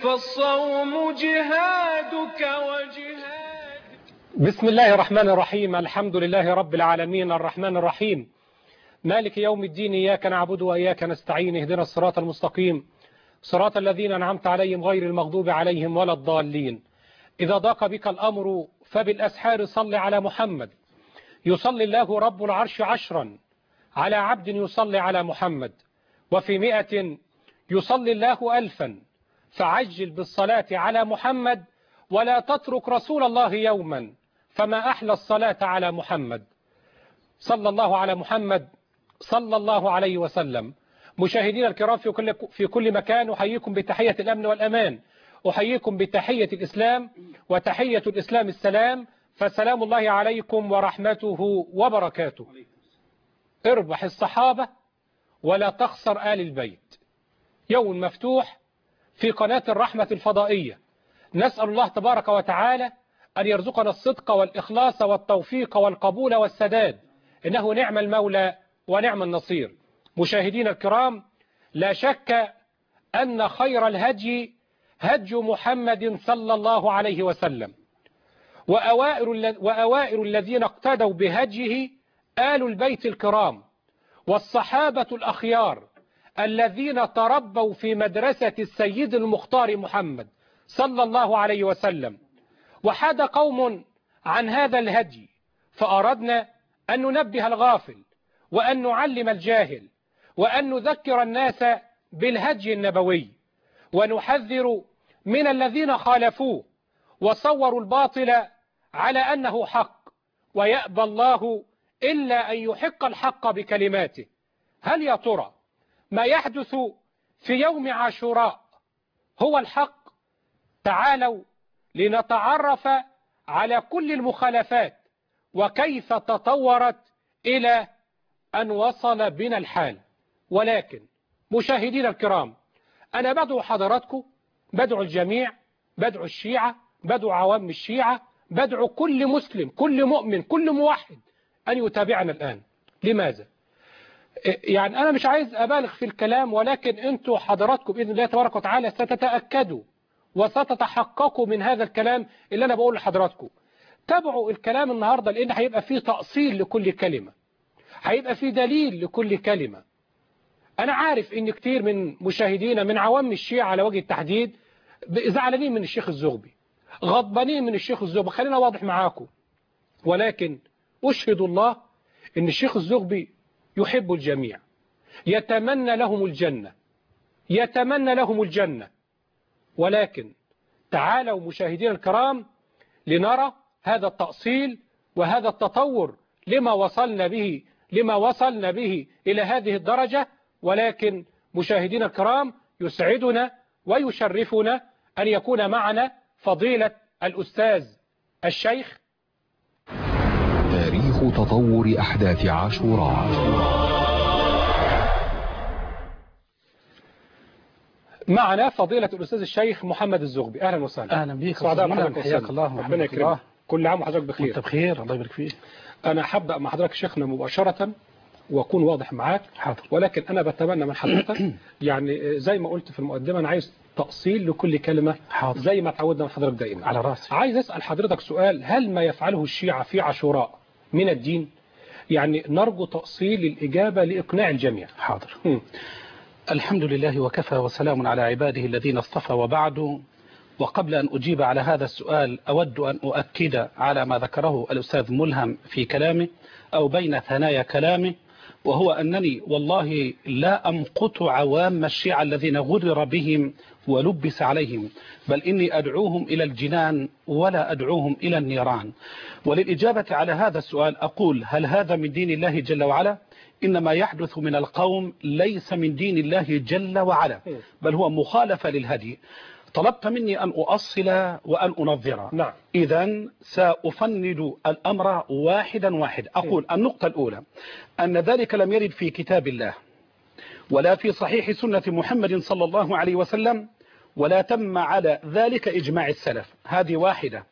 فالصوم جهادك وجهاد. بسم الله الرحمن الرحيم. الحمد لله رب العالمين الرحمن الرحيم مالك يوم الدين. إياك نعبد وإياك نستعين. اهدنا الصراط المستقيم صراط الذين أنعمت عليهم غير المغضوب عليهم ولا الضالين. إذا ضاق بك الأمر فبالأسحار صل على محمد. يصلي الله رب العرش 10 على عبد يصلي على محمد، وفي 100 يصلي الله 1000. فعجل بالصلاة على محمد ولا تترك رسول الله يوما، فما أحلى الصلاة على محمد. صلى الله على محمد صلى الله عليه وسلم. مشاهدينا الكرام في كل مكان، أحييكم بتحية الأمن والأمان، أحييكم بتحية الإسلام، وتحية الإسلام السلام، فسلام الله عليكم ورحمته وبركاته. اربح الصحابة ولا تخسر آل البيت. يوم مفتوح في قناة الرحمة الفضائية. نسأل الله تبارك وتعالى أن يرزقنا الصدق والإخلاص والتوفيق والقبول والسداد، إنه نعم المولى ونعم النصير. مشاهدينا الكرام، لا شك أن خير الهدي هدي محمد صلى الله عليه وسلم، وأوائل الذين اقتدوا بهديه آل البيت الكرام والصحابة الأخيار الذين تربوا في مدرسة السيد المختار محمد صلى الله عليه وسلم. وحاد قوم عن هذا الهدي، فأردنا أن ننبه الغافل وأن نعلم الجاهل وأن نذكر الناس بالهدي النبوي، ونحذر من الذين خالفوه وصوروا الباطل على أنه حق، ويأبى الله إلا أن يحق الحق بكلماته. هل يا ترى ما يحدث في يوم عاشوراء هو الحق؟ تعالوا لنتعرف على كل المخالفات وكيف تطورت إلى أن وصل بنا الحال. ولكن مشاهدينا الكرام، أنا بدعو حضراتكم، بدعو الجميع، بدعو الشيعة، بدعو عوام الشيعة، بدعو كل مسلم، كل مؤمن، كل موحد أن يتابعنا الآن. لماذا؟ يعني أنا مش عايز أبالغ في الكلام، ولكن أنتوا حضراتكم بإذن الله تبارك وتعالى ستتأكدوا وستتحققوا من هذا الكلام اللي أنا بقول لحضراتكم. تابعوا الكلام النهاردة، لأن هيبقى فيه تأصيل لكل كلمة، هيبقى فيه دليل لكل كلمة. أنا عارف إن كتير من مشاهدينا من عوام الشيعة على وجه التحديد زعلانين من الشيخ الزغبي، غضبانين من الشيخ الزغبي، خلينا واضح معاكم. ولكن أشهد الله إن الشيخ الزغبي يحب الجميع، يتمنى لهم الجنة، يتمنى لهم الجنة. ولكن تعالوا مشاهدينا الكرام لنرى هذا التأصيل وهذا التطور لما وصلنا به إلى هذه الدرجة. ولكن مشاهدينا الكرام، يسعدنا ويشرفنا أن يكون معنا فضيلة الأستاذ الشيخ. تاريخ تطور أحداث عاشوراء. معنا فضيلة الأستاذ الشيخ محمد الزغبي. أهلا وسهلا. أهلا بك. حياك الله. ربنا يكرمك. كل عام وحضرتك بخير. وانت بخير، الله يبارك فيك. أنا هبدأ مع حضرتك شيخنا مباشرة وأكون واضح معاك. حاضر. ولكن أنا بتمنى من حضرتك يعني زي ما قلت في المقدمة، أنا عايز تأصيل لكل كلمة. حاضر. زي ما تعودنا من حضرتك دائما. على راسي. عايز أسأل حضرتك سؤال: هل ما يفعله الشيعة في عاشوراء من الدين؟ يعني نرجو تأصيل الإجابة لإقناع الجميع. حاضر. الحمد لله وكفى وسلام على عباده الذين اصطفى، وبعد. وقبل أن أجيب على هذا السؤال أود أن أؤكد على ما ذكره الأستاذ ملهم في كلامه أو بين ثنايا كلامه، وهو أنني والله لا أمقت عوام الشيعة الذين غرر بهم ولبس عليهم، بل إني أدعوهم إلى الجنان ولا أدعوهم إلى النيران. وللإجابة على هذا السؤال أقول: هل هذا من دين الله جل وعلا؟ إنما يحدث من القوم ليس من دين الله جل وعلا، بل هو مخالفة للهدي. طلبت مني أن أؤصل وأن أنظر. نعم. إذن سأفند الأمر واحدا واحد. أقول: النقطة الأولى أن ذلك لم يرد في كتاب الله ولا في صحيح سنة محمد صلى الله عليه وسلم، ولا تم على ذلك إجماع السلف. هذه واحدة.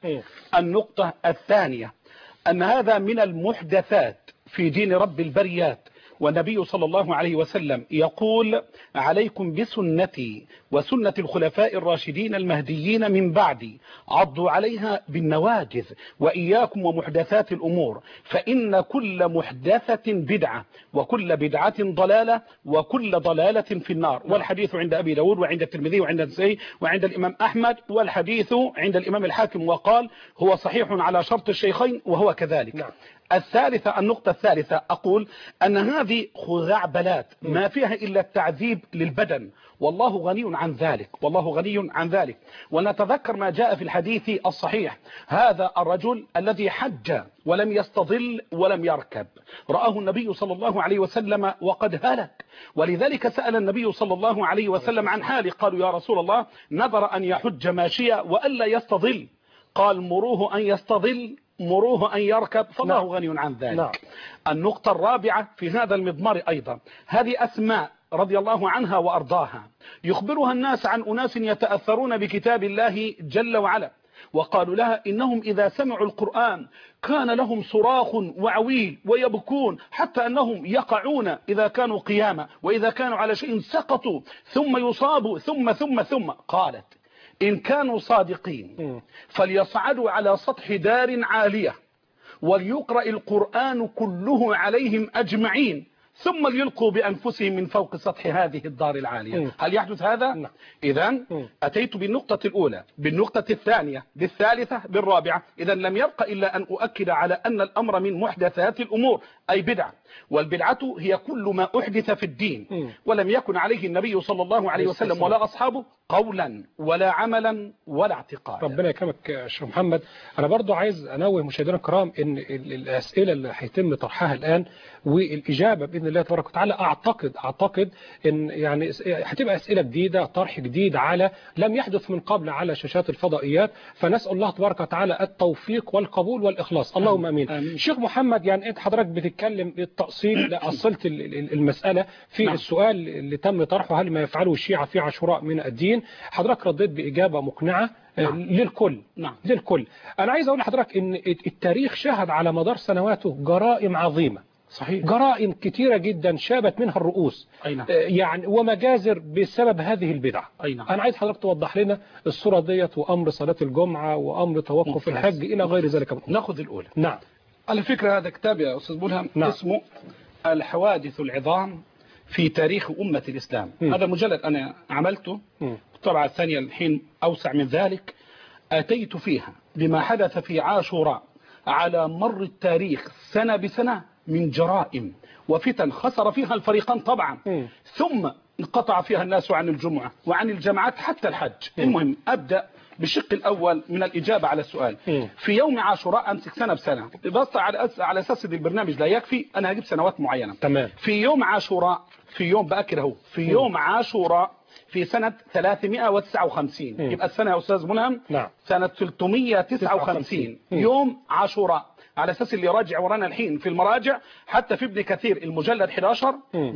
النقطة الثانية أن هذا من المحدثات في دين رب البريات، والنبي صلى الله عليه وسلم يقول عليكم بسنتي وسنة الخلفاء الراشدين المهديين من بعدي عضوا عليها بالنواجذ وإياكم ومحدثات الأمور فإن كل محدثة بدعة وكل بدعة ضلالة وكل ضلالة في النار. والحديث عند أبي داود وعند الترمذي وعند النسائي وعند الإمام أحمد، والحديث عند الإمام الحاكم وقال هو صحيح على شرط الشيخين وهو كذلك. الثالثة، النقطة الثالثة أقول أن هذه خزعبلات ما فيها إلا التعذيب للبدن، والله غني عن ذلك، والله غني عن ذلك. ونتذكر ما جاء في الحديث الصحيح، هذا الرجل الذي حج ولم يستظل ولم يركب، رآه النبي صلى الله عليه وسلم وقد هلك، ولذلك سأل النبي صلى الله عليه وسلم عن حاله، قالوا يا رسول الله نذر أن يحج ماشيا وألا يستظل، قال مروه أن يستظل مروه أن يركب، فالله غني عن ذلك. النقطة الرابعة في هذا المضمار أيضا، هذه أسماء رضي الله عنها وأرضاها يخبرها الناس عن أناس يتأثرون بكتاب الله جل وعلا، وقالوا لها إنهم إذا سمعوا القرآن كان لهم صراخ وعويل ويبكون، حتى أنهم يقعون إذا كانوا قياما، وإذا كانوا على شيء سقطوا ثم يصابوا ثم قالت إن كانوا صادقين فليصعدوا على سطح دار عالية وليقرأ القرآن كله عليهم أجمعين ثم ليلقوا بأنفسهم من فوق سطح هذه الدار العالية. هل يحدث هذا؟ إذن أتيت بالنقطة الأولى، بالنقطة الثانية، بالثالثة، بالرابعة. إذن لم يبق إلا أن أؤكد على أن الأمر من محدثات الأمور، أي بدعة، والبدعة هي كل ما أحدث في الدين ولم يكن عليه النبي صلى الله عليه وسلم ولا أصحابه قولا ولا عملا ولا اعتقادا. ربنا يكرمك يا شيخ محمد. أنا برضو عايز أنوه مشاهدينا الكرام إن الأسئلة اللي هيتم طرحها الآن والإجابة بإذن الله تبارك وتعالى أعتقد إن يعني هتبقى أسئلة جديدة، طرح جديد على لم يحدث من قبل على شاشات الفضائيات، فنسأل الله تبارك وتعالى التوفيق والقبول والإخلاص، اللهم أمين. شيخ محمد، يعني أنت حضرتك بتتكلم بالتأصيل، أصلت المسألة في السؤال اللي تم طرحه، هل ما يفعله الشيعة في عاشوراء من الدين؟ حضرتك رديت بإجابة مقنعة للكل. للكل. أنا عايز أقول لحضرتك إن التاريخ شهد على مدار سنواته جرائم عظيمة، صحيح، جرائم كتيرة جدا شابت منها الرؤوس، يعني ومجازر بسبب هذه البدعة. أنا عايز حضرتك توضح لنا الصورة ديت، وأمر صلاة الجمعة وأمر توقف الحج إلى غير ذلك. نأخذ الأولى. على فكرة هذا كتاب يا أستاذ ملهم اسمه الحوادث العظام في تاريخ أمة الإسلام. هذا مجلد أنا عملته، الطبعة الثانية الحين أوسع من ذلك، أتيت فيها بما حدث في عاشوراء على مر التاريخ سنة بسنة من جرائم وفتن خسر فيها الفريقان طبعا، ثم انقطع فيها الناس عن الجمعة وعن الجماعات حتى الحج. المهم أبدأ بالشق الأول من الإجابة على السؤال. في يوم عاشوراء أمسك سنة بسنة، بس على أساس البرنامج لا يكفي، أنا هجيب سنوات معينة. في يوم عاشوراء، في يوم بأكره، في يوم عاشوراء في سنة 359، يبقى السنة يا أستاذ ملهم سنة 359 يوم عاشوراء، على أساس اللي راجع ورانا الحين في المراجع، حتى في ابن كثير المجلد 11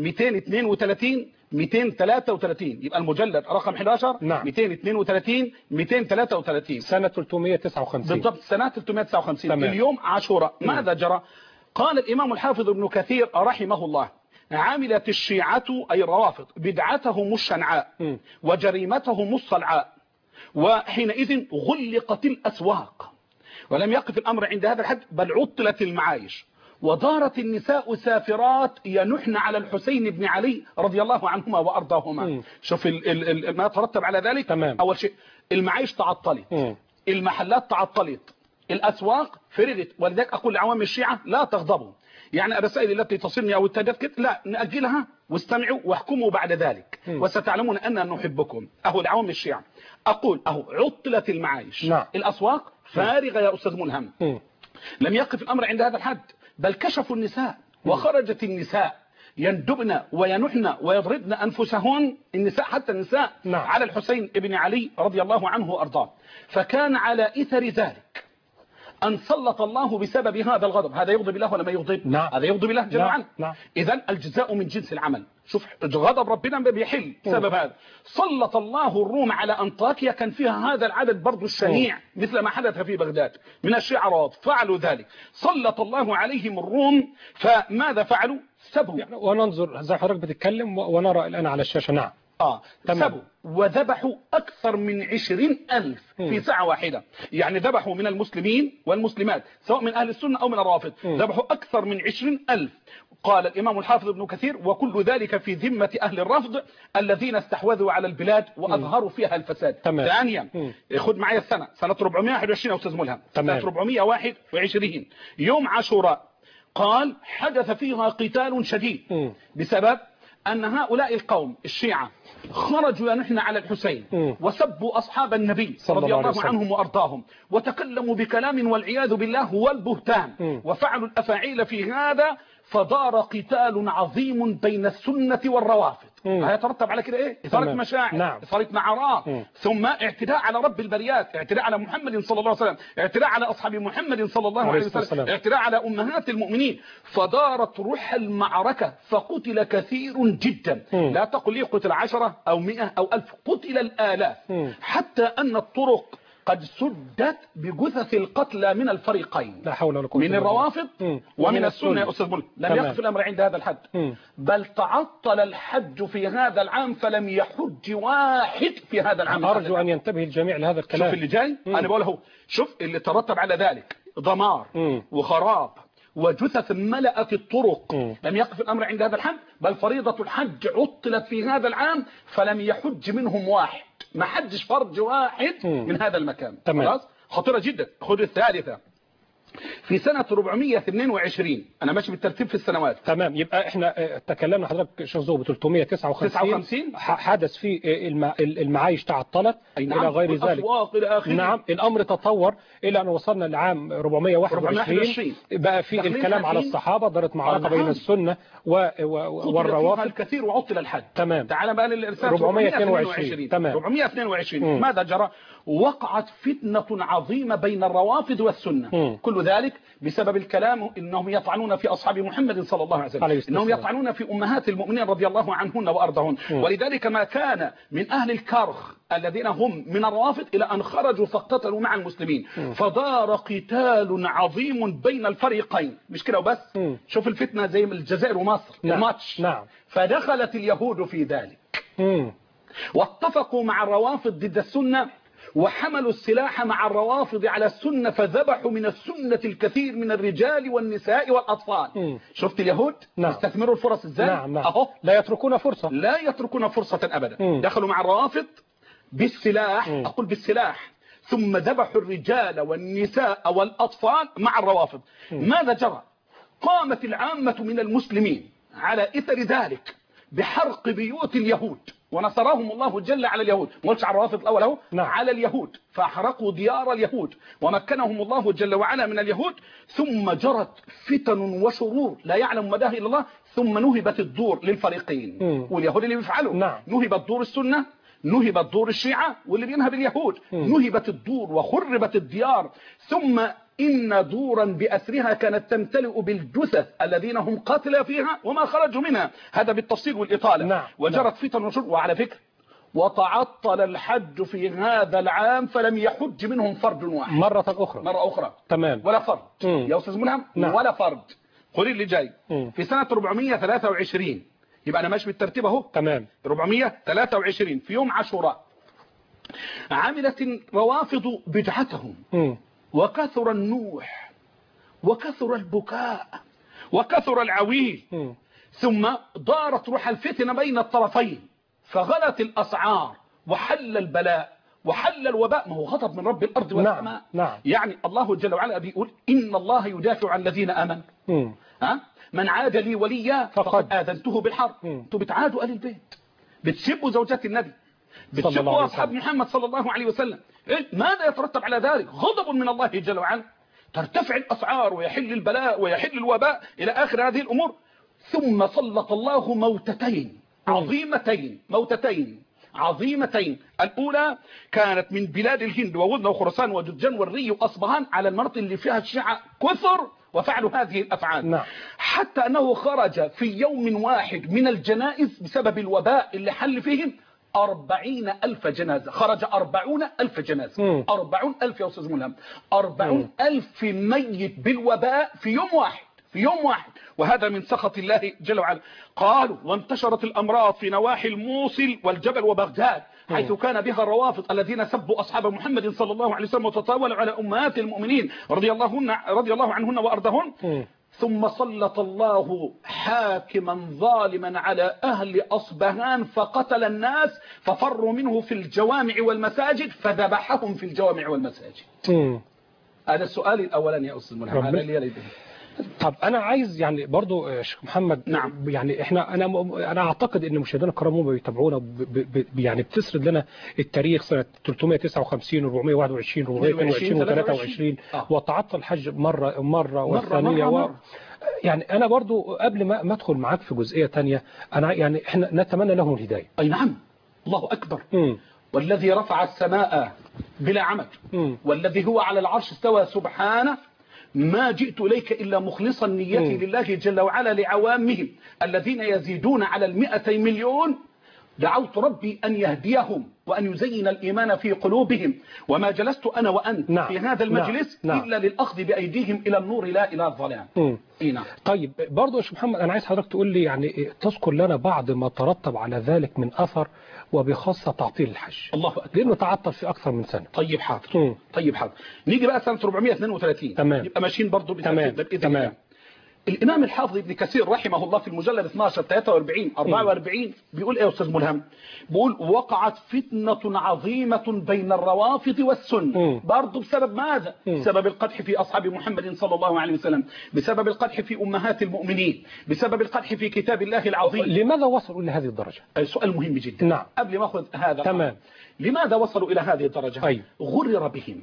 232 233، يبقى المجلد رقم 11 232 233 سنة 359 بالضبط، سنة 359 اليوم عاشوراء. ماذا جرى؟ قال الإمام الحافظ ابن كثير رحمه الله: عملت الشيعة أي الروافض بدعتهم الشنعاء وجريمتهم الصلعاء، وحينئذ غلقت الأسواق، ولم يقف الأمر عند هذا الحد، بل عطلت المعايش، ودارت النساء سافرات ينحن على الحسين بن علي رضي الله عنهما وأرضاهما. شوف ما ترتب على ذلك. أول شيء المعايش تعطلت، المحلات تعطلت، الأسواق فرغت. ولذلك أقول لعوام الشيعة لا تغضبوا، يعني الرسائل التي تصلني أو التدفكت لا نأجلها واستمعوا واحكموا بعد ذلك، وستعلمون أننا نحبكم. أهو العوام الشيعة أقول أهو عطلت المعايش، الأسواق فارغة يا أستاذ ملهم. لم يقف الأمر عند هذا الحد، بل كشفوا النساء وخرجت النساء يندبن وينحن ويضربن أنفسهن، النساء حتى النساء على الحسين بن علي رضي الله عنه وأرضاه. فكان على إثر ذلك أن سلط الله بسبب هذا الغضب. هذا يغضب الله ولا ما يغضب؟ نعم. هذا يغضب الله جل نعم. وعلا. نعم. إذن الجزاء من جنس العمل. شوف غضب ربنا بيحل سبب هذا. سلط الله الروم على أنطاكيا، كان فيها هذا العدد برضو الشنيع مثل ما حدث في بغداد من الشعراء، فعلوا ذلك. سلط الله عليهم الروم، فماذا فعلوا؟ سبوا. يعني وننظر زي حضرتك بتتكلم ونرى الآن على الشاشة. نعم. سبوا وذبحوا أكثر من 20,000 في ساعة واحدة. يعني ذبحوا من المسلمين والمسلمات سواء من أهل السنة أو من الرافض، ذبحوا أكثر من 20,000. قال الإمام الحافظ ابن كثير: وكل ذلك في ذمة أهل الرفض الذين استحوذوا على البلاد وأظهروا فيها الفساد. ثانيا خذ معي سنة 421 يا أستاذ ملهم. سنة 421 يوم عاشوراء، قال: حدث فيها قتال شديد بسبب أن هؤلاء القوم الشيعة خرجوا ينحن على الحسين وسبوا أصحاب النبي رضي الله عنهم وأرضاهم، وتكلموا بكلام والعياذ بالله والبهتان، وفعلوا الأفاعيل في هذا، فدار قتال عظيم بين السنة والروافض. هيترتب على كده ايه؟ إثارة مشاعر، نعم. إثارة نعرات، ثم اعتداء على رب البريات، اعتداء على محمد صلى الله عليه وسلم، اعتداء على أصحاب محمد صلى الله عليه وسلم، اعتداء على أمهات المؤمنين. فدارت روح المعركة، فقتل كثير جدا. لا تقل لي قتل 10 أو 100 أو 1000، قتل الآلاف، حتى أن الطرق قد سدت بجثث القتلى من الفريقين، لا حول ولا قوة من الروافض ومن السنة. يا أستاذ ملك، لم يقف الأمر عند هذا الحد، بل تعطل الحج في هذا العام، فلم يحج واحد في هذا العام. أرجو أن ينتبه الجميع لهذا الكلام. شوف اللي جاي، أنا بقوله، شوف اللي ترتب على ذلك: دمار وخراب وجثث ملأت الطرق. لم يقف الأمر عند هذا الحد، بل فريضة الحج عطلت في هذا العام، فلم يحج منهم واحد، ما حجش فرد واحد من هذا المكان. خلاص، خطيرة جدا. خذ الثالثة في سنة 422. أنا ماشي بالترتيب في السنوات. تمام. يبقى احنا تكلمنا حضرتك شيخ زوب 359 حدث في المعايش تعطلت إلى غير ذلك. نعم. الأمر تطور إلى أن وصلنا لعام 421 بقى في الكلام على الصحابة، دارت معركة بين السنة والروافض الكثير وعطل الحد. تمام. تعال بقى للإرسال 422. تمام. 422 ماذا جرى؟ وقعت فتنة عظيمة بين الروافض والسنة. كل ذلك بسبب الكلام انهم يطعنون في اصحاب محمد صلى الله عليه وسلم، انهم يطعنون في امهات المؤمنين رضي الله عنهن وارضهن. ولذلك ما كان من اهل الكرخ الذين هم من الروافض الى ان خرجوا فاقتتلوا مع المسلمين، فدار قتال عظيم بين الفريقين. مش كده وبس، شوف الفتنة زي الجزائر ومصر. الماتش. فدخلت اليهود في ذلك، واتفقوا مع الروافض ضد السنة، وحملوا السلاح مع الروافض على السنة، فذبحوا من السنة الكثير من الرجال والنساء والأطفال. شفت اليهود استثمروا الفرص ازاي؟ أهو لا يتركون فرصة، لا يتركون فرصة أبدا. دخلوا مع الروافض بالسلاح، أقول بالسلاح، ثم ذبحوا الرجال والنساء والأطفال مع الروافض. ماذا جرى؟ قامت العامة من المسلمين على إثر ذلك بحرق بيوت اليهود، ونصرهم الله جل على اليهود. ما قلتش على الروافض الأول اهو، على اليهود، فأحرقوا ديار اليهود ومكنهم الله جل وعلا من اليهود. ثم جرت فتن وشرور لا يعلم مداها إلا الله، ثم نهبت الدور للفريقين. واليهود اللي بيفعلوا نهبت دور السنة، نهبت دور الشيعة، واللي بينهب اليهود نهبت الدور وخربت الديار. ثم إن دورا بأسرها كانت تمتلئ بالجثث الذين هم قاتلة فيها وما خرجوا منها، هذا بالتفصيل والإطالة. وجرت فتن وشرور. وعلى فكرة وتعطل الحج في هذا العام، فلم يحج منهم فرد واحد مرة أخرى. تمام. ولا فرد يا أستاذ ملهم، ولا فرد. قولي اللي جاي في سنة 423. يبقى أنا ماشي بالترتيب اهو. تمام. 423 في يوم عاشوراء، عملت الروافض بدعتهم، وكثر النوح وكثر البكاء وكثر العويل. ثم دارت روح الفتنة بين الطرفين، فغلت الأسعار وحل البلاء وحل الوباء. ما هو غضب من رب الأرض والسماء. يعني الله جل وعلا بيقول: إن الله يدافع عن الذين آمنوا. من عاد لي وليا فقد آذنته بالحرب. انتوا بتعادوا أهل البيت، بتسبوا زوجات النبي، بتسبوا أصحاب محمد صلى الله عليه وسلم. ماذا يترتب على ذلك؟ غضب من الله جل وعلا، ترتفع الأسعار ويحل البلاء ويحل الوباء إلى آخر هذه الأمور. ثم سلط الله موتتين عظيمتين، موتتين عظيمتين. الأولى كانت من بلاد الهند وغزن وخراسان وجرجان والري وأصبهان، على المناطق اللي فيها الشيعة كثر وفعلوا هذه الأفعال. نعم. حتى أنه خرج في يوم واحد من الجنائز بسبب الوباء اللي حل فيهم 40,000 جنازة. خرج 40,000 جنازة. 40,000 يا أستاذ ملهم، 40,000 ميت بالوباء في يوم واحد، في يوم واحد. وهذا من سخط الله جل وعلا. قالوا وانتشرت الأمراض في نواحي الموصل والجبل وبغداد، حيث كان بها الروافض الذين سبوا أصحاب محمد صلى الله عليه وسلم وتطاولوا على أمهات المؤمنين رضي الله عنهن وأرضهن. ثم سلط الله حاكما ظالما على أهل أصبهان فقتل الناس ففروا منه في الجوامع والمساجد فذبحهم في الجوامع والمساجد. هذا السؤال الأولاني يا أستاذ ملهم، هذا اللي يليه. طب انا عايز يعني برضو شيخ محمد، نعم. يعني انا اعتقد ان مشاهدينا الكرام هم بيتابعونا يعني بتسرد لنا التاريخ سنه 359 و421 و422 و23 وتعطل الحج مره والثانيه يعني انا برضو قبل ما ادخل معاك في جزئيه ثانيه، انا يعني احنا نتمنى لهم الهدايه. اي نعم، الله اكبر. والذي رفع السماء بلا عمد والذي هو على العرش استوى سبحانه، ما جئت إليك إلا مخلصا نيتي لله جل وعلا لعوامهم الذين يزيدون على 200 مليون. دعوت ربي أن يهديهم وأن يزين الإيمان في قلوبهم، وما جلست أنا وأنت في هذا المجلس إلا للأخذ بأيديهم إلى النور لا إلى الظلام. نعم. طيب برضو يا شيخ محمد، أنا عايز حضرتك تقول لي يعني تذكر لنا بعض ما ترتب على ذلك من أثر، وبخاصة تعطيل الحج. الله أكبر. لأنه تعطل في أكثر من سنة. طيب حاضر. طيب حاضر. نيجي بقى سنة 432. تمام. يبقى ماشيين برضو تمام. الإمام الحافظ ابن كثير رحمه الله في المجلد 12 43 44 بيقول ايه يا أستاذ ملهم؟ بيقول وقعت فتنة عظيمة بين الروافض والسنة. برضو بسبب ماذا؟ بسبب القدح في أصحاب محمد صلى الله عليه وسلم، بسبب القدح في أمهات المؤمنين، بسبب القدح في كتاب الله العظيم. لماذا وصلوا إلى هذه الدرجة؟ سؤال مهم جدا. نعم. قبل ما أخذ هذا. تمام. لماذا وصلوا إلى هذه الدرجة؟ غرر بهم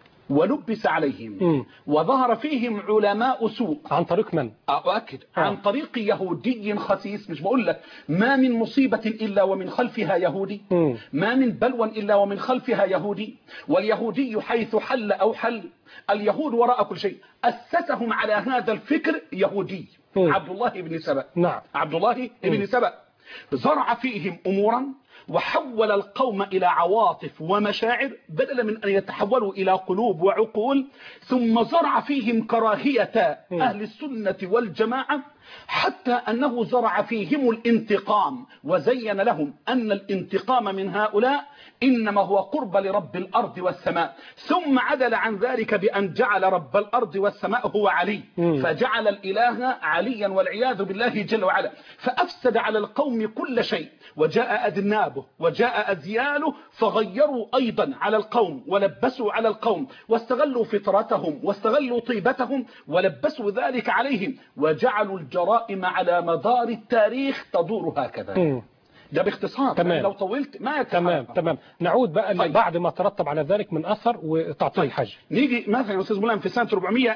ولبس عليهم وظهر فيهم علماء سوء. عن طريق من؟ أؤكد عن طريق يهودي خسيس. مش بقول لك ما من مصيبة إلا ومن خلفها يهودي، ما من بلوى إلا ومن خلفها يهودي، واليهودي حيث حل أو حل اليهود وراء كل شيء. أسسهم على هذا الفكر يهودي عبد الله بن سبأ. نعم. عبد الله بن سبأ زرع فيهم أمورا وحول القوم إلى عواطف ومشاعر بدلا من أن يتحولوا إلى قلوب وعقول، ثم زرع فيهم كراهية أهل السنة والجماعة، حتى أنه زرع فيهم الانتقام وزين لهم أن الانتقام من هؤلاء إنما هو قرب لرب الأرض والسماء، ثم عدل عن ذلك بأن جعل رب الأرض والسماء هو علي، فجعل الإله عليا والعياذ بالله جل وعلا، فأفسد على القوم كل شيء. وجاء أذنابه وجاء أذياله فغيروا أيضا على القوم ولبسوا على القوم، واستغلوا فطرتهم واستغلوا طيبتهم ولبسوا ذلك عليهم، وجعلوا الجرائم على مدار التاريخ تدور هكذا. ده باختصار. تمام. لو طولت ما يتحرك. تمام. نعود بقى بعد ما ترتب على ذلك من أثر وتعطيل الحج. نيجي مثلا يا أستاذ ملهم في سنة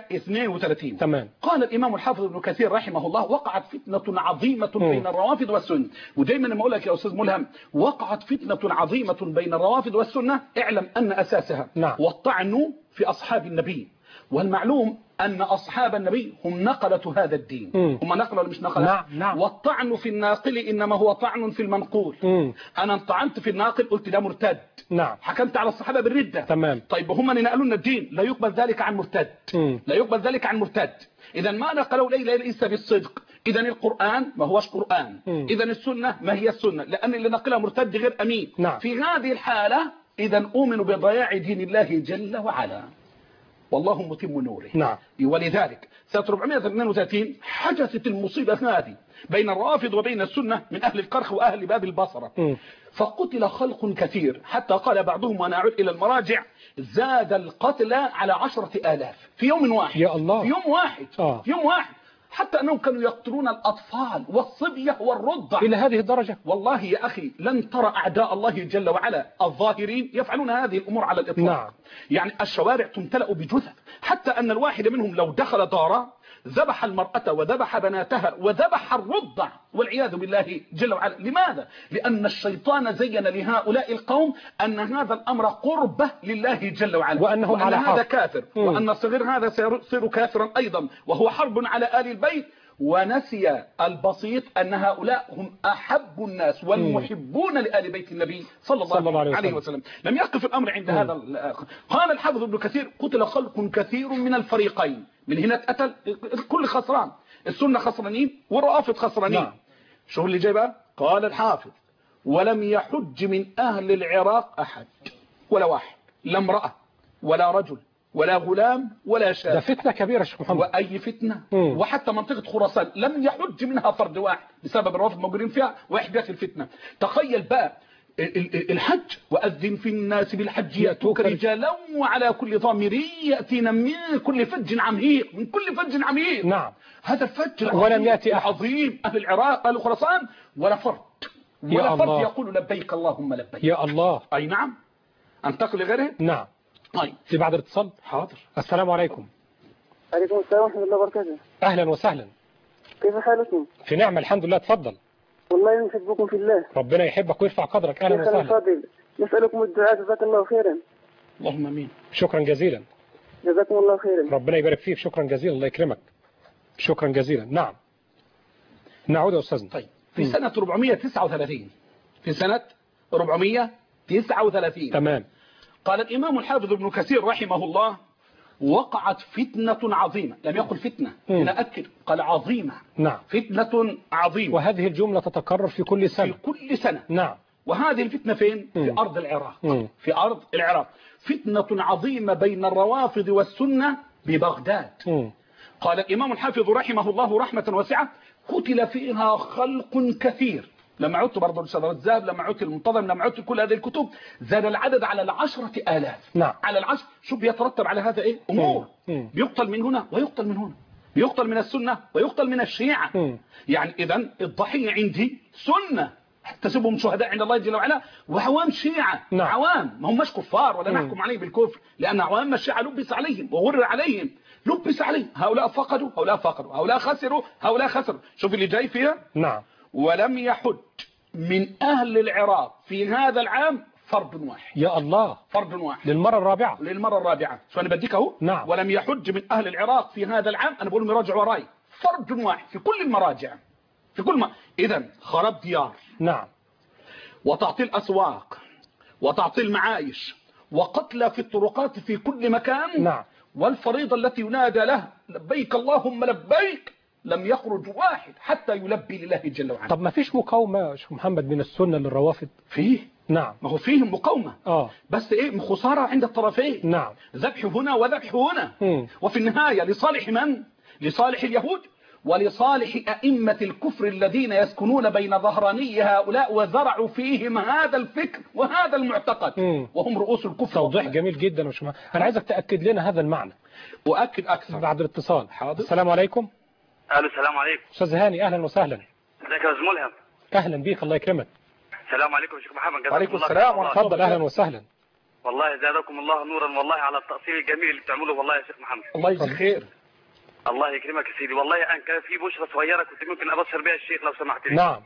432. تمام. قال الإمام الحافظ ابن كثير رحمه الله وقعت فتنة عظيمة بين الروافض والسنة. ودايما لما أقول لك يا أستاذ ملهم وقعت فتنة عظيمة بين الروافض والسنة، اعلم أن أساسها والطعن في أصحاب النبي. والمعلوم أن أصحاب النبي هم نقلة هذا الدين. هم نقلة ولا مش نقلة؟ نعم. والطعن في الناقل إنما هو طعن في المنقول. أنا طعنت في الناقل قلت ده مرتد. نعم. حكمت على الصحابة بالردة. تمام. طيب هم اللي نقلوا لنا الدين، لا يقبل ذلك عن مرتد. لا يقبل ذلك عن مرتد. إذا ما نقلوا ليس بالصدق. إذا القرآن ما هوش قرآن. إذا السنة ما هي السنة، لأن اللي نقلها مرتد غير أمين. نعم. في هذه الحالة إذا أؤمن بضياع دين الله جل وعلا، والله متم نوره. نعم. ولذلك سنة 432 حدثت المصيبة هذه بين الرافض وبين السنة من أهل القرخ وأهل باب البصرة. فقتل خلق كثير، حتى قال بعضهم وأنا أعود إلى المراجع زاد القتل على 10,000 في يوم واحد. يا الله. في يوم واحد. في يوم واحد، حتى أنهم كانوا يقتلون الأطفال والصبية والرضع إلى هذه الدرجة. والله يا أخي لن ترى أعداء الله جل وعلا الظاهرين يفعلون هذه الأمور على الإطلاق. نعم. يعني الشوارع تمتلأ بجثث، حتى أن الواحد منهم لو دخل دارا ذبح المرأة وذبح بناتها وذبح الرضع والعياذ بالله جل وعلا. لماذا؟ لأن الشيطان زين لهؤلاء القوم أن هذا الأمر قربة لله جل وعلا، وأنهم وأن على هذا حق. كافر، وأن الصغير هذا سيصير كافرا أيضا، وهو حرب على آل البيت. ونسي البسيط أن هؤلاء هم أحب الناس والمحبون لآل بيت النبي صلى الله عليه وسلم. لم يقف الأمر عند هذا. قال الحافظ ابن كثير: قتل خلق كثير من الفريقين. من هنا اتقتل كل خسران، السنة خسرانين والرافض خسرانين. نعم. شو اللي جاي بقى؟ قال الحافظ: ولم يحج من أهل العراق أحد، ولا واحد، لا امرأة ولا رجل ولا غلام ولا شاب. ده فتنة كبيرة يا شيخ محمد. وأي فتنة. وحتى منطقة خراسان لم يحج منها فرد واحد بسبب الرافض موجودين فيها وإحداث الفتنة. تخيل بقى الحج: وأذن في الناس بالحج يأتوك رجالا وعلى كل ضامر يأتينا من كل فج عميق، من كل فج عميق. نعم. هذا الفج ولم يأتي عظيم أهل العراق أهل خراسان ولا فرد، ولا فرد يقول لبيك اللهم لبيك. يا الله. أي نعم. أنتقل لغيره. نعم. طيب في بعد الاتصال. حاضر. السلام عليكم. عليكم السلام ورحمة الله وبركاته. أهلا وسهلا. كيف حالكم؟ في نعمة الحمد لله. تفضل. والله نحبكم في الله. ربنا يحبك ويرفع قدرك. أهلا شيخنا وسهلا. الفاضل، نسألكم الدعاء جزاك الله خيرا. اللهم امين. شكرا جزيلا. جزاكم الله خيرا. ربنا يبارك فيك. شكرا جزيلا. الله يكرمك. شكرا جزيلا. نعم. نعود يا أستاذنا. طيب في سنة 439، في سنة 439 تمام. قال الإمام الحافظ ابن كثير رحمه الله: وقعت فتنة عظيمة. لم يقل فتنة، هنا أكد، قال عظيمة. نعم. فتنة عظيمة. وهذه الجملة تتكرر في كل سنة. في كل سنة. نعم. وهذه الفتنة فين؟ في أرض العراق. في أرض العراق. فتنة عظيمة بين الروافض والسنة ببغداد. قال الإمام الحافظ رحمه الله رحمة واسعة: قتل فيها خلق كثير. لما عدت برضه الشذر الذهب، لما عدت المنتظم، لما عدت كل هذه الكتب، زاد العدد على 10,000. نعم. على 10. شو بيترتب على هذا ايه؟ امور. بيقتل من هنا ويقتل من هنا، بيقتل من السنة ويقتل من الشيعة. يعني اذا الضحية عندي سنة احتسبهم شهداء عند الله جل وعلا، وعوام شيعة. نعم. عوام ما هماش كفار ولا نحكم عليهم بالكفر، لان عوام الشيعة لبس عليهم وغر عليهم، لبس عليهم. هؤلاء فقدوا، هؤلاء فقدوا، هؤلاء خسروا، هؤلاء خسروا. شوف اللي جاي فيها. نعم. ولم يحج من أهل العراق في هذا العام فرد واحد. يا الله. فرد واحد للمرة الرابعة. للمرة الرابعة. شو أنا بديك أهو. نعم. ولم يحج من أهل العراق في هذا العام. أنا بقول لهم يراجعوا وراي. فرد واحد في كل المراجع، في كل ما. إذن خراب ديار. نعم. وتعطيل أسواق، وتعطيل معايش، وقتل في الطرقات في كل مكان. نعم. والفريضة التي ينادى له لبيك اللهم لبيك لم يخرج واحد حتى يلبي لله جل وعلا. طب ما فيش مقاومة يا شيخ محمد من السنة للروافض؟ فيه. نعم. ما هو فيهم مقاومة. بس ايه؟ خسارة عند الطرفين. نعم. ذبح هنا وذبح هنا. وفي النهاية لصالح من؟ لصالح اليهود ولصالح أئمة الكفر الذين يسكنون بين ظهراني هؤلاء وزرعوا فيهم هذا الفكر وهذا المعتقد. وهم رؤوس الكفر. توضيح جميل جدا يا شيخ محمد. أنا عايزك تأكد لنا هذا المعنى. وأكد أكثر بعد الاتصال. حاضر. السلام عليكم. الو السلام عليكم. أستاذ هاني أهلا وسهلا. ازيك يا استاذ ملهم؟ أهلا بيك. الله يكرمك. السلام عليكم يا شيخ محمد. جزاكم وعليكم الله السلام خير. ورحمة الله. تفضل. أهلا وسهلا. والله زادكم الله نورا والله على التأصيل الجميل اللي بتعمله والله يا شيخ محمد. الله يجزيك خير. الله يكرمك يا سيدي. والله أنا كان في بشرة صغيرة كنت ممكن أبشر بها الشيخ لو سمحت لي. نعم.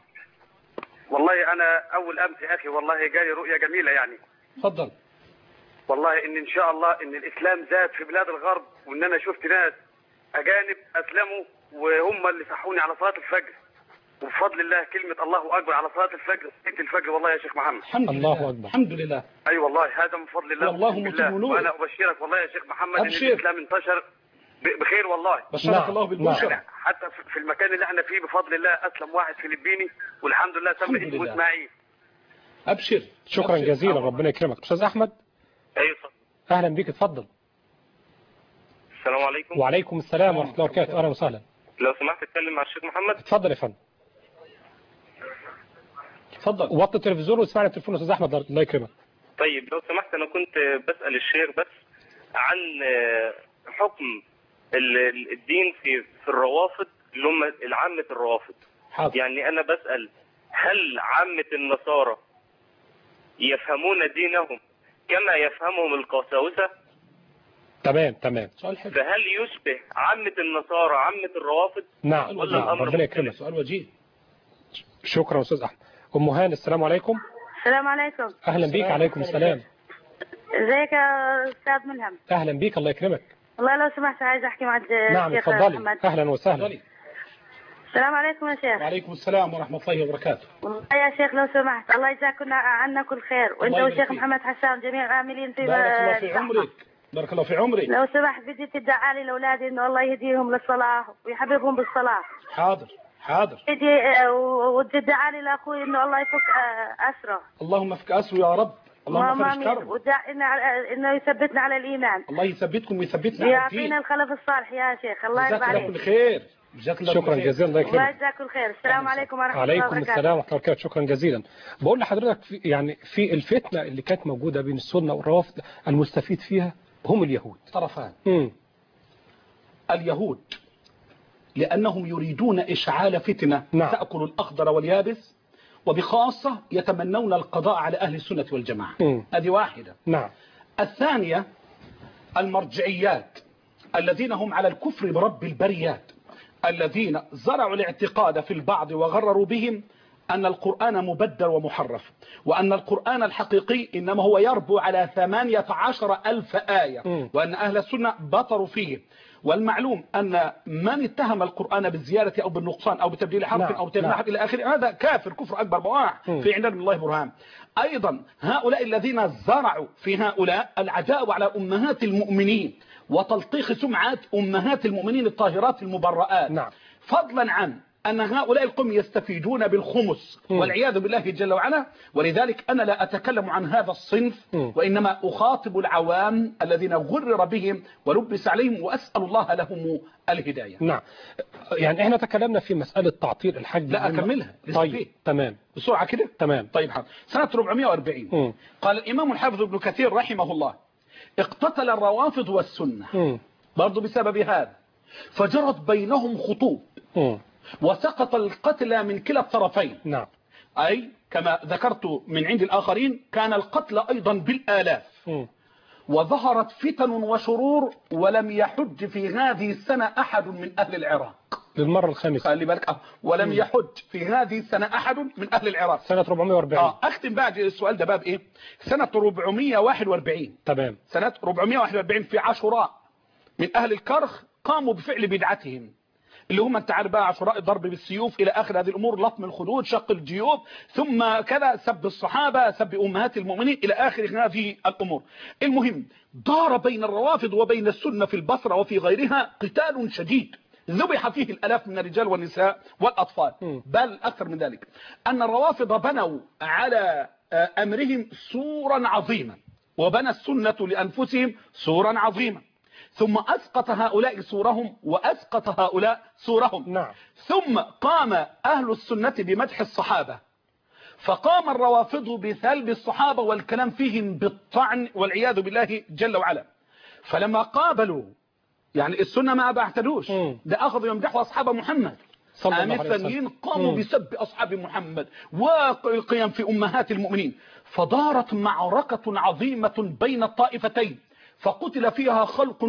والله أنا أول أمس يا أخي والله جاي رؤية جميلة يعني. تفضل. والله إن شاء الله إن الإسلام زاد في بلاد الغرب، وإن أنا شفت ناس أجانب أسلموا وهم اللي صحوني على صلاة الفجر، وبفضل الله كلمة الله أكبر على صلاة الفجر صليت الفجر والله يا شيخ محمد. الحمد الله لله. أكبر. الحمد لله. أي والله هذا من فضل الله. والله وبسم متم الله. نور. وأنا أبشرك والله يا شيخ محمد أبشر. إن الإسلام انتشر بخير والله. بشرك نعم. الله بالبشرى. يعني حتى في المكان اللي احنا فيه بفضل الله أسلم واحد فلبيني والحمد لله تم الحمد اسمه لله. إسماعيل. أبشر. شكرا أبشر. جزيلا. ربنا يكرمك. أستاذ أحمد أيوة. أهلا بيك. اتفضل. السلام عليكم. وعليكم السلام ورحمة الله وبركاته. أهلا وسهلا. لو سمحت اتكلم مع الشيخ محمد. اتفضل يا فندم. تفضل. وطي التلفزيون واسمعني التليفون يا أستاذ أحمد. الله يكرمك. طيب لو سمحت أنا كنت بسأل الشيخ بس عن حكم الدين في الروافض اللي هم العامة الروافض. حاضر. يعني أنا بسأل هل عامة النصارى يفهمون دينهم كما يفهمهم القساوسة؟ تمام. سؤال حلو. فهل يشبه عامة النصارى عامة الروافض؟ نعم ولا الأمر ربنا يكرمك. سؤال وجيه. شكرا أستاذ أحمد. أم هاني السلام عليكم. السلام عليكم. أهلا بيك. عليكم السلام. ازيك يا استاذ ملهم؟ أهلا بيك الله يكرمك. والله لو سمحت عايز احكي مع نعم الشيخ اتفضلي. محمد. أهلا وسهلا. السلام عليكم يا شيخ. وعليكم السلام ورحمة الله وبركاته. والله يا شيخ لو سمحت الله يجزاكم عنا كل خير، وانت والشيخ محمد حسان جميع عاملين في بارك الله في عمرك. بارك الله في عمرك. لو سمحت بدي تدعى لي لاولادي انه الله يهديهم للصلاه ويحببهم بالصلاه. حاضر. بدي وتدعى لي لاخوي انه الله يفك اسره. اللهم فك اسره يا رب. اللهم فرج كربه. ودع انه يثبتنا على الايمان. الله يثبتكم ويثبتنا على الدين. يعطينا الخلف الصالح يا شيخ. الله يرضى عليك. جزاك الله خير. شكرا جزيلا الله يكرمك. الله يجزاكم الخير. السلام عليكم ورحمه الله وبركاته. عليكم السلام ورحمه الله وبركاته. شكرا جزيلا. بقول لحضرتك في الفتنه اللي كانت موجوده بين السنه والروافض المستفيد فيها هم اليهود. طرفان. اليهود لأنهم يريدون إشعال فتنة تأكل الأخضر واليابس، وبخاصة يتمنون القضاء على أهل السنة والجماعة. هذه واحدة. نعم. الثانية المرجعيات الذين هم على الكفر برب البريات، الذين زرعوا الاعتقاد في البعض وغرروا بهم أن القرآن مبدل ومحرف، وأن القرآن الحقيقي إنما هو يربو على 18,000 آية، وأن أهل السنة بطروا فيه. والمعلوم أن من اتهم القرآن بالزيادة أو بالنقصان أو بتبديل حرف أو تغيير حرف إلى آخره هذا كافر كفر أكبر بواح في عند الله برهان. أيضا هؤلاء الذين زرعوا في هؤلاء العداء على أمهات المؤمنين وتلطيخ سمعة أمهات المؤمنين الطاهرات المبرآت، فضلا عن أن هؤلاء القوم يستفيدون بالخمس والعياذ بالله جل وعلا. ولذلك أنا لا أتكلم عن هذا الصنف، وإنما أخاطب العوام الذين غرر بهم ولبس عليهم، وأسأل الله لهم الهداية. نعم. يعني احنا تكلمنا في مسألة تعطيل الحج. لا أكملها. طيب تمام بسرعة كده. تمام. طيب حاضر. سنة 440 قال الإمام الحافظ ابن كثير رحمه الله: اقتتل الروافض والسنة برضو بسبب هذا، فجرت بينهم خطوب وسقط القتلى من كلا الطرفين. نعم. أي كما ذكرت من عند الآخرين كان القتل أيضا بالآلاف. وظهرت فتن وشرور، ولم يحج في هذه السنة أحد من أهل العراق للمرة الخامسة. خلي بالك. ولم يحج في هذه السنة أحد من أهل العراق. سنة 440. أختم بعد السؤال ده باب إيه؟ سنة 441. تمام. سنة 441 في عاشوراء من أهل الكرخ قاموا بفعل بدعتهم، اللي هم انت عارف بقى عاشوراء الضرب بالسيوف الى اخر هذه الامور، لطم الخدود، شق الجيوب، ثم كذا سب الصحابه، سب امهات المؤمنين الى اخر هذه الامور. المهم دار بين الروافض وبين السنه في البصره وفي غيرها قتال شديد، ذبح فيه الالاف من الرجال والنساء والاطفال، بل اكثر من ذلك ان الروافض بنوا على امرهم سورا عظيما، وبنى السنه لانفسهم سورا عظيما، ثم أسقط هؤلاء سورهم وأسقط هؤلاء سورهم. نعم. ثم قام أهل السنة بمدح الصحابة، فقام الروافض بثلب الصحابة والكلام فيهم بالطعن والعياذ بالله جل وعلا. فلما قابلوا يعني السنة ما بعتدوش، ده أخذوا يمدحوا أصحاب محمد. الثانيين قاموا بسب أصحاب محمد والقيام في أمهات المؤمنين، فدارت معركة عظيمة بين الطائفتين، فقتل فيها خلق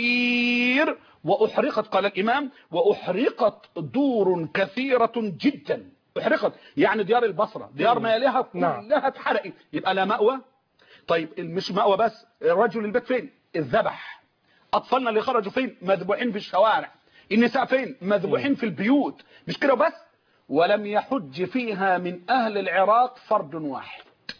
كثير، وأحرقت قال الإمام وأحرقت دور كثيرة جدا. أحرقت يعني ديار البصرة، ديار ما يليها كلها اتحرقت، يبقى لا مأوى. طيب مش مأوى بس، الرجل البيت فين؟ الذبح. أطفالنا اللي خرجوا فين؟ مذبوحين في الشوارع. النساء فين؟ مذبوحين في البيوت. مش كده بس، ولم يحج فيها من أهل العراق فرد واحد.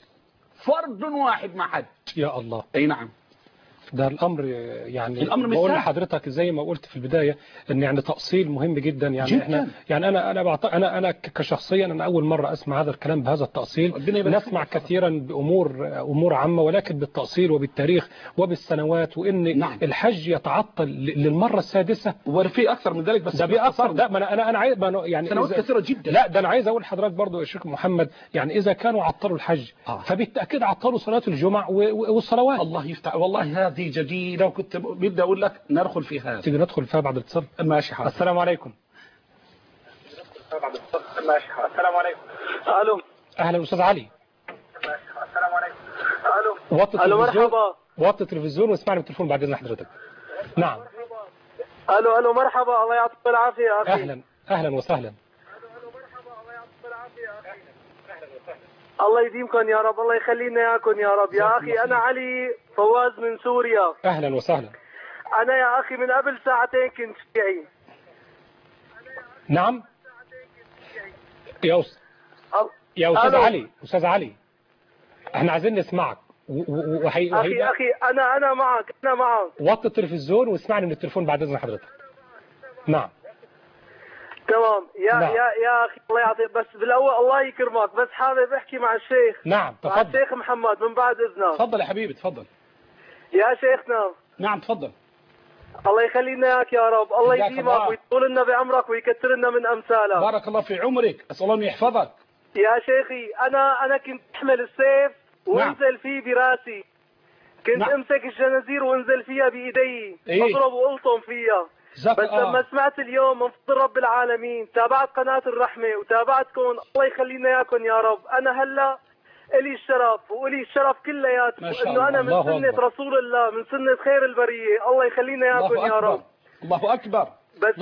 فرد واحد ما حج. يا الله. أي نعم. ده الامر يعني الأمر بقول لحضرتك زي ما قلت في البدايه ان يعني تاصيل مهم جدا. يعني جداً. احنا يعني انا كشخصيا انا اول مره اسمع هذا الكلام بهذا التاصيل. نسمع كثيرا بامور عامه، ولكن بالتاصيل وبالتاريخ وبالسنوات، وان الحج يتعطل للمره السادسه وفي اكثر من ذلك. بس ده بيأثر. ده انا عايز يعني سنوات كثيره جدا. لا ده انا عايز اقول لحضرتك برضو يا شيخ محمد، يعني اذا كانوا عطلوا الحج فبالتاكيد عطلوا صلاه الجمعه والصلوات. الله يفتح. والله هذه جديدة، وكنت بدي أقول لك ندخل في هذا. تيجي ندخل فيها بعد الاتصال. ماشي حاضر. السلام عليكم. ماشي. السلام عليكم. الو. اهلا استاذ علي. ماشي. السلام عليكم. الو. الو مرحبا. وطي التلفزيون واسمعني بالتليفون بعد اذن حضرتك. نعم. الو مرحبا، الله يعطيك العافيه يا اخي. اهلا وسهلا. الله يديمكم يا رب، الله يخلينا اياكم يا رب. يا اخي انا علي فواز من سوريا. اهلا وسهلا. انا يا اخي من قبل ساعتين كنت شيعي. نعم يا استاذ علي احنا عايزين نسمعك اخي انا معك. وطي التلفزيون واسمعني من التليفون بعد اذن حضرتك. نعم تمام يا اخي الله يعطيك. بس بالاول الله يكرمك، بس حابب احكي مع الشيخ. نعم تفضل. مع الشيخ محمد من بعد اذنك. تفضل يا حبيبي تفضل. يا شيخنا. نعم تفضل. الله يخلينا اياك يا رب، الله يديمك ويطول لنا بعمرك ويكثر لنا من امثالك. بارك الله في عمرك، اسال الله انه يحفظك. يا شيخي انا كنت احمل السيف وانزل فيه براسي. كنت امسك الجنازير وانزل فيها بايدي، اضرب والطم فيها. بس لما سمعت اليوم من فضل رب العالمين تابعت قناة الرحمة وتابعتكم، الله يخلينا اياكم يا رب. انا هلا الي الشرف والي الشرف كلياته انه انا من سنة رسول الله، من سنة خير البرية. الله يخلينا اياكم يا رب. الله اكبر. بس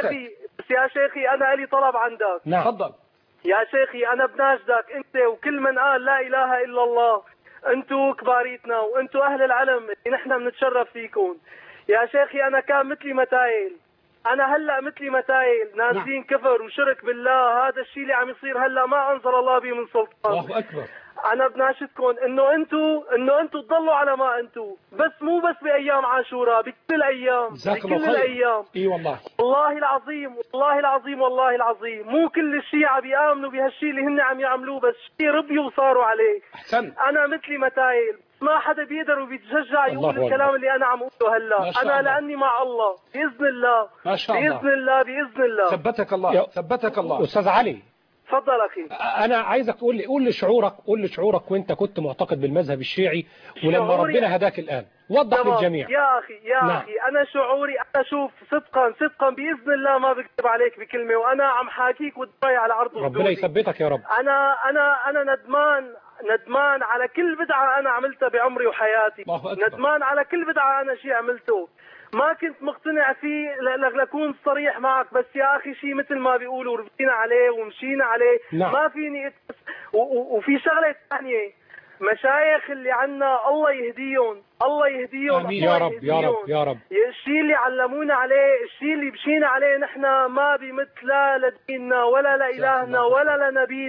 يا شيخي انا الي طلب عندك. نعم تفضل. يا شيخي انا بناشدك انت وكل من قال لا اله الا الله، انتو كباريتنا وانتو اهل العلم اللي نحن بنتشرف فيكم. يا شيخي انا كان مثلي متايل، انا هلا مثلي متايل نازلين كفر وشرك بالله. هذا الشيء اللي عم يصير هلا ما انزل الله به من سلطان. الله اكبر. انا بناشدكم انه انتو تضلوا على ما انتو، بس مو بس بايام عاشوراء، بكل الايام، بكل الايام. اي والله. والله العظيم والله العظيم والله العظيم مو كل الشيعة بيآمنوا بهالشيء اللي هن عم يعملوه، بس شيء ربيوا وصاروا عليه. احسن. انا مثلي متايل، ما حدا بيقدر وبيتشجع يقول الكلام اللي انا عم اقوله هلا. انا لاني مع الله باذن الله. ما شاء الله. باذن الله. ثبتك الله. ثبتك الله. استاذ علي تفضل اخي. انا عايزك قول لي شعورك وانت كنت معتقد بالمذهب الشيعي ولما ربنا هداك الان. وضح للجميع. يا اخي انا شعوري، انا شوف صدقا باذن الله ما بكتب عليك بكلمه، وانا عم حاكيك والدماء على ارض ربنا يثبتك يا رب. انا ندمان على كل بدعه انا عملتها بعمري وحياتي. ندمان على كل بدعه انا شيء عملته ما كنت مقتنع فيه لأكون صريح معك. بس يا أخي شيء مثل ما بيقولوا ربينا عليه ومشينا عليه. نعم. ما فيني وفي شغلة ثانية، مشايخ اللي عنا الله يهديهم آمين يا رب يا رب يا رب. الشيء اللي علمونا عليه، الشيء اللي مشينا عليه نحن ما بمثل لا لديننا ولا لإلهنا ولا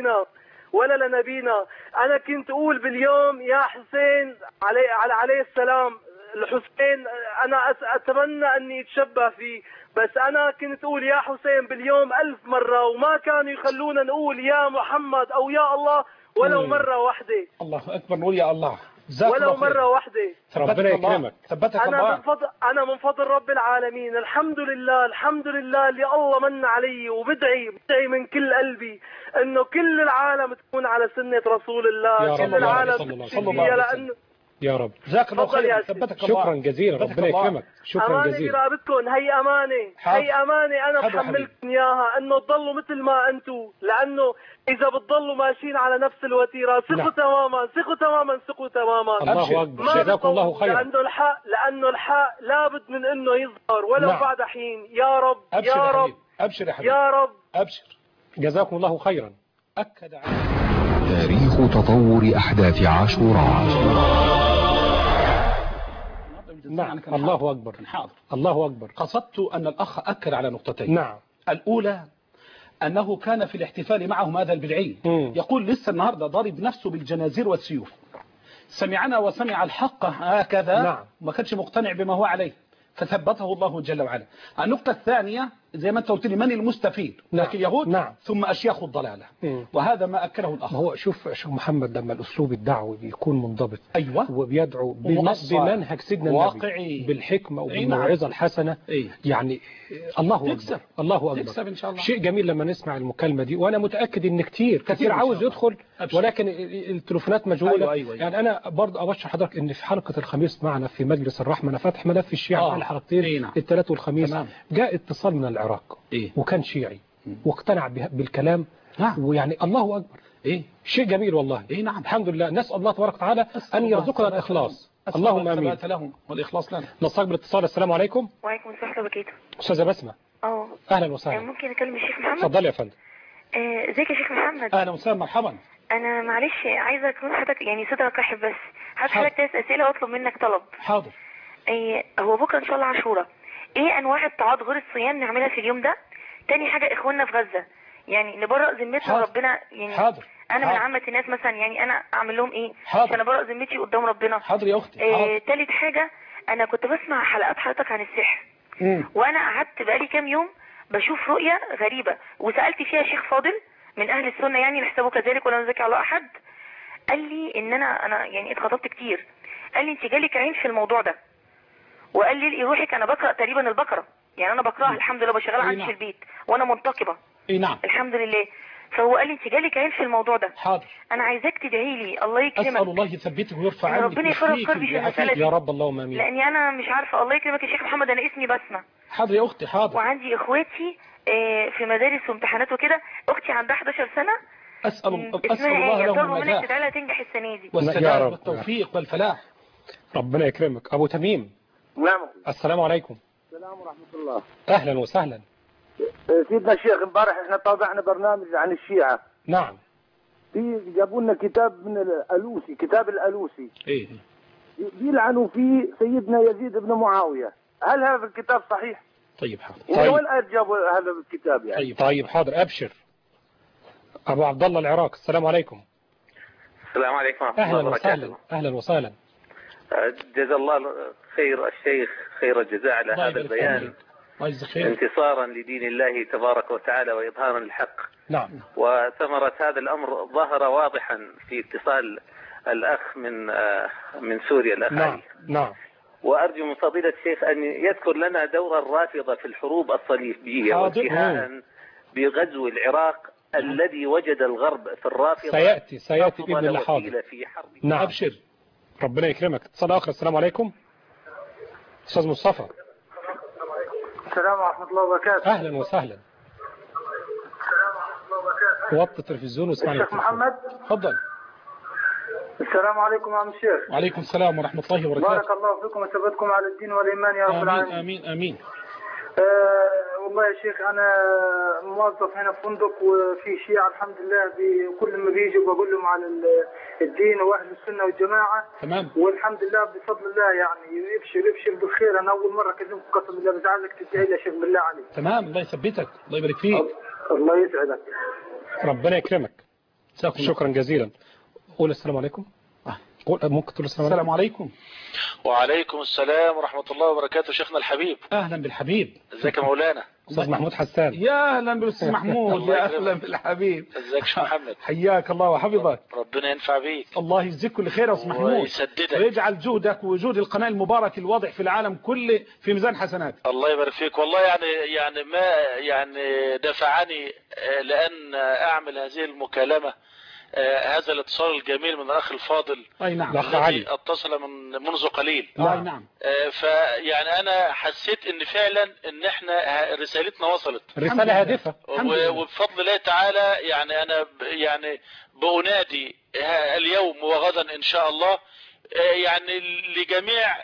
لنبينا. أنا كنت أقول باليوم يا حسين عليه السلام، الحسين أنا أتمنى أني أتشبه فيه، بس أنا كنت أقول يا حسين باليوم 1000 مرة، وما كانوا يخلونا نقول يا محمد أو يا الله ولو مرة واحدة. الله أكبر، نقول يا الله ولو مرة واحدة. ربنا يكرمك. ثبتك الله. أنا من فضل رب العالمين الحمد لله اللي الله من علي، وبدعي من كل قلبي إنه كل العالم تكون على سنة رسول الله. كل العالم لأنه يا رب. جزاك الله خير. ثبتك الله. شكرا جزيلا. ربنا يكرمك. شكرا جزيلا. أمانة قرابتكم، هي أمانة أنا بحملكم إياها، إنه تضلوا مثل ما أنتم، لأنه إذا بتضلوا ماشيين على نفس الوتيرة ثقوا تماما. الله أكبر. جزاكم الله خيرا. لأنه الحق لابد من إنه يظهر ولو بعد حين. يا رب يا رب. أبشر يا حبيبي. يا رب. أبشر. جزاكم الله خيرا. أكد على تاريخ تطور أحداث عاشوراء. نعم. الله أكبر. الله أكبر. قصدت أن الأخ أكد على نقطتين. نعم. الأولى أنه كان في الاحتفال معهم هذا البدعي يقول لسه النهاردة ضارب نفسه بالجنازير والسيوف، سمعنا وسمع الحق هكذا. نعم. ما كانش مقتنع بما هو عليه فثبته الله جل وعلا. النقطة الثانية زي ما انت قلت لي من المستفيد؟ نعم. لكن اليهود. نعم. ثم أشياخ الضلالة. وهذا ما أكله الأخ. هو شوف شيخ محمد لما الأسلوب الدعوي بيكون منضبط. أيوة. وبيدعو بمنهج سيدنا النبي بالحكمة وبالموعظة الحسنة. يعني الله أكبر. الله أكبر. تكسب إن شاء الله. شيء جميل لما نسمع المكالمة دي، وأنا متأكد إن كثير عاوز يدخل ولكن التليفونات مشغولة. أيوة. يعني أنا برضه أبشر حضرتك إن في حلقة الخميس معنا في مجلس الرحمة أنا فاتح ملف الشيعة على الحلقتين الثلاث والخميس. تمام. جاء اتصال من العراق وكان شيعي واقتنع بالكلام. ويعني الله أكبر. شيء جميل والله. نعم. الحمد لله، نسأل الله تبارك وتعالى أن يرزقنا الإخلاص. اللهم آمين. لهم والإخلاص لنا. نستقبل اتصال. السلام عليكم. وعليكم السلام ورحمة الله وبركاته. أستاذة بسمة. أهلا وسهلا. ممكن أكلم الشيخ محمد؟ اتفضلي يا فندم. ازيك يا شيخ محمد؟ أهلا وسهلا، مرحبا. أنا معلش عايزة أكون حضرتك يعني صدرك رحب، بس حضرتك 3 أسئلة وأطلب منك طلب. حاضر. هو بكرة إن شاء الله عاشوراء، إيه أنواع الطاعات غير الصيام نعملها في اليوم ده؟ تاني حاجة إخواننا في غزة، يعني نبرأ ذمتنا ربنا يعني. حاضر. أنا من عامة الناس مثلا، يعني أنا أعمل لهم إيه عشان أبرأ ذمتي قدام ربنا؟ حاضر يا أختي. تالت حاجة، أنا كنت بسمع حلقات حضرتك عن السحر، وأنا قعدت بقالي كام يوم بشوف رؤية غريبة، وسألت فيها شيخ فاضل من أهل السنة يعني نحسبه كذلك ولا نزكي على أحد، قال لي إن أنا يعني اتخطبت كتير، قال لي أنت جالك عين في الموضوع ده، وقال لي لقي روحك. أنا بقرأ تقريبا البقرة، يعني أنا بقرأها الحمد لله، بشغلها عندي في البيت وأنا منتقبة. نعم. الحمد لله. فهو قال لي أنت جالك عين في الموضوع ده. حاضر. أنا عايزاك تدعي لي الله يكرمك. أسأل الله يثبتك ويرفع عنك. ربنا يفرج قلبي في المسألة دي يا رب، اللهم آمين. لأني أنا مش عارفة. الله يكرمك يا شيخ محمد، أنا اسمي بسمة. حاضر يا أختي. حاضر. وعندي إخواتي في مدارس وامتحانات وكده. أختي عندها 11 سنة. أسأل الله لهم النجاح. منك تدعي تنجح السنة دي والسداد والتوفيق والفلاح. ربنا يكرمك. أبو تميم. نعم. السلام عليكم. السلام ورحمة الله. أهلا وسهلا. سيدنا الشيخ، امبارح احنا طابعنا برنامج عن الشيعة. نعم. جابوا لنا كتاب من الألوسي، كتاب الألوسي. إيه. بيلعنوا فيه سيدنا يزيد بن معاوية. هل هذا الكتاب صحيح؟ طيب حاضر. طيب. وين جابوا هذا الكتاب يعني؟ طيب حاضر، أبشر. أبو عبد الله العراق. السلام عليكم. السلام عليكم ورحمة الله وبركاته. أهلا وسهلا. جزا الله خير الشيخ خير الجزاء على هذا البيان، انتصارا لدين الله تبارك وتعالى وإظهارا للحق. نعم. وثمرة هذا الأمر ظهر واضحا في اتصال الأخ من سوريا، الأخ علي. نعم. وأرجو من فضيلة الشيخ أن يذكر لنا دور الرافضة في الحروب الصليبية وانتهاء بغزو العراق الذي وجد الغرب في الرافضة. سيأتي بإذن الله. حاضر. نعم. أبشر. ربنا يكرمك. اتصال آخر. السلام عليكم. أستاذ مصطفى. السلام ورحمة الله وبركاته. أهلا وسهلا. وطي التلفزيون واسمعني. الشيخ محمد. تفضل. السلام عليكم يا عم الشيخ. وعليكم السلام ورحمة الله وبركاته. بارك الله فيكم وثبتكم على الدين والإيمان يا رب العالمين. آمين آمين. والله يا شيخ أنا موظف هنا في فندق، وفي شيعة الحمد لله بكل ما بيجي بقول لهم على الدين وأهل السنة والجماعة. تمام. والحمد لله بفضل الله يعني يبشر بالخير. أنا أول مرة أكلمك قسم بالله، بس عايزك تدعي لي يا شيخ بالله عليك. تمام. الله يثبتك، الله يبارك فيك. الله يسعدك. ربنا يكرمك. شكرا جزيلا. قول السلام عليكم. ممكن تقول السلام عليكم. وعليكم السلام ورحمة الله وبركاته. شيخنا الحبيب. أهلا بالحبيب. ازيك يا مولانا؟ أستاذ محمود حسان. يا أهلا بالأستاذ محمود. يا أهلا بالحبيب. ازيك يا محمد؟ حياك الله وحفظك. ربنا ينفع بيك. الله يجزيك كل خير يا أستاذ محمود، ويسددك ويجعل جهدك وجهد القناة المبارك الواضح في العالم كله في ميزان حسنات. الله يبارك فيك. والله يعني ما يعني دفعني لأن أعمل هذه المكالمة هذا الاتصال الجميل من الأخ الفاضل. أي نعم. الذي اتصل منذ قليل. أي نعم. فيعني أنا حسيت إن فعلا إن إحنا رسالتنا وصلت. رسالة هادفة. وبفضل الله تعالى يعني أنا يعني بأنادي اليوم وغدا إن شاء الله يعني لجميع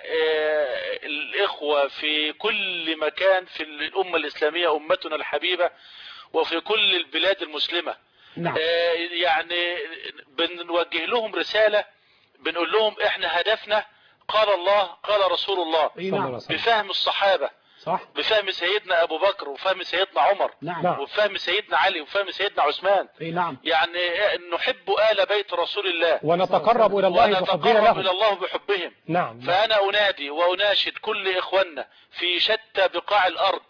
الإخوة في كل مكان في الأمة الإسلامية، أمتنا الحبيبة، وفي كل البلاد المسلمة. نعم. يعني بنوجه لهم رسالة، بنقول لهم احنا هدفنا قال الله قال رسول الله. نعم. بفهم الصحابة. صح. بفهم سيدنا أبو بكر وفهم سيدنا عمر. نعم. وفهم سيدنا علي وفهم سيدنا عثمان. نعم. يعني نحب آل بيت رسول الله ونتقرب إلى الله بحبهم. نعم. فأنا أنادي وأناشد كل إخواننا في شتى بقاع الأرض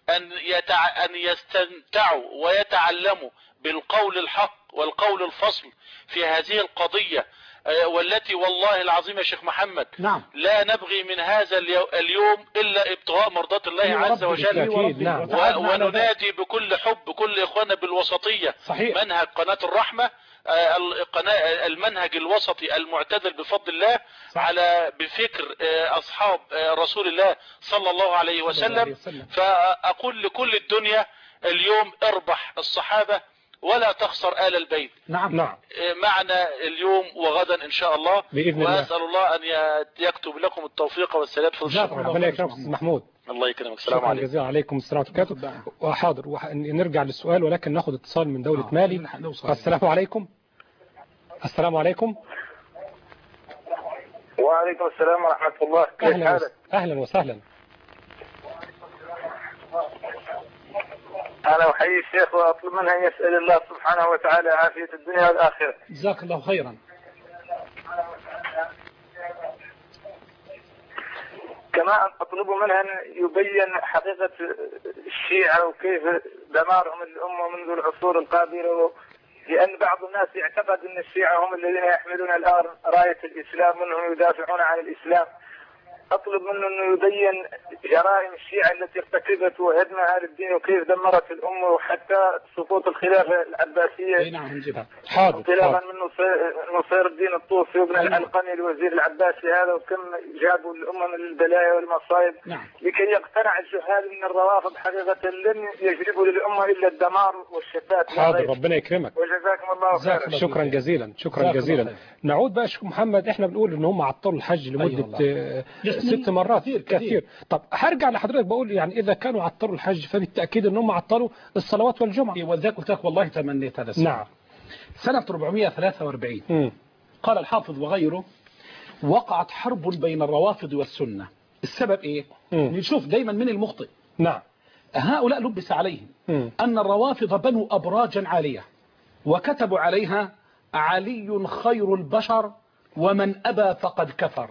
أن يستمتعوا ويتعلموا بالقول الحق والقول الفصل في هذه القضية، والتي والله العظيم يا شيخ محمد نعم. لا نبغي من هذا اليوم إلا ابتغاء مرضات الله عز وجل. نعم. وننادي بكل حب كل إخواننا بالوسطية. صحيح. منهج قناة الرحمة المنهج الوسطي المعتدل بفضل الله. صح. على بفكر أصحاب رسول الله صلى الله عليه وسلم. فأقول لكل الدنيا اليوم اربح الصحابة ولا تخسر آل البيت. نعم. معنا اليوم وغدا إن شاء الله بإذن الله. وأسأل الله أن يكتب لكم التوفيق والسداد في الشكر. ربنا يكرمك محمود. الله يكرمك. السلام عليكم. جزيلا عليكم السلام وبركاته. وحاضر نرجع للسؤال ولكن ناخذ اتصال من دولة مالي. السلام عليكم. السلام عليكم. وعليكم السلام ورحمة الله. كيف حالك؟ أهلا وسهلا. أنا أحيي الشيخ وأطلب منه أن يسأل الله سبحانه وتعالى عافية الدنيا والآخرة. جزاك الله خيرا. كما أطلب منه أن يبين حقيقة الشيعة وكيف دمارهم الأمة منذ العصور القادمة، لأن بعض الناس يعتقد أن الشيعة هم الذين يحملون الآن راية الإسلام وأنهم يدافعون عن الإسلام. أطلب منه أنه يبين جرائم الشيعة التي ارتكبت وهدم أهل الدين وكيف دمرت الأمة وحتى سقوط الخلافة العباسية. نعم نجيبها. حاضر. انطلاقا من نصير الدين الطوفي وابن العلقمي الوزير العباسي هذا، وكم جابوا الأمة من البلايا والمصائب. نعم. لكي يقتنع الجهال من الروافض حقيقة لن يجلبوا للأمة إلا الدمار والشتات. حاضر ربنا يكرمك. وجزاكم الله خيرا. شكرا جزيلا. شكرا جزيلا. نعود بقى شيخ محمد، احنا بنقول ان هم عطلوا الحج لمدة 6 مرات كثير. طب هرجع لحضرتك بقول يعني اذا كانوا عطلوا الحج فبالتاكيد ان هم عطلوا الصلوات والجمعه. وذاك قلت لك والله تمنيت هذا السنة. نعم. سنة 443 قال الحافظ وغيره وقعت حرب بين الروافض والسنة. السبب ايه؟ نشوف دايما من المخطئ. نعم. هؤلاء لبس عليهم ان الروافض بنوا ابراجا عالية وكتبوا عليها علي خير البشر ومن ابى فقد كفر.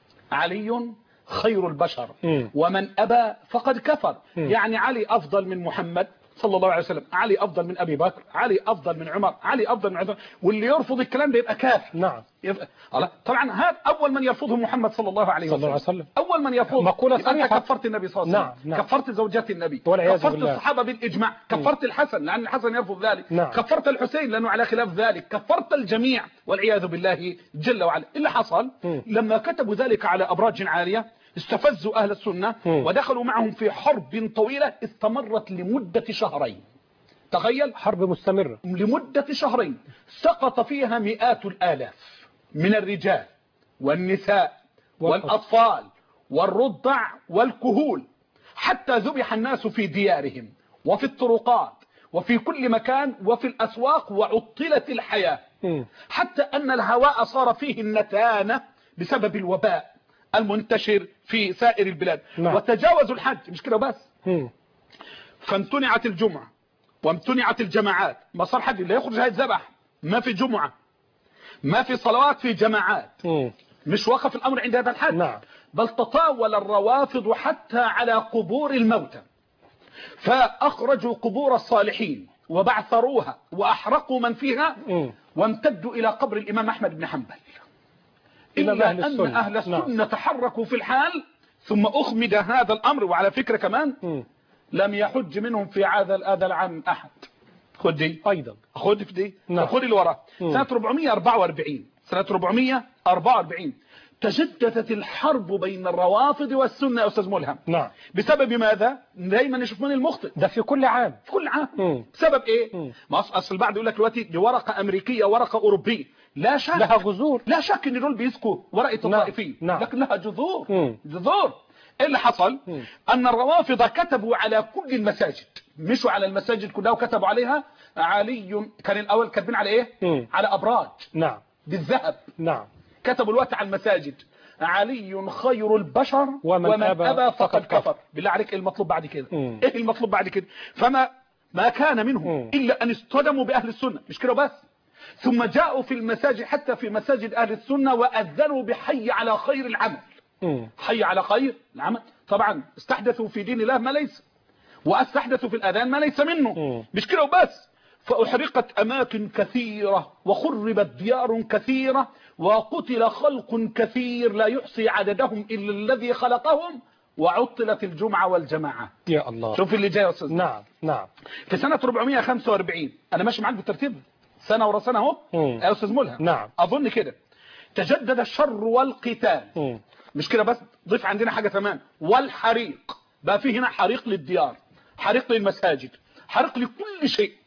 علي خير البشر ومن أبى فقد كفر. يعني علي أفضل من محمد صلى الله عليه وسلم، علي أفضل من أبي بكر، علي أفضل من عمر، علي أفضل من عثمان. واللي يرفض الكلام ده يبقى كافر. نعم. طبعا هذا أول من يرفضه محمد صلى الله عليه وسلم. أول من يرفضه. مقولة صريحة. أنت كفرت النبي صلى الله عليه وسلم. نعم. كفرت زوجات النبي، كفرت الصحابة بالإجماع، كفرت الحسن لأن الحسن يرفض ذلك. نعم. كفرت الحسين لأنه على خلاف ذلك، كفرت الجميع والعياذ بالله جل وعلا. اللي حصل لما كتبوا ذلك على أبراج عالية استفزوا أهل السنة ودخلوا معهم في حرب طويلة استمرت لمدة شهرين. تخيل، حرب مستمرة لمدة شهرين سقط فيها مئات الآلاف من الرجال والنساء والأطفال والرضع والكهول، حتى ذبح الناس في ديارهم وفي الطرقات وفي كل مكان وفي الأسواق وعطلت الحياة، حتى أن الهواء صار فيه النتانة بسبب الوباء المنتشر في سائر البلاد. وتجاوزوا الحج، مش كده بس، فامتنعت الجمعة وامتنعت الجماعات. ما صار حد لا يخرج هيتذبح، ما في جمعة، ما في صلوات في جماعات. مش وقف الأمر عند هذا الحد. بل تطاول الروافض حتى على قبور الموتى، فأخرجوا قبور الصالحين وبعثروها وأحرقوا من فيها وامتدوا إلى قبر الإمام أحمد بن حنبل، إلا أن أهل السنة تحركوا في الحال ثم أخمد هذا الأمر. وعلى فكرة كمان لم يحج منهم في هذا العام أحد. خد دي أيضا، خد في دي، خد اللي وراه. سنة 444 سنة 444 تجددت الحرب بين الروافض والسنة يا أستاذ ملهم. بسبب ماذا؟ دايما نشوف من المخطئ ده في كل عام. في كل عام. بسبب ايه؟ ما اصل البعض يقول لك دلوقتي دي ورقة أمريكية ورقة أوروبية. لا شك لها جذور، لا شك ان دول بيسكوا ورقة الطائفية، لكن لها جذور. جذور. ايه اللي حصل؟ ان الروافض كتبوا على كل المساجد، مشوا على المساجد كلها وكتبوا عليها علي. كان الاول كاتبين على ايه؟ على ابراج بالذهب. كتبوا الوقت على المساجد علي خير البشر ومن أبى فقد كفر. بالله عليك ايه المطلوب بعد كده؟ ايه المطلوب بعد كده؟ ما كان منهم الا ان اصطدموا باهل السنة، مش كده بس، ثم جاءوا في المساجد حتى في مساجد أهل السنة وأذنوا بحي على خير العمل. حي على خير العمل. طبعا استحدثوا في دين الله ما ليس، واستحدثوا في الأذان ما ليس منه. مش كده وبس، فأحرقت أماكن كثيرة وخربت ديار كثيرة وقتل خلق كثير لا يحصي عددهم إلا الذي خلقهم، وعطلت الجمعة والجماعة. يا الله. شوف اللي جاي يا أستاذ. نعم. في سنة 445 أنا ماشي معاك بالترتيب سنة ورا سنة اهو يا أستاذ ملهم. أظن كده تجدد الشر والقتال. مش كده بس، ضيف عندنا حاجة كمان، والحريق. بقى فيه هنا حريق للديار، حريق للمساجد، حريق لكل شيء،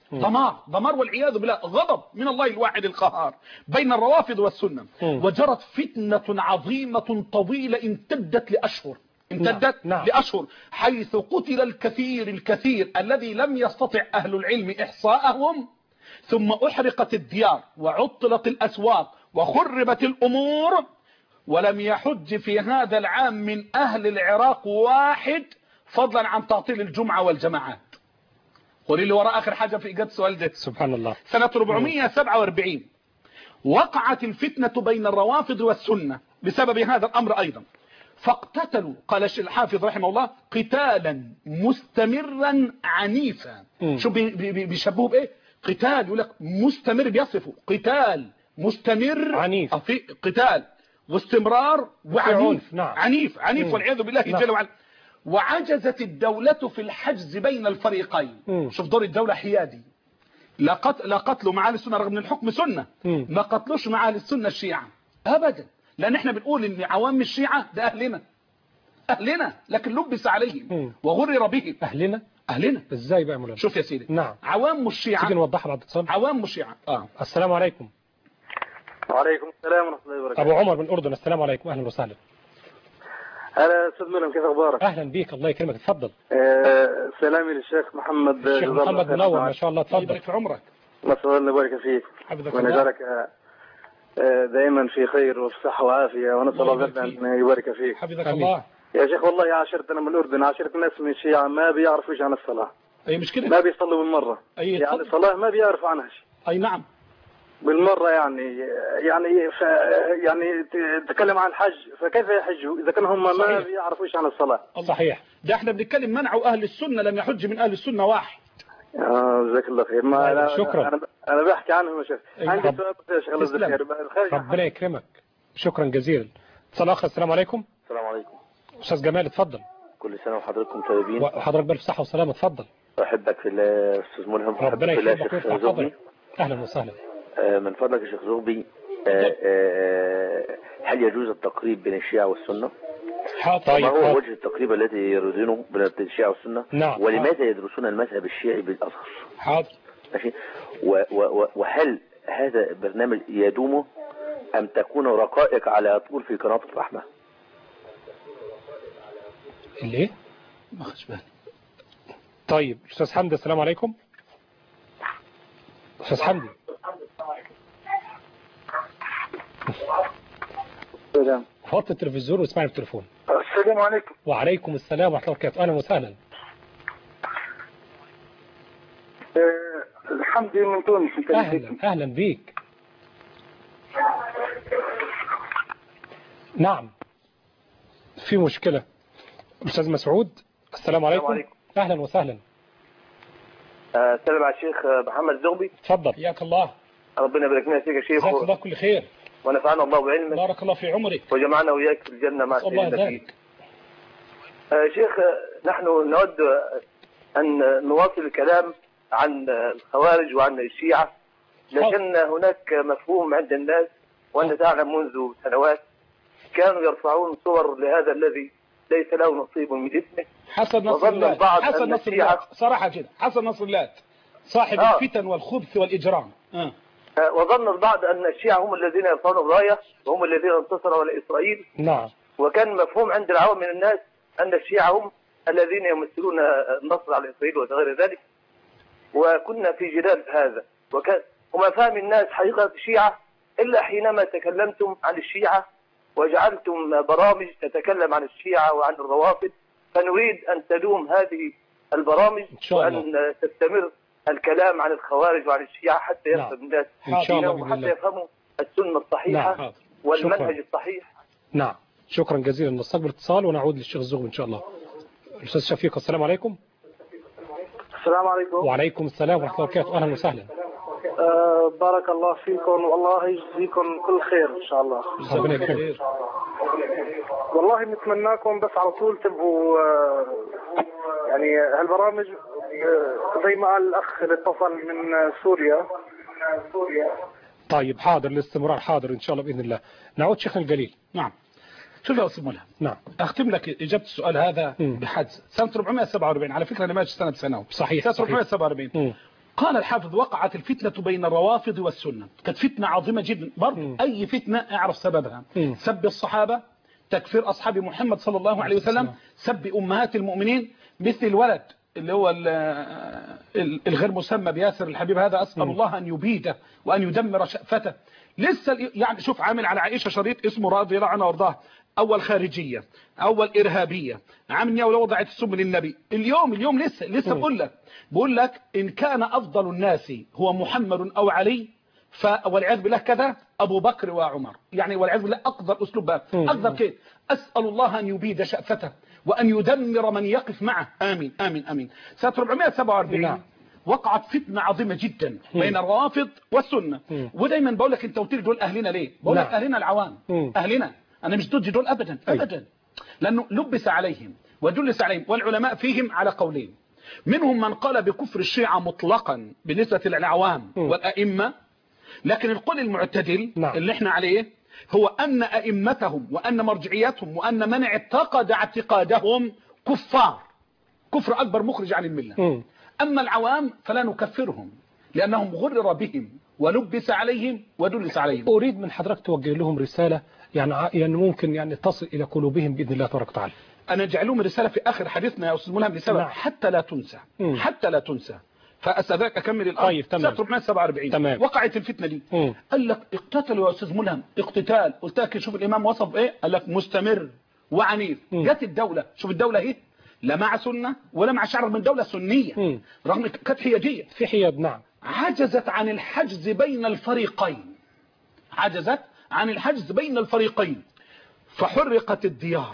دمار والعياذ بالله، غضب من الله الواحد القهار بين الروافض والسنة. وجرت فتنة عظيمة طويلة امتدت لأشهر، لأشهر، حيث قتل الكثير الذي لم يستطع أهل العلم إحصاءهم، ثم أحرقت الديار وعطلت الأسواق وخربت الأمور، ولم يحج في هذا العام من أهل العراق واحد، فضلا عن تعطيل الجمعة والجماعات. قولي لي وراء آخر حاجة في إجابة السؤال ده. سبحان الله. سنة 447 وقعت الفتنة بين الروافض والسنة بسبب هذا الأمر أيضا، فاقتتلوا، قال الحافظ رحمه الله، قتالا مستمرا عنيفا. شو بيشبهوا بإيه؟ قتال، يقول لك مستمر، بيصفوا قتال مستمر عنيف، في قتال واستمرار وعنيف. عنيف والعياذ بالله جل وعلا. وعجزت الدولة في الحجز بين الفريقين. شوف دور الدولة حيادي، لا قتلوا مع اهل السنة رغم ان الحكم سنة، ما قتلوش مع اهل السنة الشيعة ابدا، لان احنا بنقول ان عوام الشيعة ده اهلنا، لكن لبس عليهم وغرر بهم. اهلنا ازاي بقى يا مولانا؟ شوف يا سيدي، نعم، عوام الشيعة، تيجي نوضحها بعد اتصال. عوام الشيعة. السلام عليكم. وعليكم السلام ورحمة الله وبركاته. ابو عمر من الاردن، السلام عليكم، اهلا وسهلا. هلا استاذ ملهم، كيف اخبارك؟ اهلا بيك، الله يكرمك، اتفضل. سلامي للشيخ محمد. الشيخ محمد منور ما شاء الله، اتفضل. يبارك في عمرك. نسأل الله يبارك فيك ونجعلك دائما في خير وفي صحة وعافية، ونسأل الله أن يبارك فيك. حفظك الله يا شيخ. والله عاشرت أنا من الأردن، عاشرت ناس من الشيعة ما بيعرفوش عن الصلاة. أي مشكلة؟ ما بيصلوا بالمرة. يعني الصلاة ما بيعرفوا عنها شيء. أي نعم بالمرة. يعني تتكلم عن الحج، فكيف يحجوا إذا كانوا هم ما بيعرفوش عن الصلاة؟ صحيح. ده احنا بنتكلم منعوا أهل السنة، لم يحج من أهل السنة واحد. جزاك الله خير. ما شكرا. أنا بحكي عنهم يا شيخ. عندي سؤال يا شيخ. الله خير. ربنا يكرمك، شكرا جزيلا. اتصال آخر. السلام عليكم. السلام عليكم. أستاذ جمال اتفضل. كل سنة وحضراتكم طيبين. وحضرتك بألف صحة وسلامة، اتفضل. أحبك في الله أستاذ ملهم. ربنا يكرمك شيخ زغبي. أهلا وسهلا. من فضلك يا شيخ زغبي، هل يجوز التقريب بين الشيعة والسنة؟ طيب، ما هو وجه التقريب الذي يريدونه بين الشيعة والسنة؟ نعم. ولماذا يدرسون المذهب الشيعي بالأزهر؟ حاضر. ماشي. وهل هذا البرنامج يدوم أم تكون رقائق على طول في قناة الرحمة؟ ليه؟ ما خدش بالي. طيب أستاذ حمدي، السلام عليكم. أستاذ حمدي. السلام. حط التلفزيون واسمعني بالتليفون. السلام عليكم. وعليكم السلام ورحمة الله وبركاته، أهلا وسهلا. حمدي من تونس. أهلا بيك. نعم، في مشكلة. أستاذ مسعود، السلام عليكم. أهلا وسهلا. السلام على الشيخ محمد زغبي. اتفضل. حياك الله. ربنا يبارك فيك يا شيخ. جزاك الله كل خير. ونفعنا الله بعلمك. بارك الله في عمرك. وجمعنا وياك في الجنة مع سيدنا فيك. شيخ، نحن نود أن نواصل الكلام عن الخوارج وعن الشيعة، لكن هناك مفهوم عند الناس، وأنت تعلم منذ سنوات كانوا يرفعون صور لهذا الذي ليس له نصيب من اسمه. حسن نصر الله. حسن نصر الله صراحة كده، حسن نصر الله صاحب الفتن والخبث والإجرام. وظن البعض أن الشيعة هم الذين يرفعون الراية وهم الذين انتصروا على إسرائيل. نعم. وكان مفهوم عند العوام من الناس أن الشيعة هم الذين يمثلون النصر على إسرائيل وغير ذلك، وكنا في جدال هذا، وما فهم الناس حقيقة الشيعة إلا حينما تكلمتم عن الشيعة وجعلتم برامج تتكلم عن الشيعة وعن الروافض، فنريد أن تدوم هذه البرامج وأن تستمر الكلام عن الخوارج وعن الشيعة حتى يفهم الناس وحتى يفهموا السنة الصحيحة والمنهج الصحيح. نعم، شكرا جزيلا. نستقبل اتصال ونعود للشيخ الزغبي إن شاء الله. الأستاذ شفيق، السلام عليكم. السلام عليكم. وعليكم السلام ورحمة الله وبركاته، أهلا وسهلا. بارك الله فيكم، والله يجزيكم كل خير إن شاء الله. ربنا يكرمك. والله نتمناكم بس على طول تبقوا يعني هالبرامج زي ما قال الأخ اللي اتصل من سوريا. طيب حاضر، الاستمرار حاضر إن شاء الله بإذن الله. نعود شيخنا الجليل. نعم. شوف يا أستاذ ملهم. نعم. أختم لك إجابة السؤال هذا بحدث سنة 447. على فكرة أنا ماشي سنة بسنة. صحيح. سنة 447 قال الحافظ وقعت الفتنة بين الروافض والسنة، كانت فتنة عظيمة جدا برضه. أي فتنة اعرف سببها، سب الصحابة، تكفير أصحاب محمد صلى الله عليه وسلم، سب أمهات المؤمنين، مثل الولد اللي هو الغير مسمى بياسر الحبيب هذا، أسأل الله أن يبيده وأن يدمر شأفته. لسه يعني شوف عامل على عائشة شريط اسمه رضي الله عنها وارضاها، أول خارجية، أول إرهابية، عامل ولو وضعت السم للنبي. اليوم لسه بقول لك إن كان أفضل الناس هو محمد أو علي، والعياذ بالله كذا أبو بكر وعمر، يعني والعياذ بالله أقدر أسلوب بقى، أقدر كده. أسأل الله أن يبيد شأفته وأن يدمر من يقف معه، آمين آمين آمين. سنة 447 وقعت فتنة عظيمة جدا بين الروافض والسنة. ودايما بقول لك انت قلت لي دول أهلنا ليه؟ بقول لك أهلنا العوام، أهلنا، أنا مش ضد دول أبدا أبدا، لأنه لبس عليهم ودلس عليهم، والعلماء فيهم على قولين. منهم من قال بكفر الشيعة مطلقا بالنسبة للعوام والأئمة، لكن القول المعتدل اللي احنا عليه هو أن أئمتهم وأن مرجعيتهم وأن من اعتقد اعتقادهم كفار، كفر أكبر مخرج عن الملة. أما العوام فلا نكفرهم لأنهم غرر بهم ولبس عليهم ودلس عليهم. أريد من حضرتك توجه لهم رسالة يعني ممكن يعني تصل إلى قلوبهم بإذن الله تبارك وتعالى. أنا أجعل لهم رسالة في آخر حديثنا يا أستاذ ملهم لسبب حتى لا تنسى، حتى لا تنسى. فأستاذنك أكمل الأمر. طيب تمام. 447 وقعت الفتنة دي. قال لك اقتتلوا يا أستاذ ملهم، اقتتال. قلت لك شوف الإمام وصف إيه؟ قال لك مستمر وعنيف. جت الدولة، شوف الدولة إيه؟ لا مع سنة ولا مع شعر من دولة سنية، رغم كانت حيادية، في حياد. نعم. عجزت عن الحجز بين الفريقين، عجزت عن الحجز بين الفريقين، فحرقت الديار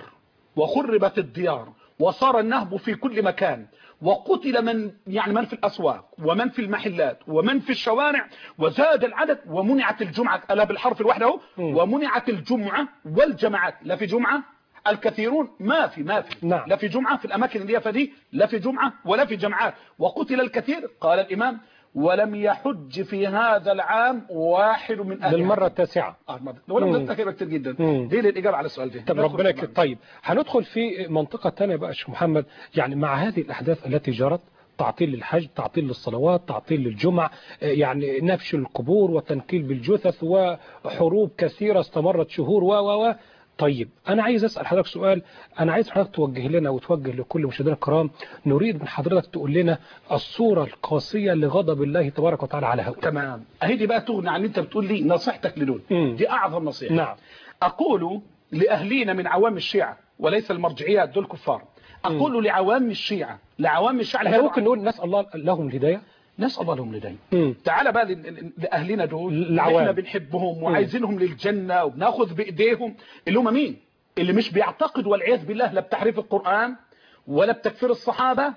وخربت الديار وصار النهب في كل مكان، وقتل من في الأسواق ومن في المحلات ومن في الشوارع، وزاد العدد، ومنعت الجمعة، ألا بالحرف الواحد اهو، ومنعت الجمعة والجماعات. لا في جمعة الكثيرون، ما في نعم. لا في جمعة في الأماكن اللي هي فدي، لا في جمعة ولا في جمعات، وقتل الكثير. قال الإمام ولم يحج في هذا العام واحد من أهلها للمرة التاسعة. ولم تذكر كتير جدا. دي للإجابة على السؤال ده. طب ربنا يكرمك. طيب هندخل في منطقة ثانية بقى شيخ محمد، يعني مع هذه الأحداث التي جرت، تعطيل للحج، تعطيل للصلوات، تعطيل للجمع، يعني نفش القبور وتنكيل بالجثث، وحروب كثيرة استمرت شهور و طيب أنا عايز أسأل حضرتك سؤال، أنا عايز حضرتك توجه لنا وتوجه لكل مشاهدينا الكرام، نريد من حضرتك تقول لنا الصورة القاسية لغضب الله تبارك وتعالى على هؤلاء. تمام. أهي دي بقى تغني عن أنت بتقول لي نصيحتك لدول، دي أعظم نصيحة. نعم. أقول لأهلينا من عوام الشيعة وليس المرجعيات، دول كفار. أقول لعوام الشيعة، احنا ممكن نقول نسأل الله لهم الهداية، نسأل الله لهم الهداية. تعال بقى لأهلنا دول احنا بنحبهم وعايزينهم للجنة وبناخذ بإيديهم، اللي هم مين؟ اللي مش بيعتقد والعياذ بالله لا بتحريف القرآن ولا بتكفير الصحابة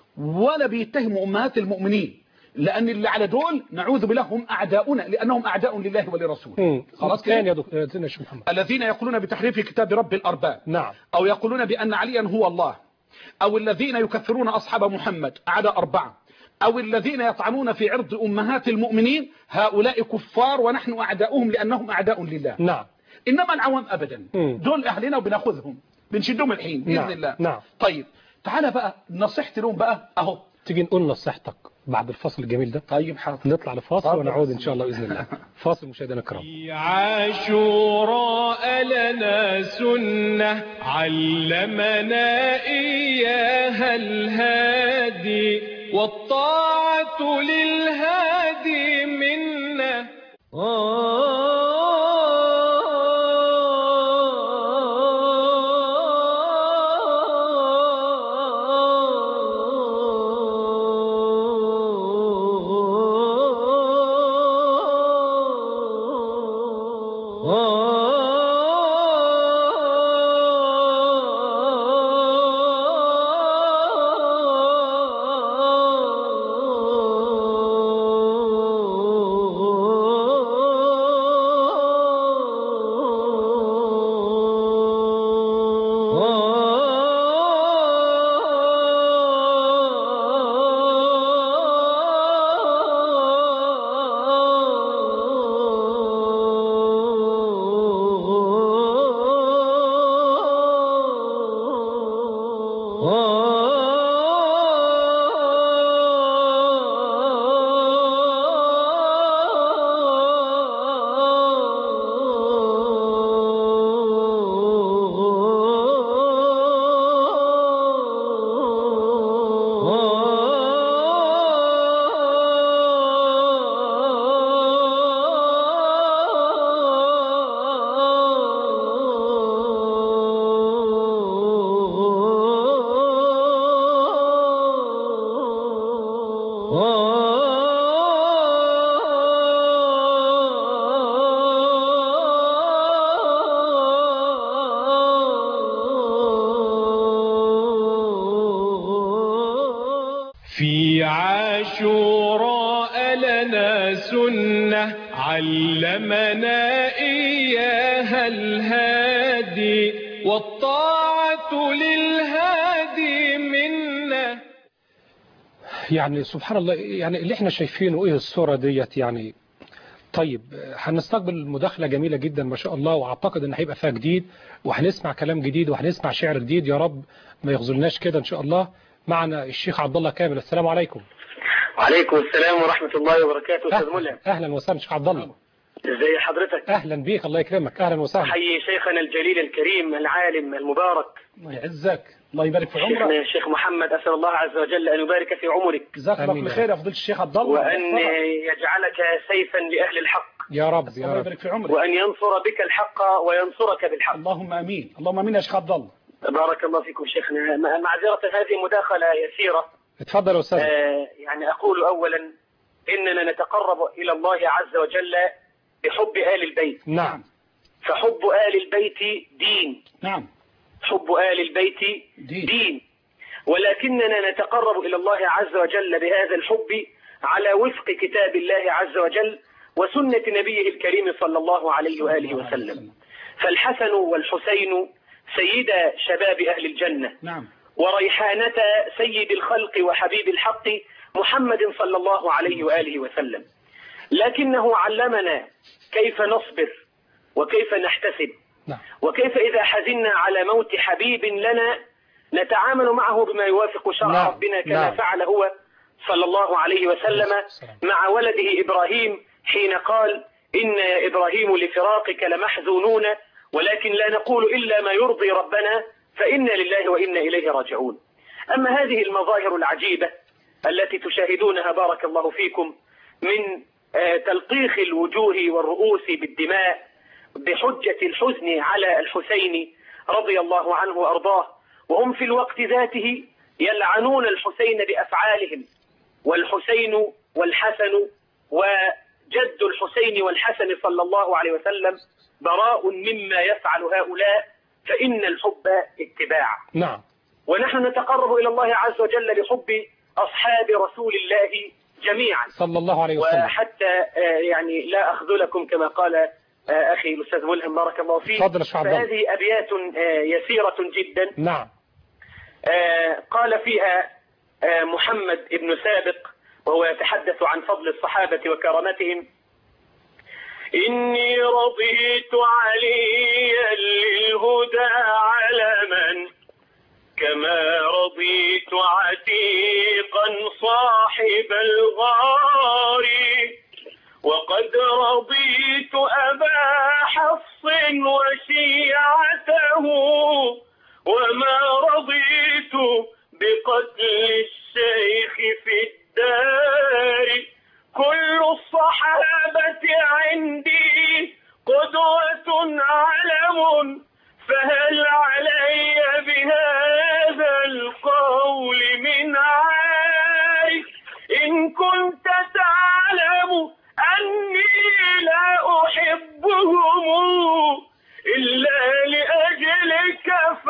ولا بيتهموا أمهات المؤمنين، لأن اللي على دول نعوذ بالله هم أعداؤنا، لأنهم أعداء لله ولرسوله. خلاص كده يا دكتور محمد. الذين يقولون بتحريف كتاب رب الأرباب، نعم، أو يقولون بأن عليا هو الله، أو الذين يكفرون أصحاب محمد أعداء 4، أو الذين يطعنون في عرض أمهات المؤمنين، هؤلاء كفار ونحن أعداؤهم لأنهم أعداء لله. نعم. إنما العوام أبدا، دول أهلنا وبناخذهم بنشدهم الحين بإذن نعم. الله. نعم. طيب تعالى بقى نصيحتي لهم بقى أهو. تيجي نقول نصيحتك بعد الفصل الجميل ده. طيب حاضر. نطلع لفاصل ونعود إن شاء الله بإذن الله. فاصل مشاهدينا الكرام. عاشوراء لنا سنة علمنا إياها الهادي، والطاعة للهادي منا. في عاشوراء لنا سنة علمنا إياها الهادي والطاعة للهادي منا. يعني سبحان الله، يعني اللي احنا شايفينه ايه الصورة ديت يعني. طيب هنستقبل مداخلة جميلة جدا ما شاء الله، واعتقد ان هيبقى فيها جديد وهنسمع كلام جديد وهنسمع شعر جديد، يا رب ما يخذلناش كده ان شاء الله. معنا الشيخ عبد الله كامل. السلام عليكم. وعليكم السلام ورحمة الله وبركاته. استاذ ملهم، اهلا وسهلا شيخ عبد الله. ازي حضرتك؟ اهلا بيك، الله يكرمك، اهلا وسهلا. حيي شيخنا الجليل الكريم العالم المبارك، الله يعزك، الله يبارك في عمرك. شيخنا الشيخ محمد، اسال الله عز وجل ان يبارك في عمرك، جزاك الله كل خير يا فضيلة الشيخ عبد الله، وان يجعلك سيفا لاهل الحق يا رب يا الله رب، يبارك في عمرك، وان ينصر بك الحق وينصرك بالحق. اللهم امين، اللهم امين يا شيخ عبد الله. بارك الله فيكم شيخنا. معذرة هذه مداخلة يسيرة. اتفضل يا استاذ. يعني اقول اولا اننا نتقرب الى الله عز وجل بحب آل البيت. نعم. فحب آل البيت دين. نعم. حب آل البيت دين. ولكننا نتقرب إلى الله عز وجل بهذا الحب على وفق كتاب الله عز وجل وسنة نبيه الكريم صلى الله عليه وآله وسلم. فالحسن والحسين سيدا شباب أهل الجنة. نعم. وريحانة سيد الخلق وحبيب الحق محمد صلى الله عليه وآله وسلم. لكنه علمنا كيف نصبر وكيف نحتسب. نعم. وكيف إذا حزنا على موت حبيب لنا نتعامل معه بما يوافق شرع نعم. ربنا كما نعم. فعل هو صلى الله عليه وسلم مع ولده إبراهيم حين قال إن يا إبراهيم لفراقك لمحزونون ولكن لا نقول إلا ما يرضي ربنا فإنا لله وإنا إليه راجعون. أما هذه المظاهر العجيبة التي تشاهدونها بارك الله فيكم من تلقيخ الوجوه والرؤوس بالدماء بحجة الحزن على الحسين رضي الله عنه وأرضاه، وهم في الوقت ذاته يلعنون الحسين بأفعالهم، والحسين والحسن وجد الحسين والحسن صلى الله عليه وسلم براء مما يفعل هؤلاء، فإن الحب اتباع. نعم. ونحن نتقرب إلى الله عز وجل بحب أصحاب رسول الله جميعا صلى الله عليه وسلم. وحتى يعني لا أخذلكم كما قال أخي الأستاذ ملهم بارك الله فيه. فهذه أبيات يسيرة جدا. نعم. قال فيها محمد بن سابق وهو يتحدث عن فضل الصحابة وكرامتهم: إني رضيت عليا للهدى علما كما رضيت عتيقا صاحب الغار وقد رضيت أبا حفص وشيعته وما رضيت بقتل الشيخ في الدار. كل الصحابة عندي قدوة علم فهل علي بهذا القول من عار. إن كنت تعلم أني لا أحبهم إلا لأجلك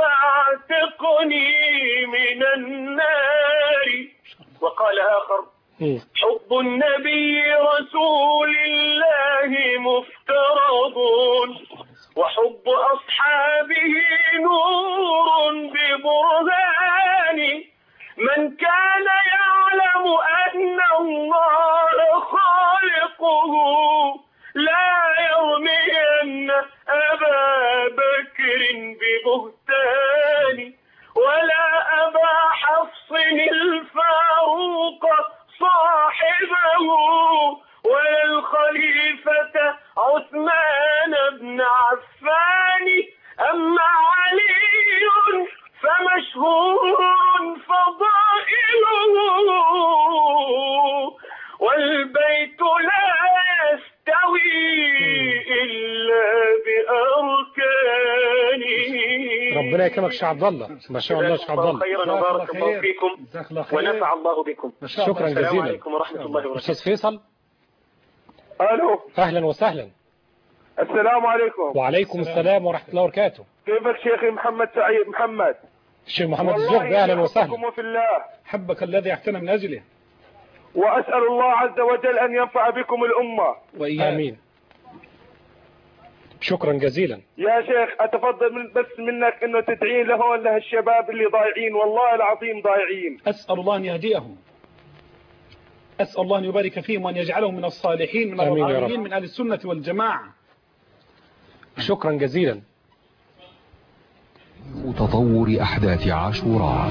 فاعتقني من النار. وقال آخر: حب النبي رسول الله مفترض وحب أصحابه نور ببرهان. من كان يعلم أن الله خالقه لا يرمين أبا بكر ببهتان ولا أبا حفص الفاروق صاحبه ولا الخليفة عثمان بن عفان. أما علي فمشهور فضائله والبيت لا يستوي إلا بأركانه. ربنا يكرمك شيخ عبد الله، ما شاء الله شيخ عبد الله. خيرا وبارك الله فيكم ونفع الله بكم. شكرا جزيلا. السلام عليكم ورحمة الله وبركاته. أستاذ فيصل. الو. اهلا وسهلا. السلام عليكم. وعليكم السلام ورحمة الله وبركاته. كيفك شيخي محمد سعيد محمد؟ الشيخ محمد الزغبي أهلا وسهلا. في الله حبك الذي احتنى من أجله، وأسأل الله عز وجل أن ينفع بكم الأمة وإياك. آمين. شكرا جزيلا يا شيخ. أتفضل بس منك أنه تدعي له الشباب اللي ضايعين، والله العظيم ضايعين. أسأل الله أن يهديهم، أسأل الله أن يبارك فيهم وأن يجعلهم من الصالحين من الرابحين من أهل السنة والجماعة. شكرا جزيلا. تطور أحداث عاشوراء.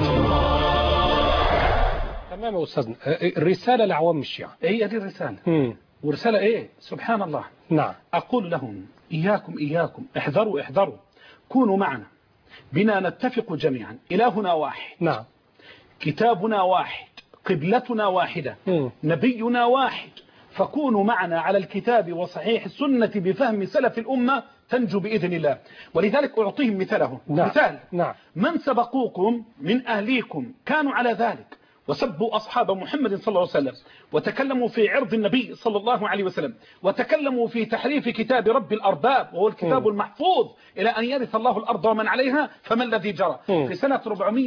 تمام يا أستاذنا. الرسالة لعوام الشيعة هي دي الرسالة. ورسالة إيه؟ سبحان الله. نعم. أقول لهم إياكم احذروا كونوا معنا، بنا نتفق جميعا. إلهنا واحد، نعم، كتابنا واحد، قبلتنا واحدة، نبينا واحد، فكونوا معنا على الكتاب وصحيح السنة بفهم سلف الأمة تنجو بإذن الله. ولذلك أعطيهم مثاله. نعم. مثال. نعم. من سبقوكم من أهليكم كانوا على ذلك، وسبوا أصحاب محمد صلى الله عليه وسلم، وتكلموا في عرض النبي صلى الله عليه وسلم، وتكلموا في تحريف كتاب رب الأرباب وهو الكتاب المحفوظ إلى أن يرث الله الأرض ومن عليها. فما الذي جرى في سنة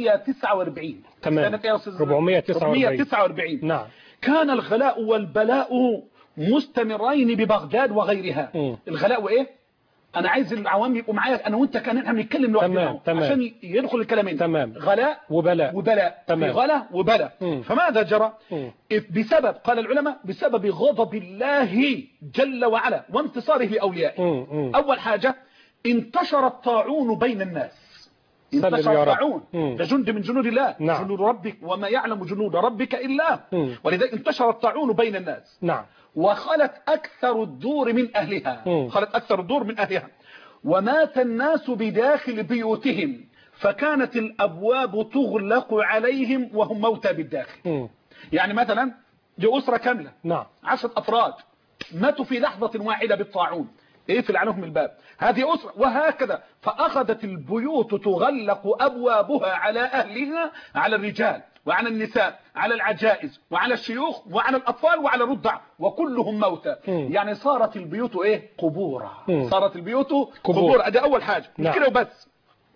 449؟ تمام. سنة 449. نعم. كان الغلاء والبلاء مستمرين ببغداد وغيرها. الغلاء وإيه؟ أنا عايز العوام يبقوا معايا، أنا وأنت كان احنا بنتكلم لوحدنا عشان يدخل الكلامين. تمام. غلاء وبلاء. تمام. في غلاء وبلاء. فماذا جرى؟ بسبب، قال العلماء، بسبب غضب الله جل وعلا وانتصاره لأوليائه. أول حاجة انتشر الطاعون بين الناس. انتشر الطاعون، ده جند من جنود الله. نعم. جنود ربك وما يعلم جنود ربك إلا. ولذلك انتشر الطاعون بين الناس. نعم. وخلت أكثر الدور من أهلها. خلت أكثر الدور من أهلها. ومات الناس بداخل بيوتهم، فكانت الأبواب تغلق عليهم وهم موتى بالداخل. يعني مثلا دي أسرة كاملة، نعم، 10 أفراد ماتوا في لحظة واحدة بالطاعون، اقفل عنهم الباب. هذه أسرة، وهكذا. فأخذت البيوت تغلق أبوابها على أهلها، على الرجال وعلى النساء، على العجائز وعلى الشيوخ وعلى الأطفال وعلى الرضع، وكلهم موتى. يعني صارت البيوت إيه؟ قبورا. صارت البيوت قبور. هذا أول حاجة. مش كده وبس،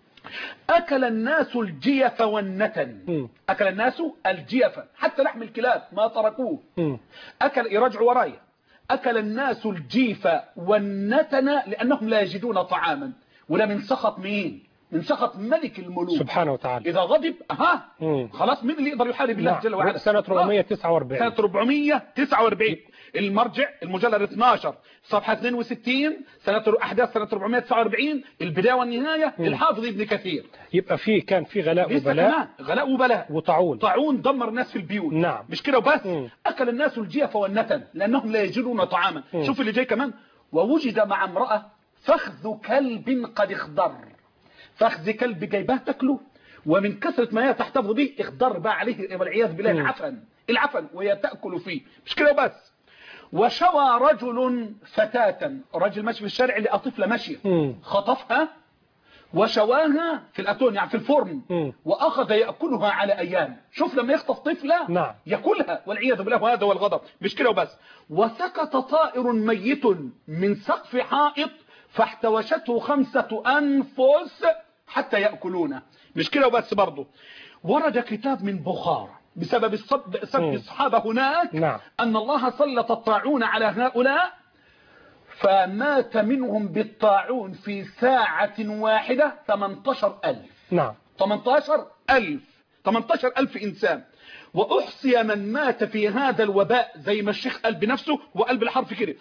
أكل الناس الجيف والنتن. أكل الناس الجيف، حتى لحم الكلاب ما تركوه. أكل، يرجعوا ورايا، أكل الناس الجيف والنتن لأنهم لا يجدون طعاما. ولا من سخط مين؟ من سخط ملك الملوك سبحانه وتعالى. إذا غضب خلاص مين اللي يقدر يحارب الله جل وعلا؟ سنة 449. سنة 449. المرجع المجلد 12 صفحة 62، سنة أحداث سنة 449، البداية والنهاية، الحافظ ابن كثير. يبقى كان في غلاء وبلاء. غلاء وبلاء وطاعون دمر الناس في البيوت. نعم. مش كده وبس، أكل الناس الجيف والنتن لأنهم لا يجدون طعاما. شوف اللي جاي كمان، ووجد مع امرأة فخذ كلب قد اخضر. فخذ كلب جايباه تاكله، ومن كثرة ما هي تحتفظ به اخضر بقى عليه والعياذ بالله العفن وهي تأكل فيه. مش كده وبس، وشوى رجل فتاة، رجل ماشي في الشارع اللي طفلة ماشية، خطفها وشواها في الأتون، يعني في الفرن، وأخذ يأكلها على أيام. شوف لما يخطف طفلة يأكلها والعياذ بالله، وهذا هو الغضب. مش كده وبس، وسقط طائر ميت من سقف حائط فاحتوشته 5 أنفس حتى يأكلونه. مش كده وبس، برضه ورد كتاب من بخارى بسبب سب الصحابة هناك. أن الله سلط الطاعون على هؤلاء، فمات منهم بالطاعون في ساعة واحدة 18,000. 18,000 إنسان. وأحصي من مات في هذا الوباء زي ما الشيخ قال بنفسه وقال بالحرف كده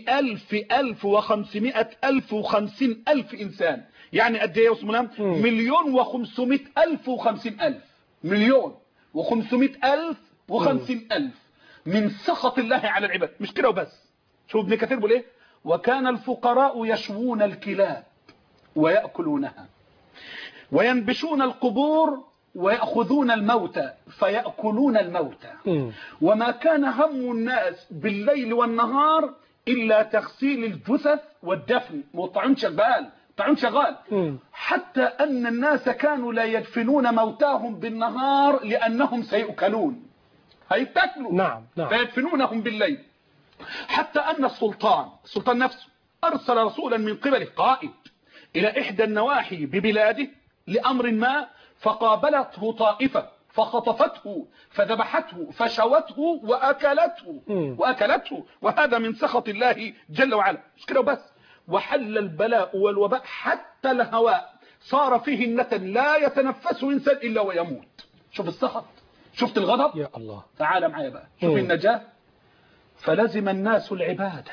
ب1,500,000 و50,000 إنسان. يعني قد ايه يا أستاذ ملهم؟ 1,500,000 و50,000. 1,500,000 و50,000 من سخط الله على العباد. مش كده وبس، شوف ابن كثير بيقول ايه، وكان الفقراء يشوون الكلاب ويأكلونها، وينبشون القبور ويأخذون الموتى فيأكلون الموتى. وما كان هم الناس بالليل والنهار إلا تغسيل الجثث والدفن. والطاعون شغال، حتى أن الناس كانوا لا يدفنون موتاهم بالنهار لأنهم سيؤكلون، هيتاكلوا. نعم. فيدفنونهم بالليل. حتى أن السلطان نفسه أرسل رسولا من قبله قائد إلى إحدى النواحي ببلاده لأمر ما فقابلته طائفة فخطفته فذبحته فشوته وأكلته وهذا من سخط الله جل وعلا. مش كده وبس، وحل البلاء والوباء حتى الهواء صار فيه النتن لا يتنفس إنسان إلا ويموت. شوف السخط، شفت الغضب يا الله. تعال معايا بقى شوف النجاة. فلزم الناس العبادة،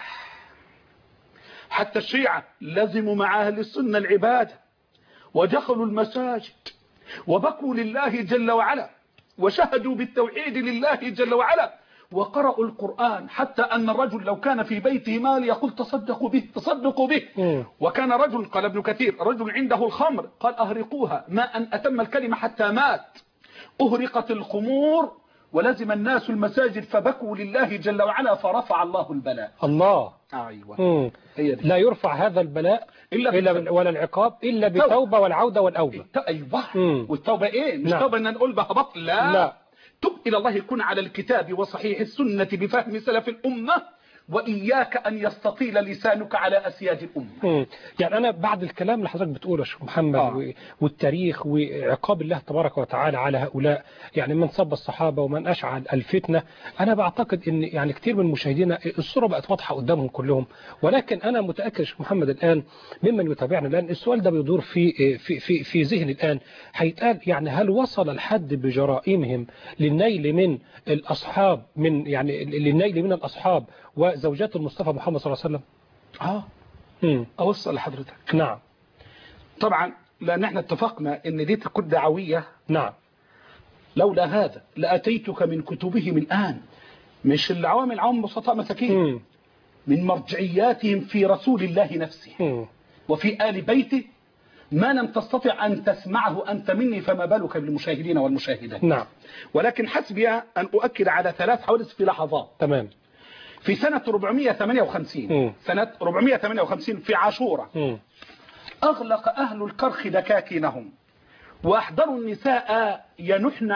حتى الشيعة لزموا مع أهل السنة العبادة ودخلوا المساجد وبكوا لله جل وعلا وشهدوا بالتوحيد لله جل وعلا وقرأوا القرآن، حتى أن الرجل لو كان في بيته مال يقول تصدقوا به. وكان رجل، قال ابن كثير، رجل عنده الخمر قال أهرقوها، ما أن أتم الكلمة حتى مات. أهرقت الخمور ولزم الناس المساجد فبكوا لله جل وعلا فرفع الله البلاء. الله. أيوة. لا يرفع هذا البلاء إلا ولا العقاب إلا بالتوبة والعودة والأوبة. أيوة. والتوبة إيه؟ مش توبة أن نقول بها بطل، لا. تب إلى الله، يكون على الكتاب وصحيح السنة بفهم سلف الأمة، وإياك أن يستطيل لسانك على أسياد الأمة. يعني أنا بعد الكلام اللي حضرتك بتقوله يا شيخ محمد والتاريخ وعقاب الله تبارك وتعالى على هؤلاء، يعني من صب الصحابة ومن أشعل الفتنة، أنا بعتقد أن يعني كتير من مشاهدينا الصورة بقت واضحة قدامهم كلهم. ولكن أنا متأكد يا شيخ محمد الآن ممن يتابعنا الآن السؤال ده بيدور في ذهن الآن، هيتقال يعني هل وصل الحد بجرائمهم للنيل من الأصحاب، من يعني للنيل من الأصحاب وزوجات المصطفى محمد صلى الله عليه وسلم؟ أوصل لحضرتك. نعم. طبعا لأن احنا اتفقنا ان دي تكون دعوية. نعم. لولا هذا لأتيتك من كتبهم الآن، مش العوام بسطاء مساكين، من مرجعياتهم في رسول الله نفسه وفي آل بيته ما لم تستطع أن تسمعه أنت مني، فما بالك بالمشاهدين والمشاهدات. نعم. ولكن حسبي أن أؤكد على 3 حوادث في لحظات. تمام. في سنة 458 سنة 458 في عاشوراء أغلق أهل الكرخ دكاكينهم وأحضروا النساء ينحن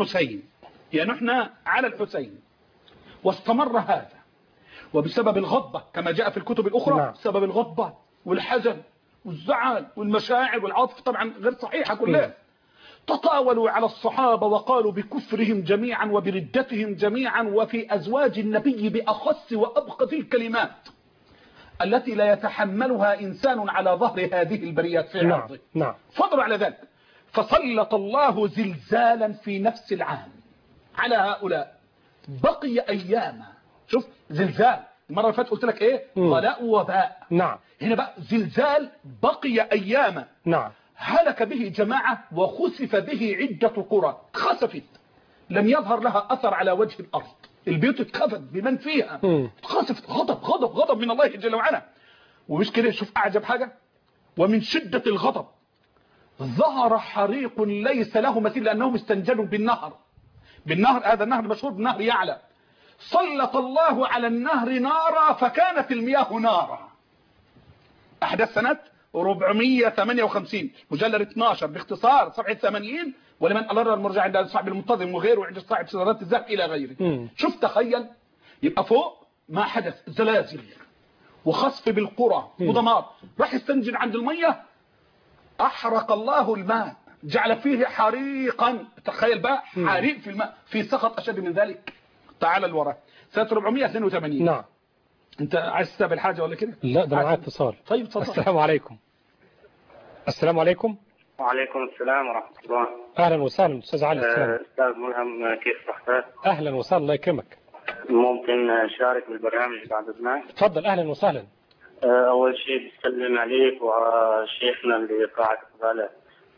على الحسين واستمر هذا، وبسبب الغضبة كما جاء في الكتب الأخرى بسبب الغضبة والحزن والزعل والمشاعر والعاطفة طبعا غير صحيحة كلها، تطاولوا على الصحابة وقالوا بكفرهم جميعا وبردتهم جميعا، وفي أزواج النبي بأخص وأبخس الكلمات التي لا يتحملها إنسان على ظهر هذه البريات في عرضه. نعم. فضلوا على ذلك، فسلط الله زلزالا في نفس العام على هؤلاء بقي أياما. شوف زلزال، المرة اللي فاتت قلت لك إيه؟ غلاء وباء. نعم. هنا بقى زلزال بقي أياما. نعم. هلك به جماعة وخسف به عدة قرى، خسفت لم يظهر لها أثر على وجه الأرض، البيوت اتخفت بمن فيها، خسفت. غضب من الله جل وعلا. ومش كده، شوف أعجب حاجة، ومن شدة الغضب ظهر حريق ليس له مثيل لأنهم استنجدوا بالنهر، هذا النهر مشهور بنهر يعلى، سلط الله على النهر نارا فكانت المياه نارا. أحداث سنة 458 مجلد 12 باختصار صفحة 80، ولمن ألر المرجع عند صاحب المنتظم وغيره وعند صاحب سيارات الذهب إلى غيره. شوف تخيل، يبقى فوق ما حدث زلازل وخسف بالقرى ودمار، راح يستنجد عند المية، أحرق الله الماء جعل فيه حريقا. تخيل بقى حريق في الماء، في سخط أشد من ذلك. تعال الوراء سنة 482. نعم. انت عايز تستقبل حاجة ولا كده؟ لا ده معايا اتصال. طيب اتفضل. السلام عليكم. السلام عليكم. وعليكم السلام ورحمة الله. اهلا وسهلا استاذ علي. استاذ ملهم، كيف صحتك؟ اهلا وسهلا، الله يكرمك. ممكن اشارك بالبرنامج بعد اذنك؟ تفضل. اهلا وسهلا. اول شيء بسلم عليك وشيخنا اللي قاعد قباله.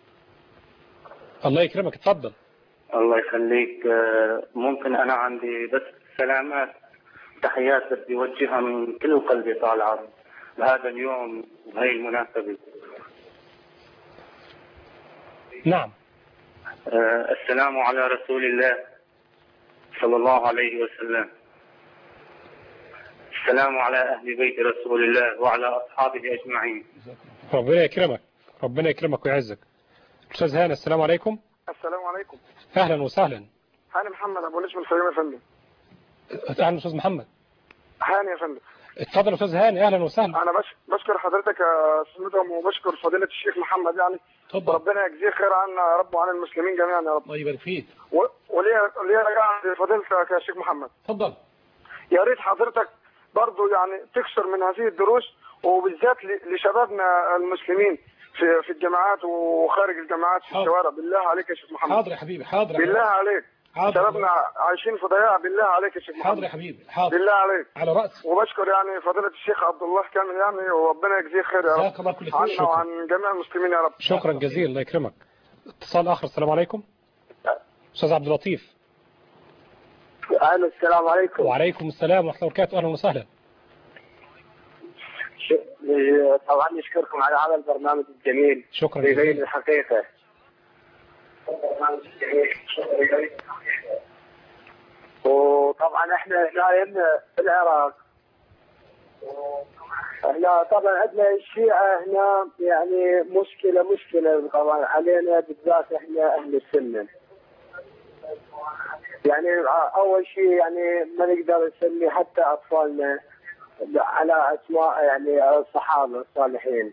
الله يكرمك، اتفضل. الله يخليك. ممكن انا عندي بس سلامات تحيات بدي اوجهها من كل قلبي طال العرض بهذا اليوم وهي المناسبة. نعم. السلام على رسول الله صلى الله عليه وسلم. السلام على أهل بيت رسول الله وعلى أصحابه أجمعين. ربنا يكرمك، ربنا يكرمك ويعزك. أستاذ هاني، السلام عليكم. السلام عليكم. أهلا وسهلا. هاني محمد أبو نجم الفيوم يا فندم. أهلا أستاذ محمد. هاني يا فندم. اتفضل يا استاذ هاني، اهلا وسهلا. انا بشكر حضرتك يا استاذ مدهم، وبشكر فضيله الشيخ محمد يعني. اتفضل. ربنا يجزيه خير عنا يا رب وعن المسلمين جميعا يا رب. الله يبارك فيك. وليه رجاء عند فضيلتك يا شيخ محمد. اتفضل. يا ريت حضرتك برضو يعني تكثر من هذه الدروس، وبالذات لشبابنا المسلمين في الجامعات وخارج الجامعات في الشوارع. بالله عليك يا شيخ محمد. حاضر يا حبيبي، حاضر. بالله عليك. شبابنا عايشين في ضياع، بالله عليك يا شيخ محمد. حاضر يا حبيبي، حاضر. بالله عليك. على رأسي. وبشكر يعني فضيلة الشيخ عبد الله كامل يعني، وربنا يجزيه خير يا رب. جزاك الله كل خير. عنا وعن جميع المسلمين يا رب. شكرا جزيلا، الله يكرمك. اتصال آخر. السلام عليكم. أستاذ عبد اللطيف. السلام عليكم. وعليكم السلام ورحمة الله وبركاته، أهلا وسهلا. طبعا نشكركم على هذا البرنامج الجميل. شكرا يبين الحقيقة. وطبعا احنا هنا في العراق، احنا طبعا عندنا الشيعة هنا يعني مشكلة طبعا علينا بالذات احنا اهل السنة. يعني اول شيء يعني ما نقدر نسمي حتى اطفالنا على اسماء يعني الصحابة الصالحين.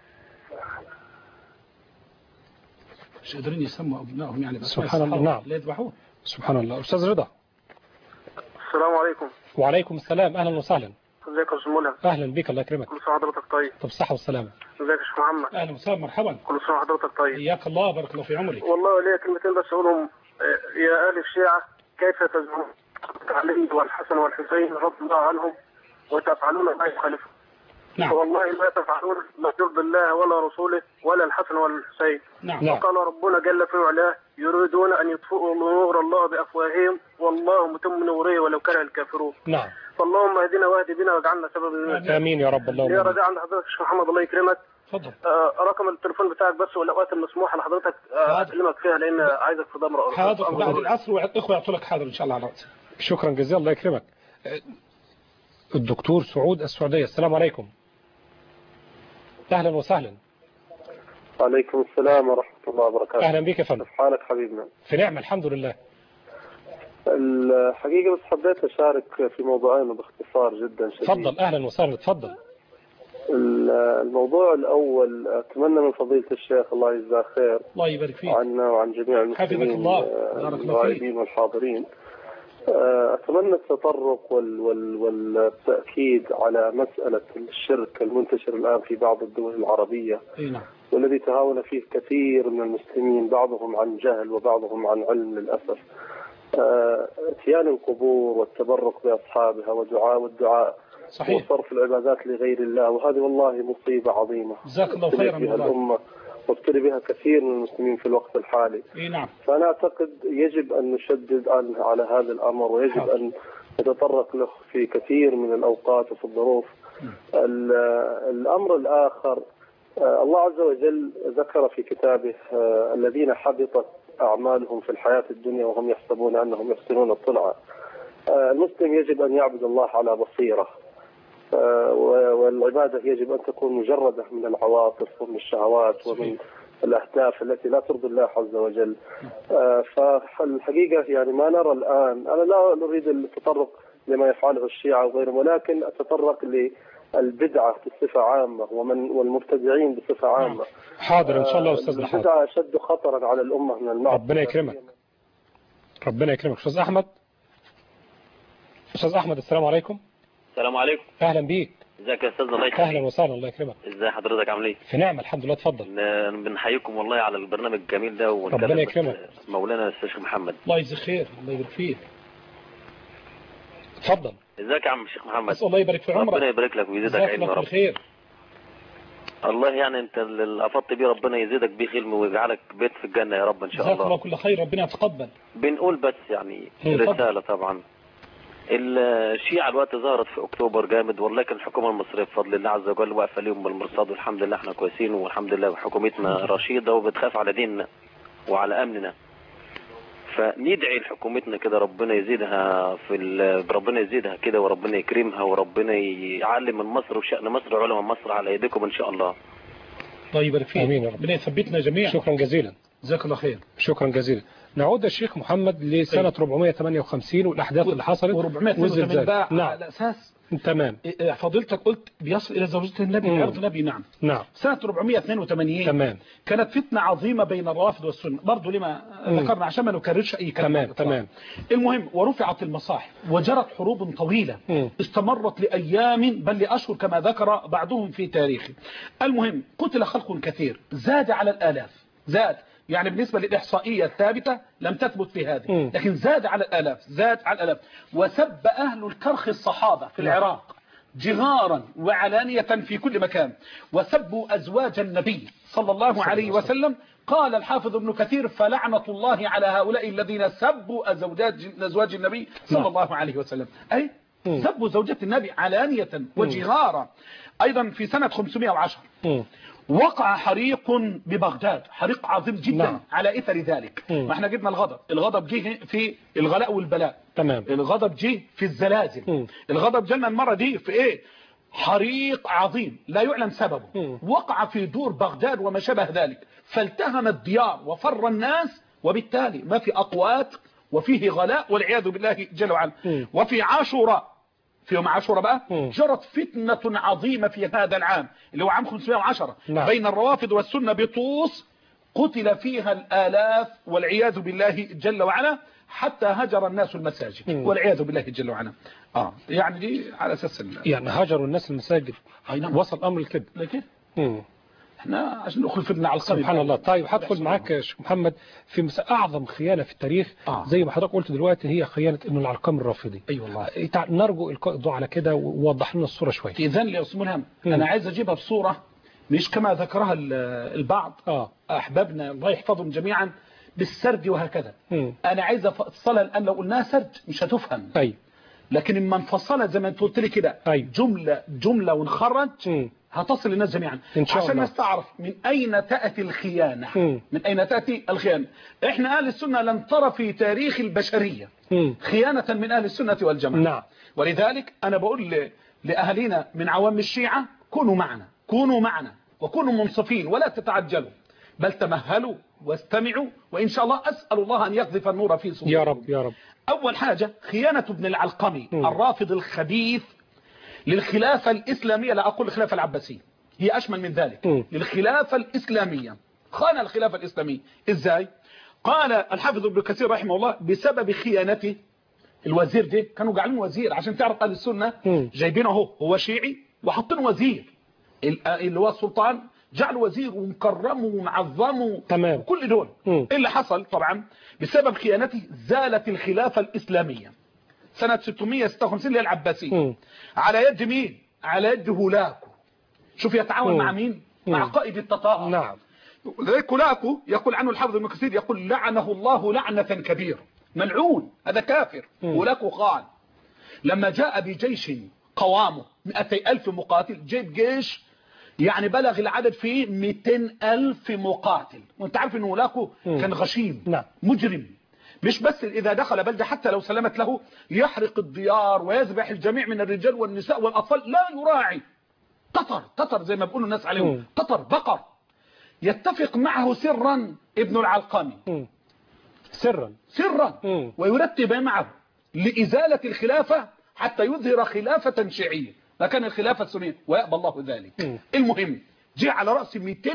مش قادرين يسموا ابنائهم يعني. سبحان الله. نعم. لا يذبحوه. سبحان الله. استاذ رضا. السلام عليكم. وعليكم السلام، اهلا وسهلا. ازيك يا استاذ ملهم؟ اهلا بك، الله يكرمك. كل سنه وحضرتك طيب. طب صحه والسلامه. ازيك يا شيخ محمد؟ اهلا وسهلا، مرحبا. كل سنه وحضرتك طيب. حياك الله، بارك الله في عمرك. والله ليا كلمتين بس اقولهم. يا اهل الشيعه كيف تزعمون علي والحسن والحسين رضي الله عنهم وتفعلون ما يخالفهم؟ نعم. والله ما تفعلون لا يرضي الله ولا رسوله ولا الحسن ولا الحسين. نعم. وقال ربنا جل في علاه يريدون ان يطفئوا نور الله بافواههم والله متم نوره ولو كره الكافرون. نعم. فاللهم اهدنا واهد بنا واجعلنا سببا. امين يا رب. اللهم يا رجاء عند حضرتك الشيخ محمد الله يكرمك. اتفضل. رقم التليفون بتاعك بس والاوقات المسموحه لحضرتك اكلمك فيها لان عايزك في ضمر. حاضر، بعد العصر والاخوه يعطوا لك حاضر ان شاء الله على راسي. شكرا جزيلا، الله يكرمك. الدكتور سعود السعوديه، السلام عليكم. اهلا وسهلا. وعليكم السلام ورحمه الله وبركاته. اهلا بك يا فندم. كيف حالك حبيبنا؟ في نعمه الحمد لله. الحقيقه بس حبيت اشارك في موضوعين باختصار جدا شديد. تفضل. اهلا وسهلا، تفضل. الموضوع الاول اتمنى من فضيله الشيخ الله يجزاه خير الله يبارك فيك عنا وعن جميع المسلمين الغائبين والحاضرين. اتمنى التطرق والتاكيد على مساله الشرك المنتشر الان في بعض الدول العربيه. نعم. والذي تهاون فيه كثير من المسلمين، بعضهم عن جهل وبعضهم عن علم للاسف. اتيان القبور والتبرك باصحابها والدعاء صحيح. وصرف العبادات لغير الله، وهذه والله مصيبة عظيمة. جزاك الله خيرا. بها الأمة وابتلي بها كثير من المسلمين في الوقت الحالي. نعم. فأنا أعتقد يجب أن نشدد على هذا الأمر، ويجب أن نتطرق له في كثير من الأوقات وفي الظروف. الأمر الآخر، الله عز وجل ذكر في كتابه الذين حبطت أعمالهم في الحياة الدنيا وهم يحسبون أنهم يحسنون صنعا. المسلم يجب أن يعبد الله على بصيرة، والعبادة يجب أن تكون مجردة من العواطف ومن الشهوات ومن الأهداف التي لا ترضي الله عز وجل. فالحقيقة يعني ما نرى الآن، أنا لا نريد التطرق لما يفعله الشيعة وغيرهم، ولكن أتطرق للبدعة بصفة عامة والمبتدعين بصفة عامة. حاضر إن شاء الله أستاذنا. حاضر. البدعة أشد خطرا على الأمة من المعصية. ربنا يكرمك. ربنا يكرمك. أستاذ أحمد. أستاذ أحمد، السلام عليكم. السلام عليكم. أهلا بيك. ازيك يا استاذنا؟ الله يكرمك. أهلا وسهلا، الله يكرمك. ازي حضرتك عامل ايه؟ في نعمة الحمد لله. اتفضل. بنحييكم والله على البرنامج الجميل ده، ربنا يكرمك. مولانا الشيخ محمد. الله يجزيه خير، الله يبارك فيك. اتفضل. ازيك يا عم الشيخ محمد؟ الله يبارك في عمرك. ربنا يبارك لك ويزيدك علم يا رب. خير. الله يعني انت اللي افضت بيه، ربنا يزيدك بيه علم ويجعلك بيت في الجنه يا رب ان شاء الله. جزاك الله كل خير، ربنا يتقبل. بنقول بس يعني رساله طبعا. الشيعة الوقت ظهرت في اكتوبر جامد، ولكن الحكومه المصريه بفضل الله عز وجل واقفه ليهم بالمرصاد، والحمد لله احنا كويسين، والحمد لله حكومتنا رشيده وبتخاف على ديننا وعلى امننا. فندعي لحكومتنا كده ربنا يزيدها ربنا يزيدها كده، وربنا يكرمها، وربنا يعلم من مصر وشأن مصر وعلماء مصر على يديكم ان شاء الله. الله يبارك فيك. امين يا رب. ربنا يثبتنا جميعا. شكرا جزيلا. جزاك الله خير. شكرا جزيلا. نعود الشيخ محمد لسنة 458 والأحداث اللي حصلت و482 بقى. نعم. على أساس تمام. فضيلتك قلت بيصل إلى زوجة النبي بعرض النبي. نعم. سنة 482 تمام. كانت فتنة عظيمة بين الروافض والسنة، برضه لما ذكرنا عشان ما نكررش أي كلام. تمام. المهم ورفعت المصاحف وجرت حروب طويلة استمرت لأيام بل لأشهر كما ذكر بعضهم في تاريخه. المهم قتل خلق كثير زاد على الآلاف، زاد يعني بالنسبة للإحصائية الثابتة لم تثبت في هذه، لكن زاد على الآلاف، زاد على الآلاف. وسب أهل الكرخ الصحابة في العراق جهارا وعلانية في كل مكان، وسبوا أزواج النبي صلى الله عليه وسلم. قال الحافظ ابن كثير فلعنة الله على هؤلاء الذين سبوا أزواج النبي صلى الله عليه وسلم، أي سبوا زوجات النبي علانية وجهارا. أيضا في سنة 510 وقع حريق ببغداد، حريق عظيم جدا على إثر ذلك. ما احنا جبنا الغضب جه في الغلاء والبلاء. تمام. الغضب جه في الزلازل. الغضب جالنا المرة دي في ايه؟ حريق عظيم لا يعلم سببه وقع في دور بغداد وما شابه ذلك، فالتهم الديار وفر الناس، وبالتالي ما في أقوات وفيه غلاء والعياذ بالله جل وعلا. وفي عاشوراء، في يوم عاشوراء بقى جرت فتنة عظيمة في هذا العام اللي هو عام 510 بين الروافض والسنة بطوس، قتل فيها الآلاف والعياذ بالله جل وعلا، حتى هجر الناس المساجد والعياذ بالله جل وعلا. يعني دي على أساس يعني هجروا الناس المساجد. وصل الأمر لكده. احنا عشان ندخل في ابن علقمي سبحان الله. طيب هدخل معاك يا شيخ محمد في أعظم خيانة في التاريخ زي ما حضرتك قلت دلوقتي، هي خيانة ابن العلقمي الرافضي. اي والله. نرجو إلقاء الضوء على كده ووضح لنا الصورة شوية. إذن يا أستاذ ملهم أنا عايز أجيبها بصورة مش كما ذكرها البعض أحبابنا الله يحفظهم جميعا بالسرد وهكذا. أنا عايز أفصلها الآن، لو قلناها سرد مش هتفهم. لكن اما نفصلها زي ما انت قلت لي كده جملة ونخرج هتصل للناس جميعا عشان نستعرف من أين تأتي الخيانة. من أين تأتي الخيانة؟ إحنا أهل السنة لن ترى في تاريخ البشرية خيانة من أهل السنة والجماعة. ولذلك أنا بقول لأهلنا من عوام الشيعة كونوا معنا وكونوا منصفين ولا تتعجلوا، بل تمهلوا واستمعوا، وإن شاء الله أسأل الله أن يقذف النور في صدوركم يا رب يا رب. أول حاجة خيانة ابن العلقمي الرافض الخبيث للخلافة الإسلامية، لا أقول الخلافة العباسية، هي أشمل من ذلك. للخلافة الإسلامية، خان الخلافة الإسلامية. إزاي؟ قال الحافظ ابن كثير رحمه الله بسبب خيانته الوزير ده، كانوا جعلين وزير عشان تعرف أهل السنة جايبينه هو شيعي وحطين وزير اللي هو السلطان، جعل وزير ومكرمه ومعظمه وكل دول. إيه اللي حصل؟ طبعا بسبب خيانته زالت الخلافة الإسلامية سنة 656 للعباسية على يد مين؟ على يد هولاكو. شوف يتعاون مع مين؟ مع قائد التتار. نعم. ذلك هولاكو يقول عنه الحافظ ابن كثير يقول لعنه الله لعنة كبيرة، ملعون، هذا كافر. هولاكو قال لما جاء بجيش قوامه 200,000 مقاتل، جيب جيش يعني بلغ العدد فيه 200,000 مقاتل، وانت عارف ان هولاكو كان غشيم مجرم، مش بس إذا دخل بلدة حتى لو سلمت له يحرق الديار ويذبح الجميع من الرجال والنساء والأطفال، لا يراعي. تتر زي ما بيقولوا الناس عليهم، تتر بقر. يتفق معه سرا ابن العلقمي سرا ويرتب معه لإزالة الخلافة حتى يظهر خلافة شيعية مكان الخلافة السنية، ويأبى الله ذلك. المهم جاء على رأس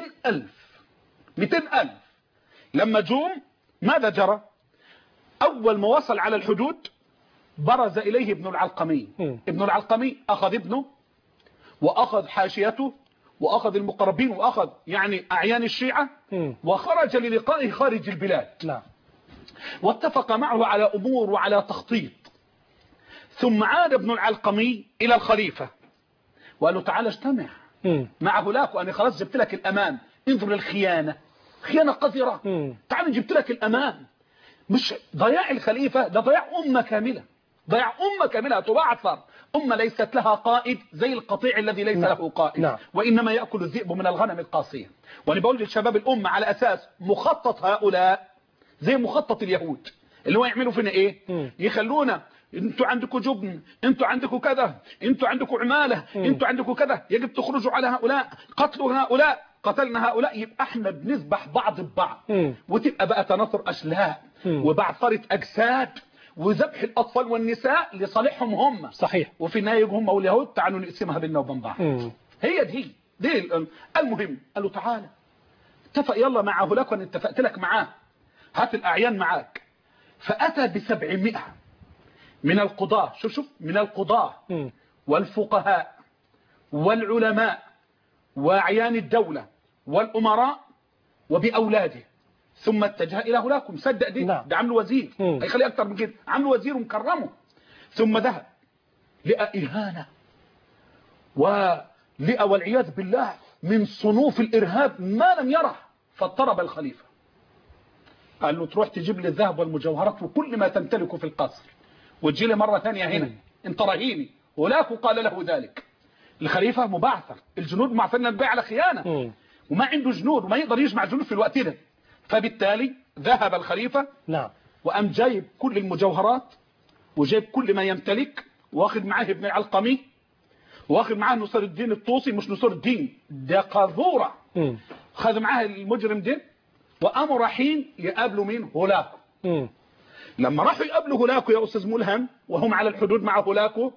200,000. لما جوم ماذا جرى؟ أول ما وصل على الحدود برز إليه ابن العلقمي. ابن العلقمي أخذ ابنه وأخذ حاشيته وأخذ المقربين وأخذ يعني أعيان الشيعة وخرج للقائه خارج البلاد. واتفق معه على أمور وعلى تخطيط. ثم عاد ابن العلقمي إلى الخليفة وقال له تعال اجتمع مع هولاكو، أنا خلاص جبت لك الأمان، انظر للخيانة، خيانة قذرة، تعال جبت لك الأمان. مش ضياع الخليفة، ده ضياع أمة كاملة، ضياع أمة كاملة تبعثر، أمة ليست لها قائد زي القطيع الذي ليس له قائد. وإنما يأكل الذئب من الغنم القاسية. وأنا بقول للشباب الأمة على أساس مخطط هؤلاء زي مخطط اليهود اللي هو يعملوا فينا إيه؟ يخلونا انتوا عندكم جبن، انتوا عندكم كذا، انتوا عندكم عمالة، انتوا عندكم كذا، يجب تخرجوا على هؤلاء، قتلوا هؤلاء، قتلنا هؤلاء، يبقى احنا بنذبح بعض ببعض، وتبقى بقى تناثر أشلاء وبعثرة أجساد وذبح الأطفال والنساء لصالحهم هم. صحيح. وفي النهاية هم واليهود تعالوا نقسمها بيننا وبين بعض. هي دي المهم. قال له تعالى اتفق يلا مع هولاكو، أنا اتفقت لك معاه، هات الأعيان معاك. فأتى ب700 من القضاة، شوف من القضاة والفقهاء والعلماء وأعيان الدولة والأمراء وبأولاده، ثم اتجه إلى هولاكو. مصدق دي؟ ده عمله وزير، هيخليه أكتر من كده، عمله وزير ومكرمه. ثم ذهب لقى إهانة ولقى والعياذ بالله من صنوف الإرهاب ما لم يره، فاضطرب الخليفة، قال له تروح تجيب لي الذهب والمجوهرات وكل ما تمتلكه في القصر وتجي لي مرة ثانية هنا، انت رهيني. هولاكو قال له ذلك. الخليفة مبعثر، الجنود معثرين البيع على خيانة، وما عنده جنود وما يقدر يجمع جنود في الوقت ده. فبالتالي ذهب الخليفة وقام جايب كل المجوهرات وجايب كل ما يمتلك، واخد معاه ابن العلقمي، واخد معاه نصر الدين الطوسي، مش نصر الدين ده قاذورة، خذ معاه المجرم ده، وقاموا رايحين يقابلوا مين؟ هولاكو. لما راحوا يقابلوا هولاكو يا أستاذ ملهم وهم على الحدود مع هولاكو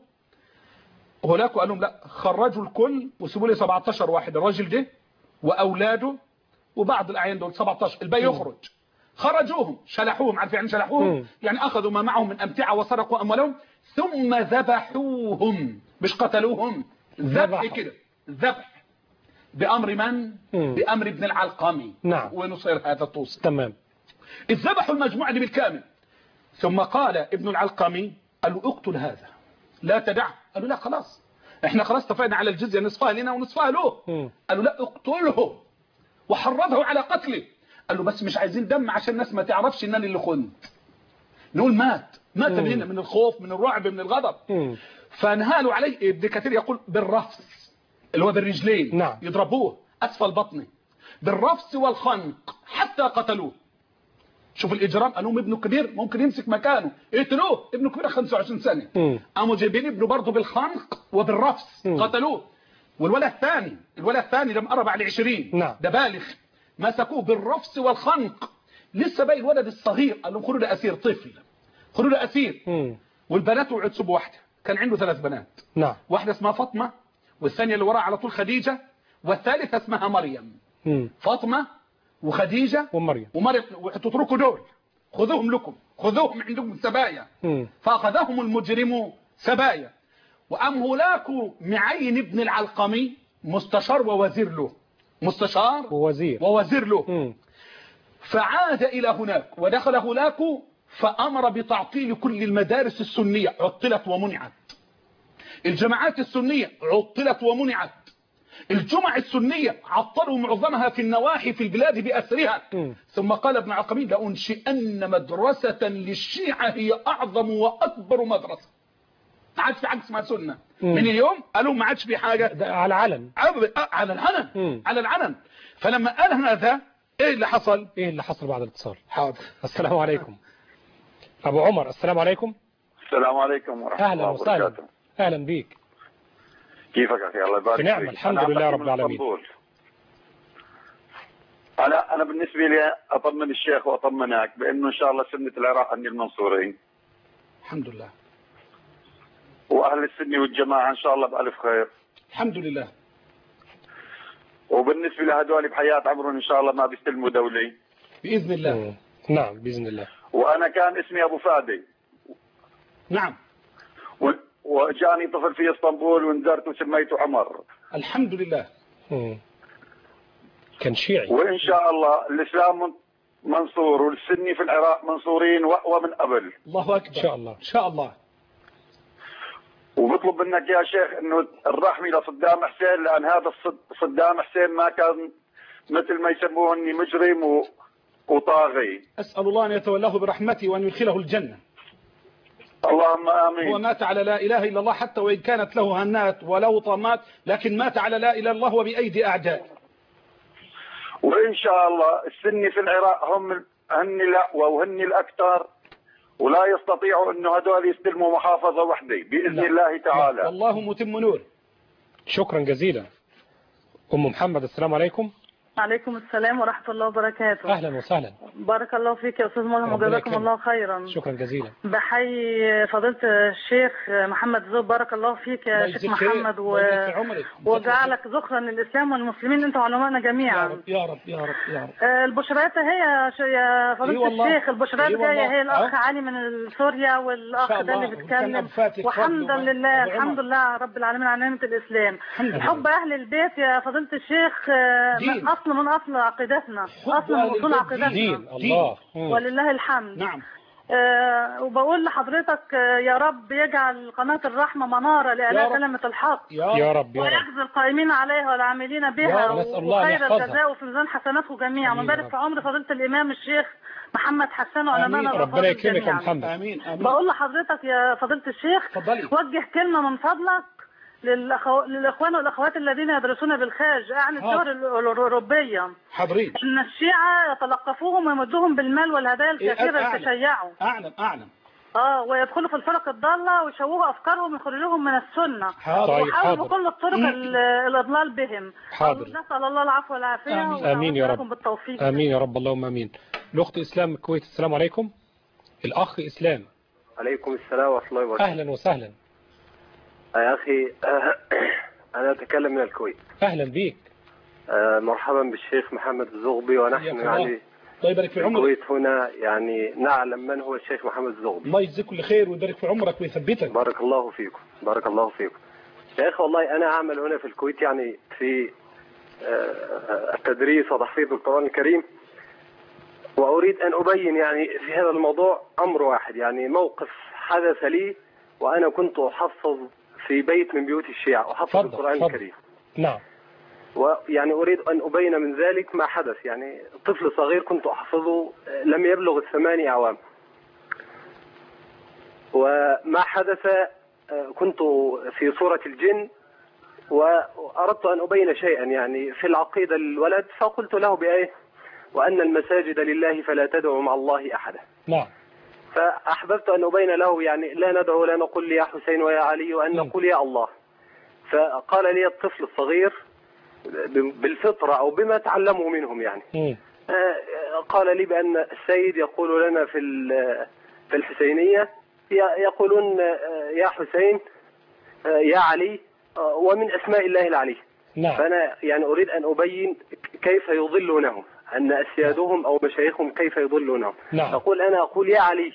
قال لهم لا، خرجوا الكل وسيبوا لي 17 واحد، الراجل ده وأولاده وبعض الأعيان دول 17، الباقي يخرج. خرجوهم، شلحوهم، عارف يعني شلحوهم؟ يعني أخذوا ما معهم من أمتعة وسرقوا أموالهم، ثم ذبحوهم، مش قتلوهم، ذبح كده، ذبح بأمر من؟ بأمر ابن العلقمي. ونصير هذا الطوسي. تمام. الذبحوا المجموعة دي بالكامل. ثم قال ابن العلقمي، قال له اقتل هذا لا تدعه. قال له لا خلاص، احنا خلاص اتفقنا على الجزية، نصفها لنا ونصفها له. قال له لا اقتله، وحرضه على قتله. قال له بس مش عايزين دم عشان الناس ما تعرفش ان انا اللي خنت، نقول مات مننا من الخوف، من الرعب، من الغضب. فانهالوا عليه. ابن كثير يقول بالرفس، اللي هو بالرجلين، يضربوه اسفل بطنه بالرفس والخنق حتى قتلوه. شوف الإجرام. قالوا ابنه كبير ممكن يمسك مكانه، اقتلوه، ابنه كبير 25 سنة. قاموا جايبين ابنه برضه بالخنق وبالرفس، قتلوه. والولد الثاني لم قرب على 20، ده بالغ، مسكوه بالرفس والخنق، لسه باقي الولد الصغير. قال لهم خدوا ده أسير، طفل، خدوا ده أسير. والبنات وقعدوا تسبوا واحدة، كان عنده 3 بنات، واحدة اسمها فاطمة، والثانية اللي وراها على طول خديجة، والثالثة اسمها مريم. فاطمة وخديجة ومريم، وتتركوا دول، خذوهم لكم، خذوهم عندكم سبايا. فأخذهم المجرم سبايا. وأم هولاكو معين ابن العلقمي مستشار ووزير له، مستشار ووزير له. فعاد إلى هناك ودخل هولاكو فأمر بتعطيل كل المدارس السنية، عطلت ومنعت. الجماعات السنية عطلت ومنعت. الجمع السنية عطلوا معظمها في النواحي في البلاد بأسرها. ثم قال ابن عقمي لأنشئن مدرسة للشيعة هي أعظم وأكبر مدرسة. ما عادش في حاجة اسمها سنة. من اليوم قالوا ما عادش في حاجة، على العلن، على العلن، على العلن. فلما قال هذا ايه اللي حصل؟ ايه اللي حصل بعد الاتصال؟ حاضر. السلام عليكم ابو عمر. السلام عليكم. السلام عليكم ورحمة الله وبركاته. وسهلا. اهلا بيك. كيفك اخي؟ الله يبارك فيك. في نعمة الحمد لله رب العالمين. انا بالنسبة لي اطمن الشيخ واطمنك بانه ان شاء الله سنة العراق عند المنصورين الحمد لله، واهل السنة والجماعة ان شاء الله بألف خير الحمد لله. وبالنسبة لهدول بحياة عمرهم ان شاء الله ما بيستلموا دولي بإذن الله. نعم بإذن الله. وانا كان اسمي ابو فادي. نعم. وجاني طفل في اسطنبول ونزرت وسميته عمر. الحمد لله. كان شيعي. وان شاء الله الاسلام منصور والسني في العراق منصورين واقوى من قبل. الله اكبر. ان شاء الله ان شاء الله. وبطلب منك يا شيخ انه الرحمة لصدام حسين، لان هذا صدام حسين ما كان مثل ما يسموه مجرم وطاغي. اسال الله ان يتولاه برحمته وان يدخله الجنه. اللهم آمين. هو مات على لا إله إلا الله، حتى وإن كانت له هنات ولو طمات، لكن مات على لا إله إلا الله وبأيدي أعداء. وإن شاء الله السني في العراق هن الأقوى وهن الأكثر، ولا يستطيعوا أنه هدول يستلموا محافظة وحدة بإذن الله تعالى. والله متم نور. شكرا جزيلا. أم محمد السلام عليكم. عليكم السلام ورحمة الله وبركاته. أهلا وسهلا. بارك الله فيك يا أستاذ ملهم وجزاكم الله خيرا. شكرا جزيلا. بحيي فضيلة الشيخ محمد زوب، بارك الله فيك يا شيخ محمد وجعلك ذخرا للإسلام والمسلمين، أنت علماءنا جميعا. يا رب يا رب يا رب يا رب. البشرات هي يا فضيلة الشيخ، البشرات جاية هي الأخ علي من سوريا والأخ ده اللي بيتكلم، والحمد لله الحمد لله رب العالمين على نعمة الإسلام. حب أهل البيت يا فضيلة الشيخ من أصل عقيدتنا، أصل من أصول عقيدتنا دين الله ولله الحمد. نعم. وبقول لحضرتك يا رب يجعل قناة الرحمة منارة لإعلاء كلمة الحق يا رب ويجزي القائمين عليها والعاملين بها وخير الجزاء وفي ميزان حسناتكم جميعا، ويبارك في عمر فضيلة الإمام الشيخ محمد حسان وعلمائنا ربنا يكرمك يا محمد. آمين آمين. بقول لحضرتك يا فضيلة الشيخ وجه كلمة من فضلك للإخوان والأخوات الذين يدرسون بالخارج عن الدول الأوروبية. حاضرين. إن الشيعة يتلقفوهم ويمدوهم بالمال والهدايا الكثيرة لتشيعوا. أعلم. ويدخلوا في الفرق الضالة ويشوهوا أفكارهم ويخرجوهم من السنة. حاضر. ويحاولوا بكل الطرق الإضلال بهم. حاضر. نسأل الله العفو والعافية. آمين يا رب. بالتوفيق. آمين يا رب اللهم آمين. الأخت إسلام من الكويت، السلام عليكم. الأخ إسلام. عليكم السلام ورحمة الله وبركاته. أهلا وسهلا. يا أخي أنا أتكلم من الكويت. أهلا بيك. مرحبا بالشيخ محمد الزغبي، ونحن يعني الله يبارك في عمرك. الكويت هنا يعني نعلم من هو الشيخ محمد الزغبي. الله يجزيك كل خير ويبارك في عمرك ويثبتك. بارك الله فيكم بارك الله فيكم. يا أخي والله أنا أعمل هنا في الكويت يعني في التدريس وتحفيظ القرآن الكريم، وأريد أن أبين يعني في هذا الموضوع أمر واحد. يعني موقف حدث لي وأنا كنت أحفظ في بيت من بيوت الشيعة، أحفظ القرآن الكريم. نعم. ويعني أريد أن أبين من ذلك ما حدث. يعني طفل صغير كنت أحفظه لم يبلغ 8 أعوام، وما حدث كنت في سورة الجن وأردت أن أبين شيئا يعني في العقيدة للولد، فقلت له بآية وأن المساجد لله فلا تدعوا مع الله أحدا. نعم. فأحببت أن أبين له يعني لا ندعو لا نقول يا حسين ويا علي، وأن نقول يا الله. فقال لي الطفل الصغير بالفطرة أو بما تعلمه منهم يعني قال لي بأن السيد يقول لنا في الحسينية يقولون يا حسين يا علي ومن أسماء الله العلي. نعم. فأنا يعني أريد أن أبين كيف يضلونهم، أن أسيادهم أو مشايخهم كيف يضلونهم. نعم. أقول يا علي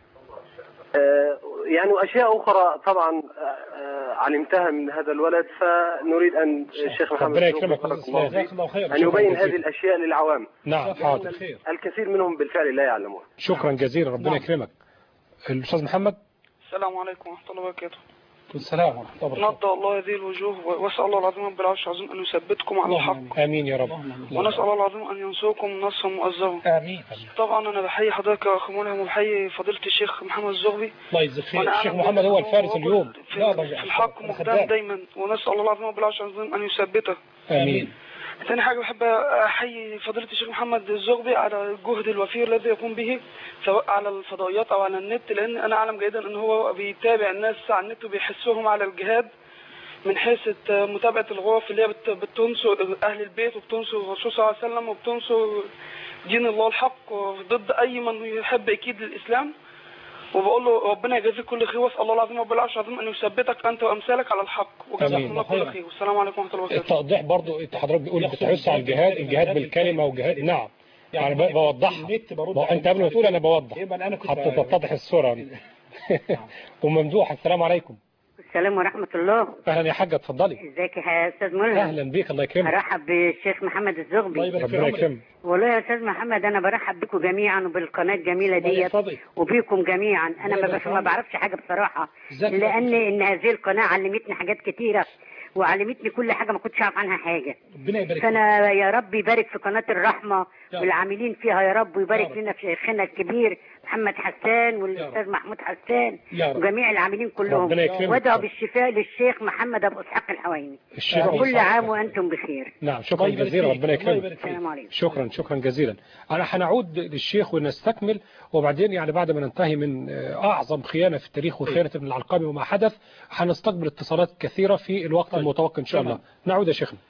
يعني وأشياء أخرى طبعا علمتها من هذا الولد، فنريد أن الشيخ محمد ربنا يكرمك أن يبين هذه الأشياء للعوام. نعم حاضر. الكثير منهم بالفعل لا يعلمون. شكرا جزيلا ربنا يكرمك. الأستاذ محمد. السلام عليكم ورحمة الله وبركاته. السلام ورحمة الله وبركاته. نضى الله هذه الوجوه وأسأل الله العظيم رب العرش العظيم أن يثبتكم على الحق. آمين يا رب. ونسأل الله العظيم أن ينصركم نصرا مؤزرا. آمين. طبعا أنا بحيي حضرتك يا أخ ملهم وبحيي فضيلة الشيخ محمد الزغبي. الله يجزيك خير. الشيخ محمد هو الفارس اليوم في الحق مقدام دايما، ونسأل الله العظيم رب العرش العظيم أن يثبته. آمين. ثاني حاجة بحب أحيي فضيلة الشيخ محمد الزغبي على الجهد الوفير الذي يقوم به سواء على الفضائيات أو على النت، لأن أنا أعلم جيدا أن هو بيتابع الناس على النت وبيحسهم على الجهاد من حيث متابعة الغرف اللي هي بتنصر أهل البيت وبتنصر الرسول صلى الله عليه وسلم وبتنصر دين الله الحق ضد أي من يحب يكيد للإسلام. وبقول له ربنا يجازيك كل خير، واسال الله العظيم رب العرش العظيم ان يثبتك انت وامثالك على الحق، وجزاكم الله كل خير، والسلام عليكم ورحمه الله وبركاته. التوضيح برضو انت حضرتك بتقول بتحث على الجهاد بالكلمه وجهاد. نعم يعني بوضحها انت قبل ما تقول انا بوضح حتى تتضح الصوره. وممدوح السلام عليكم. السلام ورحمة الله. اهلا يا حاجة اتفضلي. ازيك يا استاذ ملهم؟ اهلا بيك الله يكرمك. ارحب بالشيخ محمد الزغبي. ربنا يكرمك. والله يا استاذ محمد انا برحب بكم جميعا وبالقناة الجميلة ديت وبيكم جميعا. انا ما بعرفش حاجة بصراحة، لان هذه القناة علمتني حاجات كتيرة وعلمتني كل حاجة ما كنتش اعرف عنها حاجة. ربنا يبارك. فانا يا رب يبارك في قناة الرحمة والعاملين فيها يا رب، ويبارك لنا في شيخنا الكبير محمد حسان والاستاذ محمود حسان وجميع العاملين كلهم، وادعوا بالشفاء للشيخ محمد ابو اسحاق الحويني. وكل عام وانتم بخير. نعم شكرا جزيلا ربنا يكرمك. السلام عليكم. شكرا جزيلا. انا هنعود للشيخ ونستكمل، وبعدين يعني بعد ما ننتهي من اعظم خيانة في التاريخ وخيانة ابن العلقمي وما حدث هنستقبل اتصالات كثيرة في الوقت المتوقع ان شاء الله. نعود يا شيخنا.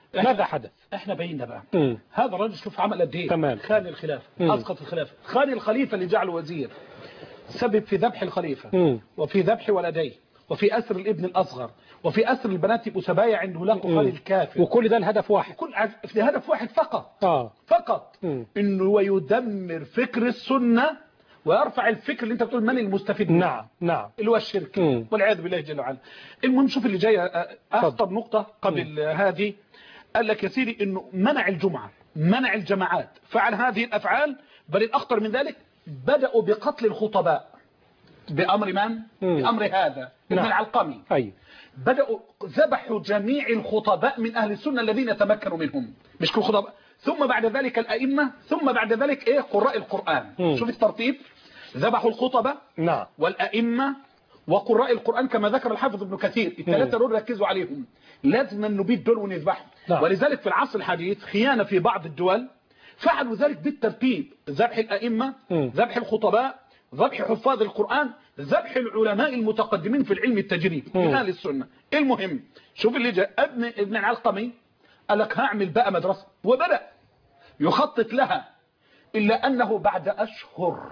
ماذا حدث؟ احنا بينا بقى. هذا الرجل شوف عمل قد ايه. تمام. خاني الخلافه، اسقط الخلافه، خاني الخليفه اللي جعله وزير، سبب في ذبح الخليفه وفي ذبح ولديه وفي اسر الابن الاصغر وفي اسر البنات يبقوا سبايا عند هلاك خالد الكافر، وكل ده الهدف واحد. كل في هدف واحد فقط. فقط انه يدمر فكر السنه ويرفع الفكر اللي انت بتقول من المستفيد. نعم اللي هو الشرك والعياذ بالله جل وعلا. المهم شوف اللي جاي اخطر نقطه قبل هذه. قال لك يا سيدي انه منع الجمعه، منع الجماعات، فعل هذه الافعال، بل الاخطر من ذلك بداوا بقتل الخطباء. بامر من؟ بامر هذا ابن العلقمي. بداوا ذبحوا جميع الخطباء من اهل السنه الذين تمكنوا منهم، مش كل خطباء، ثم بعد ذلك الائمه، ثم بعد ذلك قراء القران. شوف الترتيب، ذبحوا الخطباء والائمه وقراء القرآن كما ذكر الحافظ ابن كثير. الثلاثة دول ركزوا عليهم، لازم نبيد دول ونذبحهم. ولذلك في العصر الحديث خيانة في بعض الدول فعلوا ذلك بالترتيب: ذبح الأئمة، ذبح الخطباء، ذبح حفاظ القرآن، ذبح العلماء المتقدمين في العلم التجريبي من أهل السنة. المهم شوف اللي جاء ابن العلقمي قال لك هعمل بقى مدرسة، وبدأ يخطط لها، إلا أنه بعد أشهر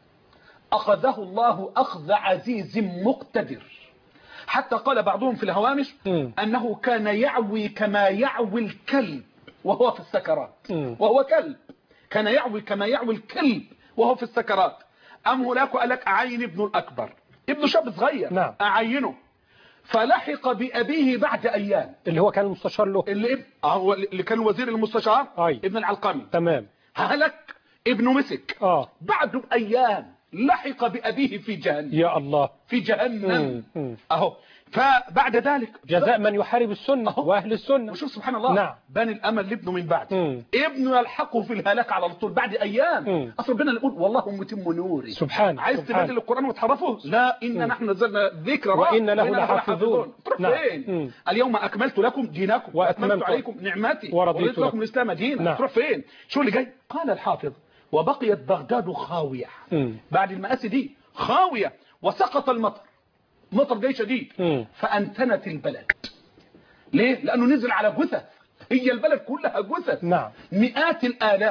أخذه الله أخذ عزيز مقتدر، حتى قال بعضهم في الهوامش أنه كان يعوي كما يعوي الكلب وهو في السكرات، وهو كلب، كان يعوي كما يعوي الكلب وهو في السكرات. أم هناك قال لك أعين ابن الأكبر، ابن شاب صغير، أعينه، فلحق بأبيه بعد أيام، اللي هو كان المستشار له، اللي كان وزير المستشار ابن العلقمي. تمام. هلك ابنه مسك بعد بأيام، لحق بأبيه في جهنم. يا الله، في جهنم. اهو. فبعد ذلك جزاء من يحارب السنة وأهل السنة. وشوف سبحان الله، بني الأمل لابنه من بعد، ابنه يلحقه في الهلاك على طول بعد أيام. أصل ربنا يقول والله متم نوري. سبحان. عايز تبدل القرآن وتحرفه؟ لا، إن نحن نزلنا الذكر وإن له لحافظون. تروح فين؟ اليوم أكملت لكم دينكم وأتممت عليكم نعمتي ورضيت لكم الإسلام دينا. تروح فين؟ شو اللي جاي؟ قال الحافظ: وبقيت بغداد خاوية. بعد المآسي دي خاوية، وسقط المطر، مطر جاي شديد، فأنتنت البلد. ليه؟ لأنه نزل على جثث، هي البلد كلها جثث. مئات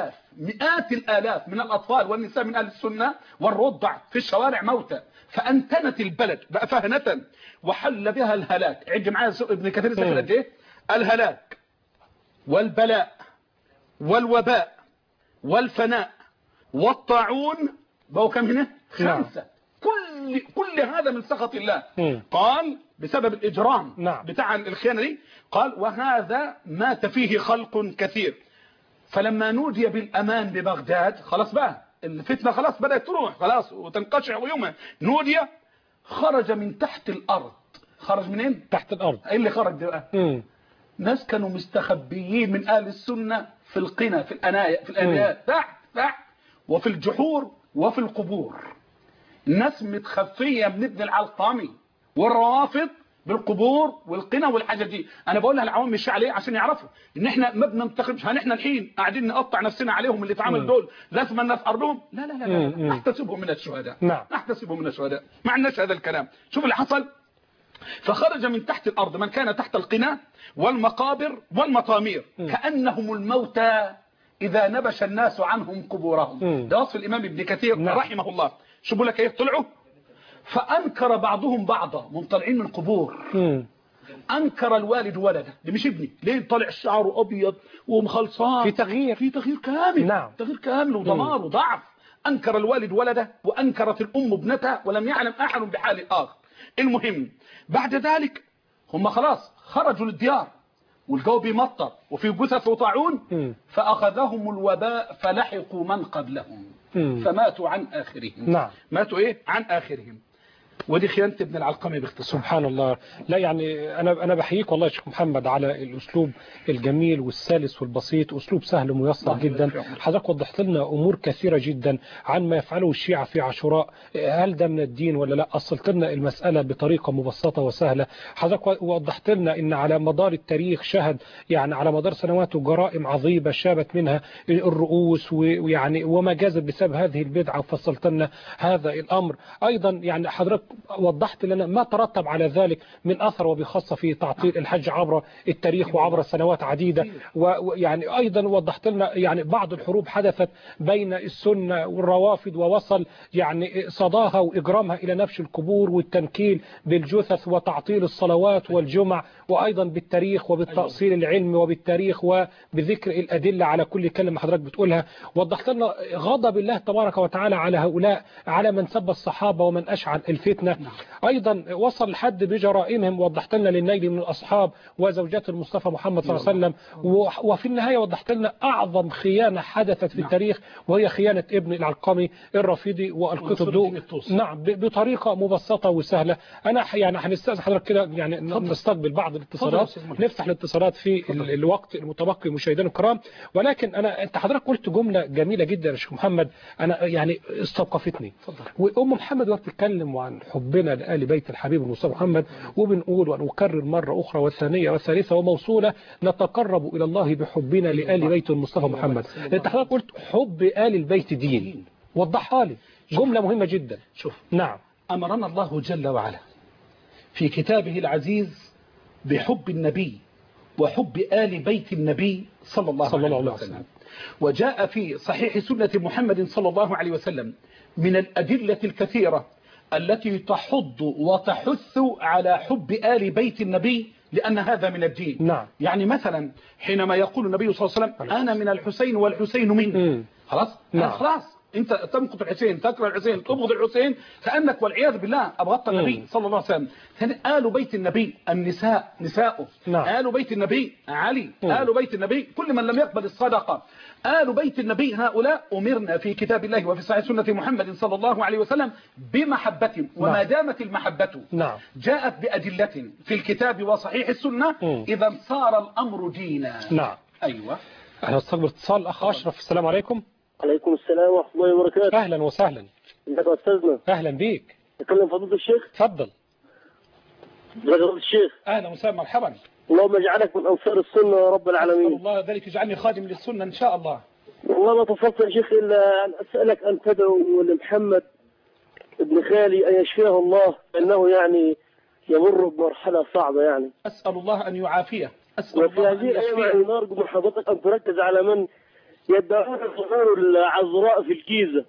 الآلاف من الأطفال والنساء من أهل السنة والرضع في الشوارع موتى، فأنتنت البلد بقى فهنة، وحل بها الهلاك. عد معايا ابن كثير سفر قد ايه؟ الهلاك والبلاء والوباء والفناء والطاعون، بقوا كم هنا؟ 5. كل هذا من سخط الله. قال بسبب الإجرام بتاع الخيانة دي. قال: وهذا مات فيه خلق كثير. فلما نودي بالأمان ببغداد، خلاص بقى الفتنة خلاص بدأت تروح خلاص وتنقشع غيومها، نودي خرج من تحت الأرض. خرج منين؟ تحت الأرض. ايه اللي خرج ده بقى؟ ناس كانوا مستخبيين من أهل السنة في القنا، في الأنايا، في الأنيات، تحت وفي الجحور وفي القبور. ناس متخفية من ابن العلقمي والروافض بالقبور والقنا والحاجة دي. انا بقولها العوام مش عليه عشان يعرفوا ان احنا ما بننتقمش. هل احنا الحين قاعدين نقطع نفسنا عليهم اللي اتعمل دول لازم الناس ارضهم؟ لا لا لا لا، نحتسبهم من الشهداء. نحتسبهم من الشهداء، ما عندناش هذا الكلام. شوف اللي حصل: فخرج من تحت الارض من كان تحت القنا والمقابر والمطامير كأنهم الموتى إذا نبش الناس عنهم قبورهم. ده وصف الإمام ابن كثير رحمه الله. شو بقول لك ايه؟ طلعوا فأنكر بعضهم بعضا، منطلعين من قبور. أنكر الوالد ولده، ده مش ابني، ليه طالع شعره أبيض ومخلصان؟ في تغيير كامل. تغيير كامل ودمار وضعف. أنكر الوالد ولده، وأنكرت الأم ابنتها، ولم يعلم أحد بحال الآخر. المهم بعد ذلك هم خلاص خرجوا للديار والجو بيمطر وفي جثث وطاعون، فأخذهم الوباء فلحقوا من قبلهم فماتوا عن آخرهم. ماتوا عن آخرهم. ودي خيانة ابن العلقمي باختصار. سبحان الله. لا يعني أنا بحييك والله يا شيخ محمد على الأسلوب الجميل والسلس والبسيط، أسلوب سهل وميسر جدا. حضرتك وضحت لنا أمور كثيرة جدا عن ما يفعله الشيعة في عاشوراء، هل ده من الدين ولا لا؟ أصلت لنا المسألة بطريقة مبسطة وسهلة. حضرتك وضحت لنا إن على مدار التاريخ شهد يعني على مدار سنواته جرائم عظيمة شابت منها الرؤوس ويعني وما جازت بسبب هذه البدعة، وفصلت لنا هذا الأمر. أيضا يعني حضرتك وضحت لنا ما ترتب على ذلك من أثر وبخاصة في تعطيل الحج عبر التاريخ وعبر سنوات عديدة. ويعني أيضا وضحت لنا يعني بعض الحروب حدثت بين السنة والروافد ووصل يعني صداها وإجرامها إلى نبش القبور والتنكيل بالجثث وتعطيل الصلوات والجمع، وأيضا بالتاريخ وبالتأصيل العلمي وبالتاريخ وبذكر الأدلة على كل كلمة حضرتك بتقولها. وضحت لنا غضب الله تبارك وتعالى على هؤلاء، على من سب الصحابة ومن أشعل الفتنة. أيضا وصل الحد بجرائمهم، وضحت لنا للنيل من الأصحاب وزوجات المصطفى محمد صلى الله عليه وسلم. وفي النهاية وضحت لنا أعظم خيانة حدثت في التاريخ، وهي خيانة ابن العلقمي الرافدي والقيط الضوء. نعم، بطريقة مبسطة وسهلة. أنا يعني هنستأذن حضرتك كده يعني نستقبل بعض الاتصالات، نفتح الاتصالات في الوقت المتبقي مشاهدينا الكرام. ولكن انت حضرتك قلت جملة جميلة جدا يا شيخ محمد، انا يعني استوقفتني. وام محمد وقت تتكلم عن حبنا لآل بيت الحبيب المصطفى محمد، وبنقول ونكرر مرة أخرى والثانية والثالثة وموصولة، نتقرب إلى الله بحبنا لآل بيت المصطفى محمد. انت حضرتك قلت حب آل البيت دين، وضحها لي، جملة مهمة جدا. شوف، نعم، أمرنا الله جل وعلا في كتابه العزيز بحب النبي وحب آل بيت النبي صلى الله عليه وسلم. وجاء في صحيح سنة محمد صلى الله عليه وسلم من الأدلة الكثيرة التي تحض وتحث على حب آل بيت النبي، لأن هذا من الدين. نعم. يعني مثلا حينما يقول النبي صلى الله عليه وسلم أنا من الحسين والحسين مني، خلاص؟ نعم. خلاص انت تمقت الحسين، تكره الحسين، تبغض الحسين، كأنك والعياذ بالله أبغضت النبي صلى الله عليه وسلم. آل بيت النبي النساء نساؤه، آل بيت النبي علي، آل بيت النبي كل من لم يقبل الصدقة. آل بيت النبي هؤلاء أمرنا في كتاب الله وفي صحيح سنة محمد صلى الله عليه وسلم بمحبتهم، وما دامت المحبة جاءت بأدلة في الكتاب وصحيح السنة إذا صار الأمر دينا. نعم. أيوة. أنا أستقبل اتصال أخ أشرف. السلام عليكم. عليكم السلام ورحمة الله وبركاته. أهلا وسهلا. ازيك يا أستاذنا؟ أهلا بيك. أكلم فضيلة الشيخ؟ تفضل. ازيك يا فضيلة الشيخ؟ أهلا وسهلا، مرحبا. اللهم اجعلك من أنصار السنة يا رب العالمين. الله ذلك يجعلني خادم للسنة إن شاء الله. والله ما تصلت يا شيخ إلا أن أسألك أن تدعو لمحمد ابن خالي أن يشفيه الله، فإنه يعني يمر بمرحلة صعبة يعني. أسأل الله أن يعافيه. أسأل وفي الله هذه الأيام نرجو من حضرتك أن تركز على من يدعون ظهور العذراء في الجيزة.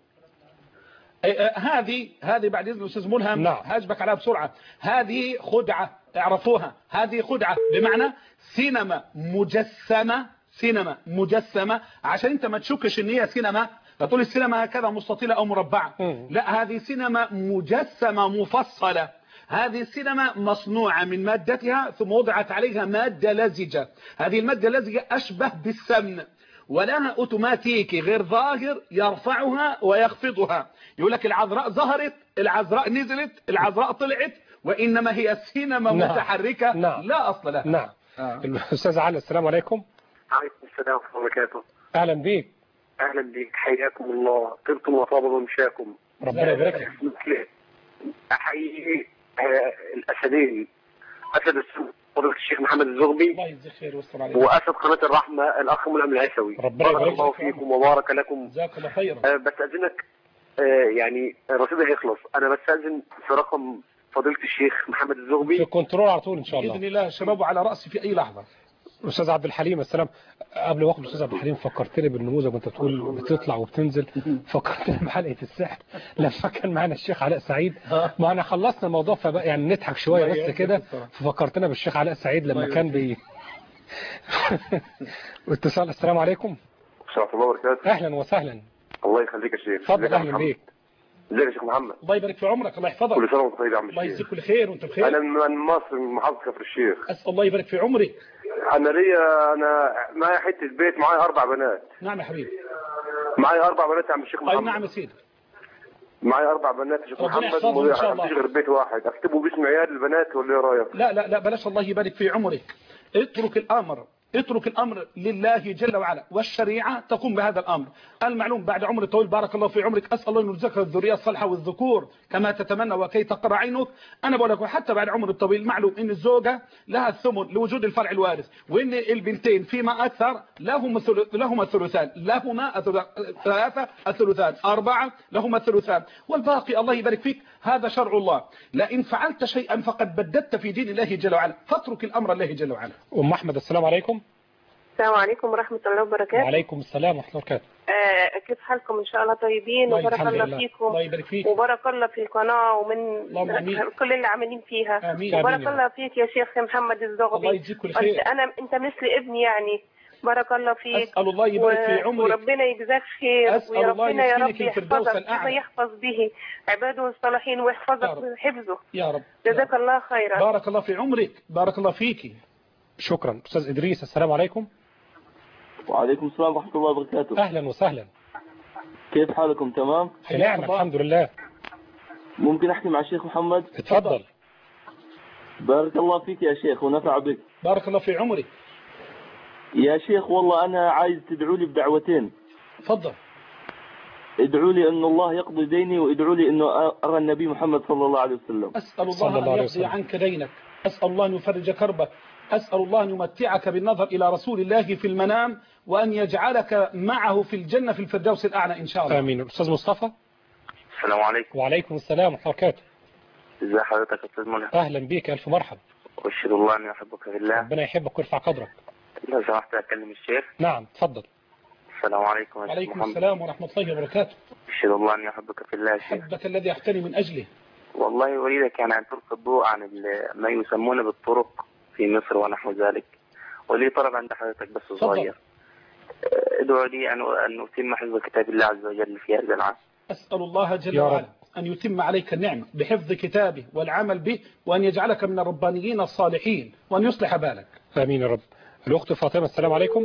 هذه بعد إذن أستاذ ملهم هاجبك عليها بسرعة. هذه خدعة، اعرفوها، هذه خدعة، بمعنى سينما مجسمة، سينما مجسمة عشان انت ما تشكش ان هي سينما، تقول السينما هكذا مستطيلة او مربعة. لا، هذه سينما مجسمة مفصلة. هذه السينما مصنوعة من مادتها ثم وضعت عليها مادة لزجة. هذه المادة اللزجة أشبه بالسمن، ولها أوتوماتيكي غير ظاهر يرفعها ويخفضها. يقول لك العذراء ظهرت، العذراء نزلت، العذراء طلعت، وإنما هي سينما متحركة لا أصل لها. نعم. الأستاذ علي، السلام عليكم. عليكم السلام ورحمة الله وبركاته. أهلا بيك. أهلا بيك، حياكم الله، طبتم وطاب ممشاكم. ربنا يبارك لك. أحيي الأسدين، أسد السوق فضيلة الشيخ محمد الزغبي، الله يجزيه خير ويستر عليك، وأسد قناة الرحمة الأخ ملهم العيسوي. بارك الله فيكم وبارك لكم. جزاك الله خيرا. بستأذنك يعني الرصيد هيخلص، أنا بستأذن في رقم فضيلة الشيخ محمد الزغبي في كنترول على طول إن شاء الله بإذن الله. شبابه على رأسي في أي لحظة. أستاذ عبد الحليم، السلام. قبل وقت الأستاذ عبد الحليم فكرتني بالنموذج وأنت بتقول بتطلع وبتنزل، فكرتني بحلقة السحر لما كان معنا الشيخ علاء سعيد. ما أنا خلصنا الموضوع فبقى يعني نضحك شوية بس كده، ففكرتنا بالشيخ علاء سعيد لما كان واتصال. السلام عليكم. ورحمة الله وبركاته. أهلا وسهلا. الله يخليك يا شيخ. اتفضل. أهلا بيك. ازيك يا شيخ محمد؟ الله يبارك في عمرك، الله يحفظك. كل سنة وانت طيب يا عم الشيخ. الله يجزيك كل خير وانت بخير. أنا من مصر، من محافظة كفر الشيخ. أسأل الله يبارك في عمرك. أنا معايا حتة بيت، معايا 4 بنات. نعم يا حبيبي. معايا 4 بنات يا عم الشيخ محمد. نعم يا سيدي. معايا 4 بنات يا شيخ محمد، ما فيش غير بيت واحد، أكتبه باسم عيال البنات ولا إيه رأيك؟ لا لا لا بلاش، الله يبارك في عمرك. اترك الأمر اترك الأمر لله جل وعلا، والشريعة تقوم بهذا الأمر. المعلوم بعد عمر طويل بارك الله في عمرك، أسأل الله أن يرزقك الذرية الصالحة والذكور كما تتمنى وكي تقر عينك. أنا بقول لك وحتى بعد عمر الطويل معلوم أن الزوجة لها الثمن لوجود الفرع الوارث، وأن البنتين فيما أكثر لهما الثلثان، الثلثان 4 لهما الثلثان، والباقي الله يبارك فيك هذا شرع الله. لئن فعلت شيئا فقد بددت في دين الله جل وعلا، فاترك الأمر الله جل وعلا. أم أحمد السلام عليكم. السلام عليكم ورحمة الله وبركاته. وعليكم السلام ورحمة الله وبركاته. كيف حالكم؟ إن شاء الله طيبين وبارك الله فيكم. الله يبارك فيك. وبارك الله في القناة ومن كل اللي عاملين فيها. آمين. وبارك الله فيك يا شيخ محمد الزغبي. الله يجزيك كل خير. أنت مثل ابني يعني. بارك الله فيك. أسأل الله يبارك في عمرك. وربنا يجزاك خير. وربنا يا رب يحفظك كما يحفظ به عباده الصالحين ويحفظك بحفظه. يا رب. جزاك الله خيرا. بارك الله في عمرك. بارك الله فيك. شكرا. أستاذ إدريس السلام عليكم. وعليكم السلام ورحمة الله وبركاته. أهلا وسهلا. كيف حالكم؟ تمام؟ نعم الحمد لله. ممكن أحكي مع الشيخ محمد؟ اتفضل. بارك الله فيك يا شيخ ونفع بك. بارك الله في عمرك. يا شيخ والله أنا عايز تدعوا لي بدعوتين. تفضل. ادعوا لي أن الله يقضي ديني، وادعوا لي أنه أرى النبي محمد صلى الله عليه وسلم. أسأل الله أن يقضي عنك دينك، أسأل الله أن يفرج كربك، أسأل الله أن يمتعك بالنظر إلى رسول الله في المنام، وأن يجعلك معه في الجنة في الفردوس الأعلى إن شاء الله. آمين. أستاذ مصطفى. السلام عليكم. وعليكم السلام ورحمة الله وبركاته. ازي حضرتك يا أستاذ ملهم؟ أهلا بك، ألف مرحبا. وأشهد الله أني أحبك في الله. ربنا يحبك ويرفع قدرك. لو سمحت أكلم الشيخ. نعم تفضل. السلام عليكم. وعليكم السلام ورحمة الله وبركاته. أشهد الله أني أحبك في الله يا شيخ. حبك الذي أحتني من أجله. والله أريدك أن تلقي الضوء عن ما يسمونه بالطرق في مصر ونحو ذلك، ولي طلب عند حضرتك بس صغير. ادعو لي أن أتم حفظ كتاب الله عز وجل في هذا العام. أسأل الله جل وعلا أن يتم عليك النعمة بحفظ كتابه والعمل به، وأن يجعلك من الربانيين الصالحين، وأن يصلح بالك. آمين يا رب. الأخت فاطمة السلام عليكم.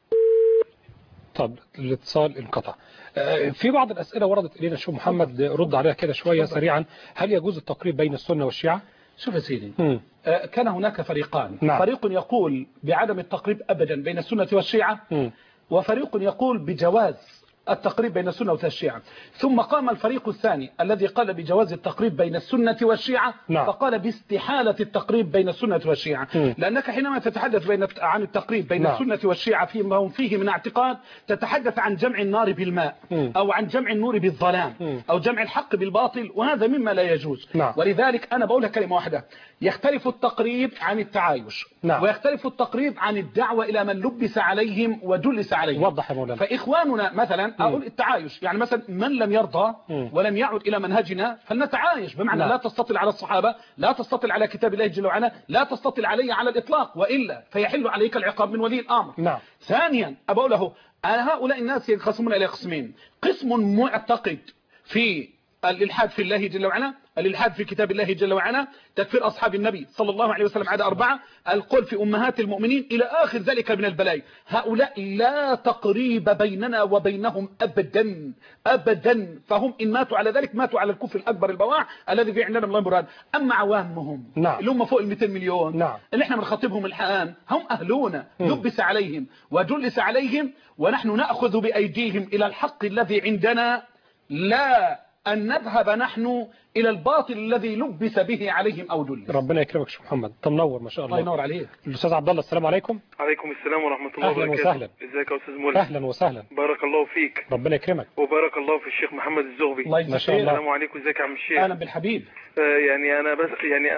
طب الاتصال انقطع. في بعض الأسئلة وردت إلينا شو محمد رد عليها كده شوية سريعا. هل يجوز التقريب بين السنة والشيعة؟ شوف يا سيدي، كان هناك فريقان. نعم. فريق يقول بعدم التقريب أبدا بين السنة والشيعة، وفريق يقول بجواز التقريب بين السنة والشيعة. ثم قام الفريق الثاني الذي قال بجواز التقريب بين السنة والشيعة. نعم. فقال باستحالة التقريب بين السنة والشيعة. لأنك حينما تتحدث عن التقريب بين نعم. السنة والشيعة فيما هم فيه من اعتقاد، تتحدث عن جمع النار بالماء، أو عن جمع النور بالظلام، أو جمع الحق بالباطل، وهذا مما لا يجوز. نعم. ولذلك أنا بقولها كلمة واحدة: يختلف التقريب عن التعايش. نعم. ويختلف التقريب عن الدعوة إلى من لبس عليهم ودلس عليهم. وضح يا مولانا. فإخواننا مثلا أقول التعايش، يعني مثلا من لم يرضى ولم يعد إلى منهجنا فلنتعايش، بمعنى لا تستطل على الصحابة، لا تستطل على كتاب الله جل وعلا، لا تستطل علي على الإطلاق، وإلا فيحل عليك العقاب من ولي الأمر. نعم. ثانيا أقول له هؤلاء الناس ينقسمون إلى قسمين: قسم معتقد في الإلحاد في الله جل وعلا، الإلحاد في كتاب الله جل وعلا، تكفير أصحاب النبي صلى الله عليه وسلم عدا 4، القول في أمهات المؤمنين، إلى آخر ذلك من البلاء. هؤلاء لا تقريب بيننا وبينهم أبدا أبدا، فهم إن ماتوا على ذلك ماتوا على الكفر الأكبر البواح الذي في عندنا الله مراد. أما عوامهم اللي هم فوق 200 مليون اللي احنا بنخاطبهم الآن، هم أهلونا لبس عليهم وجلس عليهم، ونحن نأخذ بأيديهم إلى الحق الذي عندنا، لا أن نذهب نحن إلى الباطل الذي لبس به عليهم أو دلس. ربنا يكرمك شيخ محمد. طب منور ما شاء الله. الله ينور عليك. الأستاذ عبد الله السلام عليكم. عليكم السلام ورحمة الله وبركاته. أهلا وسهلا. ازيك يا أستاذ مولى؟ أهلا وسهلا. بارك الله فيك. ربنا يكرمك. وبارك الله في الشيخ محمد الزغبي. الله يجزاك خير. السلام عليكم. ازيك يا عم الشيخ؟ أهلا بالحبيب. يعني أنا بس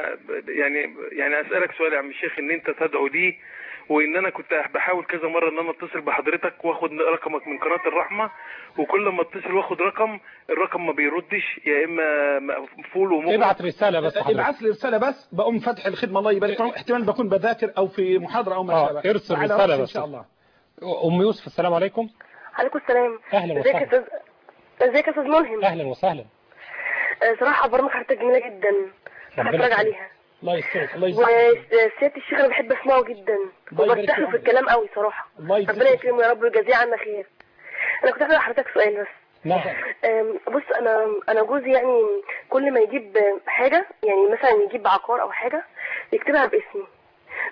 يعني أسألك سؤال يا عم الشيخ، إن أنت تدعو لي، وان انا كنت بحاول كذا مره ان انا اتصل بحضرتك واخد رقمك من قناه الرحمه، وكل ما اتصل واخد الرقم ما بيردش، يا اما مقفول ومغلق. ابعت رساله بس حضرتك. ابعت لي رساله بس، بقوم فتح الخدمه الله يبارك فيك، احتمال بكون بذاكر او في محاضره او ما شابه. ارسل رساله بس ان شاء الله. ام يوسف السلام عليكم. عليكم السلام. اهلا وسهلا. ازيك يا استاذ ملهم؟ اهلا وسهلا. صراحه برامج حضرتك جميله جدا، بتفرج عليها. الله يسعدك. الله يسعدك. وسيادة الشيخ انا بحب اسمعه جدا وبرتاح في الكلام قوي صراحه. ربنا يكرمه يا رب ويجازيه عنا خير. انا كنت عايزه حضرتك سؤال بس. نعم. بص انا جوزي يعني كل ما يجيب حاجه، يعني مثلا يجيب عقار او حاجه يكتبها باسمي،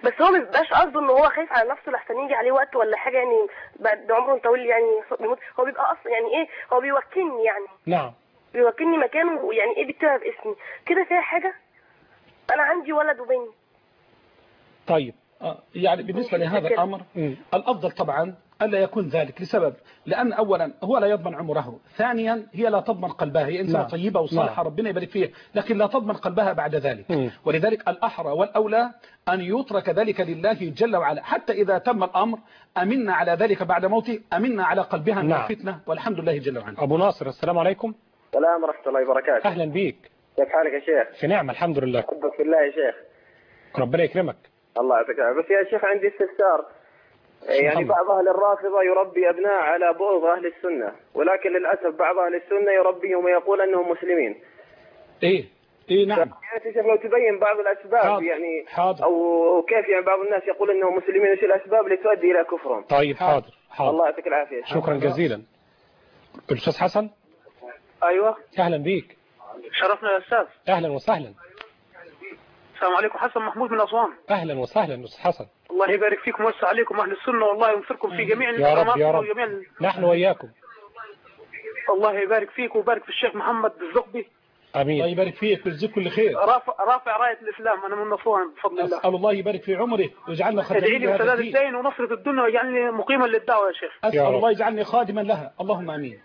بس هو ما بيبقاش قصده ان هو خايف على نفسه لحسن يجي عليه وقت ولا حاجه، يعني بعد عمره طويل يعني بيموت. هو بيبقى اصلا يعني ايه، هو بيوكلني يعني. نعم. بيوكلني مكانه، يعني ايه بيكتبها باسمي كده فيها حاجه؟ انا عندي ولد وبنت. طيب يعني بالنسبه لهذا الامر الافضل طبعا الا يكون ذلك لسبب، لان اولا هو لا يضمن عمره، ثانيا هي لا تضمن قلبها، هي انسانه طيبه وصالحه ربنا يبارك فيها، لكن لا تضمن قلبها بعد ذلك. ولذلك الاحرى والاولى ان يترك ذلك لله جل وعلا، حتى اذا تم الامر امنا على ذلك بعد موته، امنا على قلبها من الفتنه، والحمد لله جل وعلا. ابو ناصر السلام عليكم. السلام ورحمه الله وبركاته. اهلا بيك. كيف حالك يا شيخ؟ في نعمه الحمد لله. احبك في الله يا شيخ. ربنا يكرمك. الله يعطيك العافيه. بس يا شيخ عندي استفسار، يعني بعض أهل الرافضة يربي أبناء على بغض أهل السنة، ولكن للأسف بعض أهل السنة يربيهم ويقول أنهم مسلمين. إيه نعم. يعني لو تبين بعض الأسباب يعني أو كيف يعني بعض الناس يقول أنهم مسلمين، إيش الأسباب اللي تؤدي إلى كفرهم؟ طيب حاضر. الله يعطيك العافية. شكرا جزيلا. الأستاذ حسن. أيوة. أهلا بيك. شرفنا يا أستاذ. أهلا وسهلا. السلام عليكم. حسن محمود من أسوان. أهلا وسهلا أستاذ حسن. الله يبارك فيكم ويوسع عليكم أهل السنة، والله ينصركم في جميع يا رب يا رب. نحن وإياكم. الله يبارك فيك ويبارك في الشيخ محمد الزغبي. امين. الله يبارك فيك ويجزيك كل خير. رافع رايه الاسلام، انا من اسوان بفضل الله. اسال الله يبارك في عمره ويجعلنا خادمين لها. ادعي لي بسداد الدين ونصره الدنيا ويجعلني مقيما للدعوه يا شيخ. اسال الله يجعلني خادما لها، اللهم امين.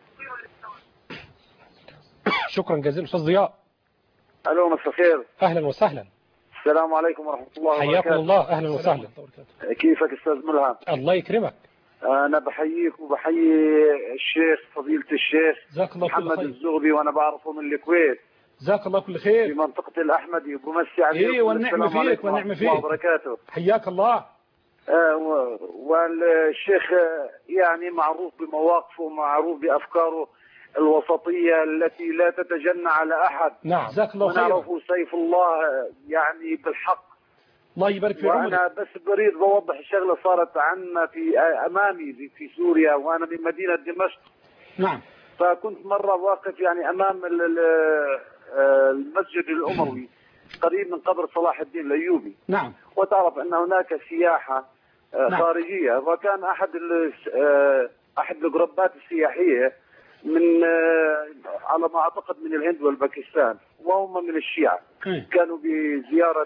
شكرا جزيلا. استاذ ضياء. الو مساء الخير. اهلا وسهلا. السلام عليكم ورحمه الله وبركاته. حياكم الله. اهلا وسهلا. كيفك استاذ ملهم؟ الله يكرمك. انا بحييك وبحيي الشيخ فضيله الشيخ محمد الزغبي، وانا بعرفه من الكويت. جزاك الله كل خير. في منطقه الاحمدي، وبمسي عليكم. ايه والنعمه فيك والنعمه فيك. وبركاته. حياك الله. والشيخ يعني معروف بمواقفه، معروف بافكاره الوسطيه التي لا تتجنى على احد. نعم جزاك الله خير. ونعرفه سيف الله يعني بالحق. الله يبارك في عمرك. وانا بس بريد بوضح شغله صارت عنا في امامي في سوريا، وانا من مدينه دمشق. نعم. فكنت مره واقف يعني امام المسجد الاموي قريب من قبر صلاح الدين الايوبي. نعم. وتعرف ان هناك سياحه خارجيه، وكان احد الجروبات السياحيه من على ما اعتقد من الهند والباكستان، وهم من الشيعة. كانوا بزيارة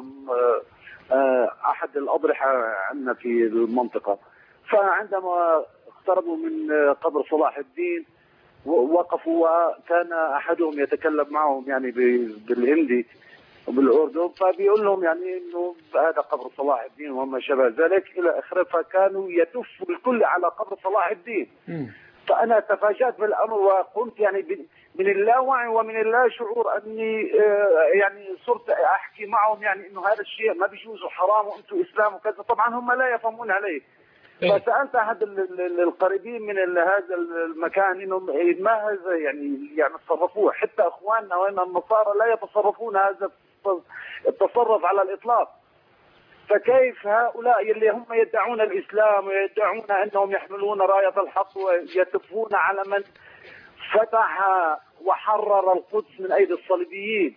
احد الاضرحة عندنا في المنطقة، فعندما اقتربوا من قبر صلاح الدين وقفوا، وكان احدهم يتكلم معهم يعني بالهندي وبالاردو، فبيقول لهم يعني انه هذا قبر صلاح الدين وما شابه ذلك الى اخره، فكانوا يتفوا الكل على قبر صلاح الدين. فأنا تفاجأت بالأمر، وقمت يعني من اللاوعي ومن اللا شعور أني يعني صرت أحكي معهم يعني إنه هذا الشيء ما بيجوز وحرام وأنتم إسلام وكذا. طبعا هم لا يفهمون عليه. فسألت أحد القريبين من هذا المكان إنهم ما هذا يعني تصرفوه، حتى إخواننا وإن النصارى لا يتصرفون هذا التصرف على الإطلاق. فكيف هؤلاء اللي هم يدعون الإسلام ويدعون أنهم يحملون راية الحق ويتفون على من فتح وحرر القدس من أيدي الصليبيين،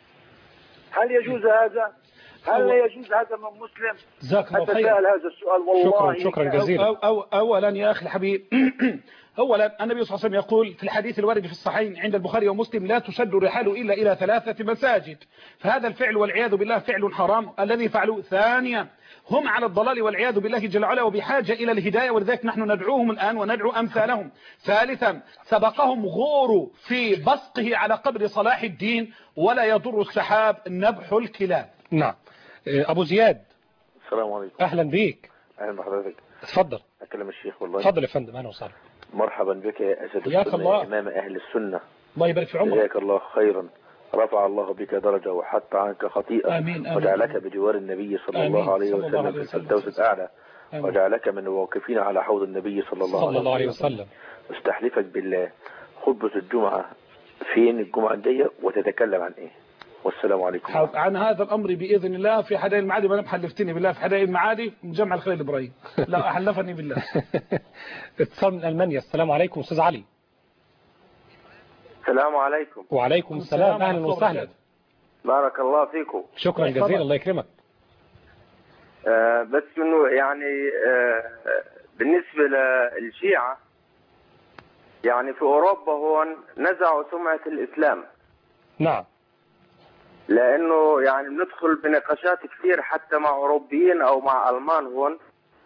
هل يجوز هذا؟ هل لا يجوز هذا من مسلم؟ جزاك الله خير. أتساءل هذا السؤال والله. شكرا جزيلا. أولا يا أخي الحبيب أولا النبي صلى الله عليه وسلم يقول في الحديث الوارد في الصحيحين عند البخاري ومسلم: لا تشد الرحال إلا إلى 3 مساجد. فهذا الفعل والعياذ بالله فعل حرام الذي فعلوه. ثانيا هم على الضلال والعياذ بالله جل وعلا وبحاجة إلى الهداية، ولذلك نحن ندعوهم الآن وندعو أمثالهم. ثالثا سبقهم غور في بصقه على قبر صلاح الدين، ولا يضر السحاب نبح الكلاب. نعم. أبو زياد. السلام عليكم. أهلا بيك. أهلا بحضرتك. اتفضل. أكلم الشيخ والله. اتفضل يا فندم. أهلا وسهلا. مرحبا بك يا أسد السنة إمام أهل السنة. الله يبارك في عمرك. جزاك الله خيرا. رفع الله بك درجة وحط عنك خطيئة. آمين. وجعلك بجوار النبي صلى الله عليه وسلم في الفردوس الأعلى. وجعلك من الواقفين على حوض النبي صلى الله عليه وسلم. واستحلفك بالله، خطبة الجمعة فين الجمعة الجاية وتتكلم عن إيه؟ والسلام عليكم. عن هذا الأمر بإذن الله في حدائق المعادي. ما حلفتني بالله في حدائق المعادي جمع الخليل إبراهيم. لا حلفني بالله. اتصال من ألمانيا. السلام عليكم أستاذ علي. السلام عليكم. وعليكم السلام. أهلا وسهلا. بارك الله فيكم. شكرا جزيلا. الله يكرمك. بس انه يعني بالنسبة للشيعة يعني في اوروبا هون نزعوا سمعة الاسلام. نعم. لانه يعني بندخل بنقاشات كثير حتى مع اوروبيين او مع المان هون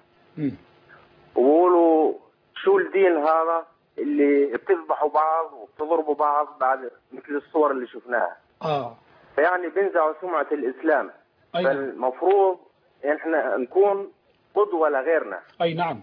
وبقولوا شو الدين هذا اللي بتذبحوا بعض وبتضربوا بعض بعد مثل الصور اللي شفناها. فيعني بينزعوا سمعة الاسلام. فالمفروض احنا نكون قدوة لغيرنا. اي نعم.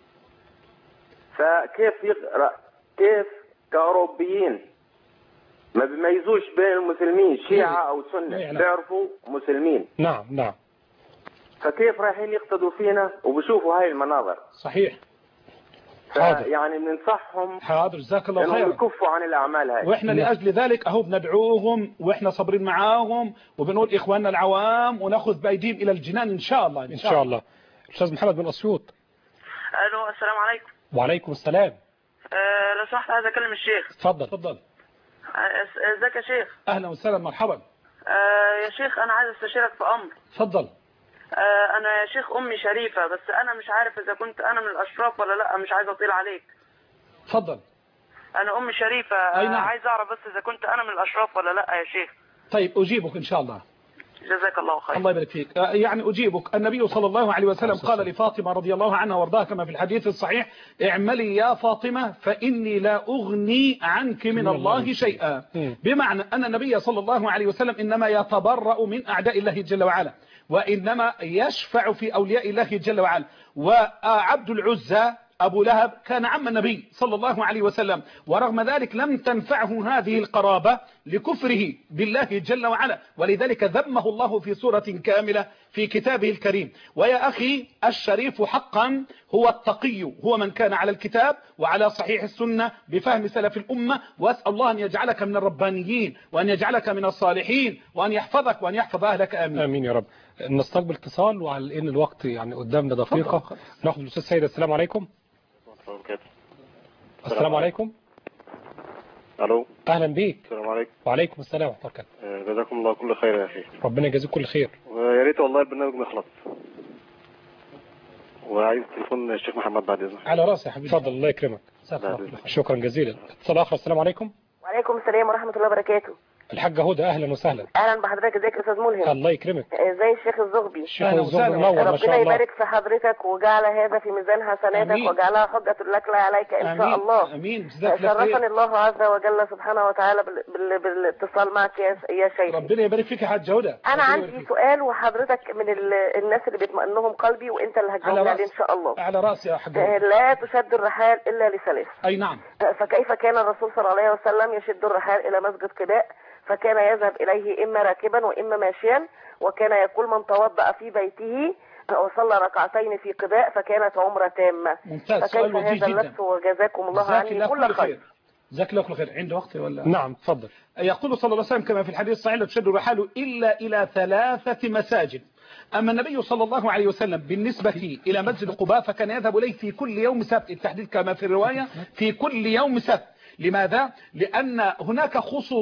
فكيف كيف كأوروبيين ما بيميزوش بين المسلمين شيعة أو سنة، بيعرفوا مسلمين. نعم نعم. فكيف رايحين يقتدوا فينا وبيشوفوا هاي المناظر؟ صحيح. يعني بننصحهم حاضر جزاك الله خير يكفوا عن الأعمال هاي. واحنا لأجل ذلك اهو بندعوهم واحنا صابرين معاهم وبنقول إخواننا العوام وناخذ بأيديهم إلى الجنان إن شاء الله. إن شاء الله. أستاذ محمد بن أسيوط. ألو السلام عليكم. وعليكم السلام. لو سمحت عايز أكلم الشيخ. اتفضل. ازيك يا شيخ؟ أهلا وسهلا مرحبا. يا شيخ أنا عايز استشيرك في أمر. اتفضل. أنا يا شيخ أمي شريفة بس أنا مش عارف إذا كنت أنا من الأشراف ولا لأ، مش عايز أطيل عليك. اتفضل. أنا أمي شريفة. نعم. عايز أعرف بس إذا كنت أنا من الأشراف ولا لأ يا شيخ. طيب أجيبك إن شاء الله. جزاك الله خير. الله يبارك فيك. يعني أجيبك. النبي صلى الله عليه وسلم قال لفاطمة رضي الله عنها وارضاها كما في الحديث الصحيح: اعملي يا فاطمة فإني لا أغني عنك من الله شيئا. بمعنى أن النبي صلى الله عليه وسلم إنما يتبرأ من أعداء الله جل وعلا وإنما يشفع في أولياء الله جل وعلا. وعبد العزى أبو لهب كان عم النبي صلى الله عليه وسلم، ورغم ذلك لم تنفعه هذه القرابة لكفره بالله جل وعلا، ولذلك ذمه الله في سورة كاملة في كتابه الكريم. ويا أخي الشريف حقا هو التقي، هو من كان على الكتاب وعلى صحيح السنة بفهم سلف الأمة. وأسأل الله أن يجعلك من الربانيين وأن يجعلك من الصالحين وأن يحفظك وأن يحفظ أهلك. آمين. آمين يا رب. نستقبل اتصال وعلى إن الوقت يعني قدامنا دقيقة. ناخذ الأستاذ سيد. السلام عليكم. السلام عليكم. الو. اهلا بيك. السلام عليكم. وعليكم السلام ورحمه الله وبركاته. جزاكم الله كل خير يا اخي. ربنا يجازيك كل خير. ويا ريت والله البرنامج ما يخلص. وعايز تليفون الشيخ محمد بعد اذنك. على راسي يا حبيبي. اتفضل. الله يكرمك. شكرا جزيلا. اتصال اخر. السلام عليكم. وعليكم السلام ورحمه الله وبركاته. الحاجة هدى. أهلا وسهلا. أهلا بحضرتك. ازيك يا أستاذ ملهم؟ الله يكرمك. ازاي الشيخ الزغبي؟ الشيخ الزغبي منور ما شاء الله. ربنا يبارك في حضرتك وجعل هذا في ميزان حسناتك وجعلها حجة لك لا عليك إن شاء الله. آمين. شرفني الله عز وجل سبحانه وتعالى بالاتصال معك يا شيخ. ربنا يبارك فيك يا حاجة هدى. أنا عندي سؤال وحضرتك من الناس اللي بيطمئنهم قلبي وأنت اللي هتجاوب عليه إن شاء الله. على رأسي يا حاجة. لا تشد الرحال إلا لثلاث. أي نعم. فكيف كان الرسول صلى الله عليه وسلم يشد الرحال إلى مسجد قباء؟ فكان يذهب إليه إما راكبا وإما ماشيا، وكان يقول: من توضأ في بيته وصلى ركعتين في قباء فكانت عمرة تامة. ممتاز. فكيف هذا اللبس؟ وجزاكم الله عني كل خير. جزاك الله كل خير. عنده وقت ولا؟ نعم تفضل. يقول صلى الله عليه وسلم كما في الحديث الصحيح: لا تشد الرحال إلا إلى 3 مساجد. أما النبي صلى الله عليه وسلم بالنسبة إلى مسجد قباء فكان يذهب إليه في كل يوم سبت، التحديد كما في الرواية في كل يوم سبت. لماذا؟ لأن هناك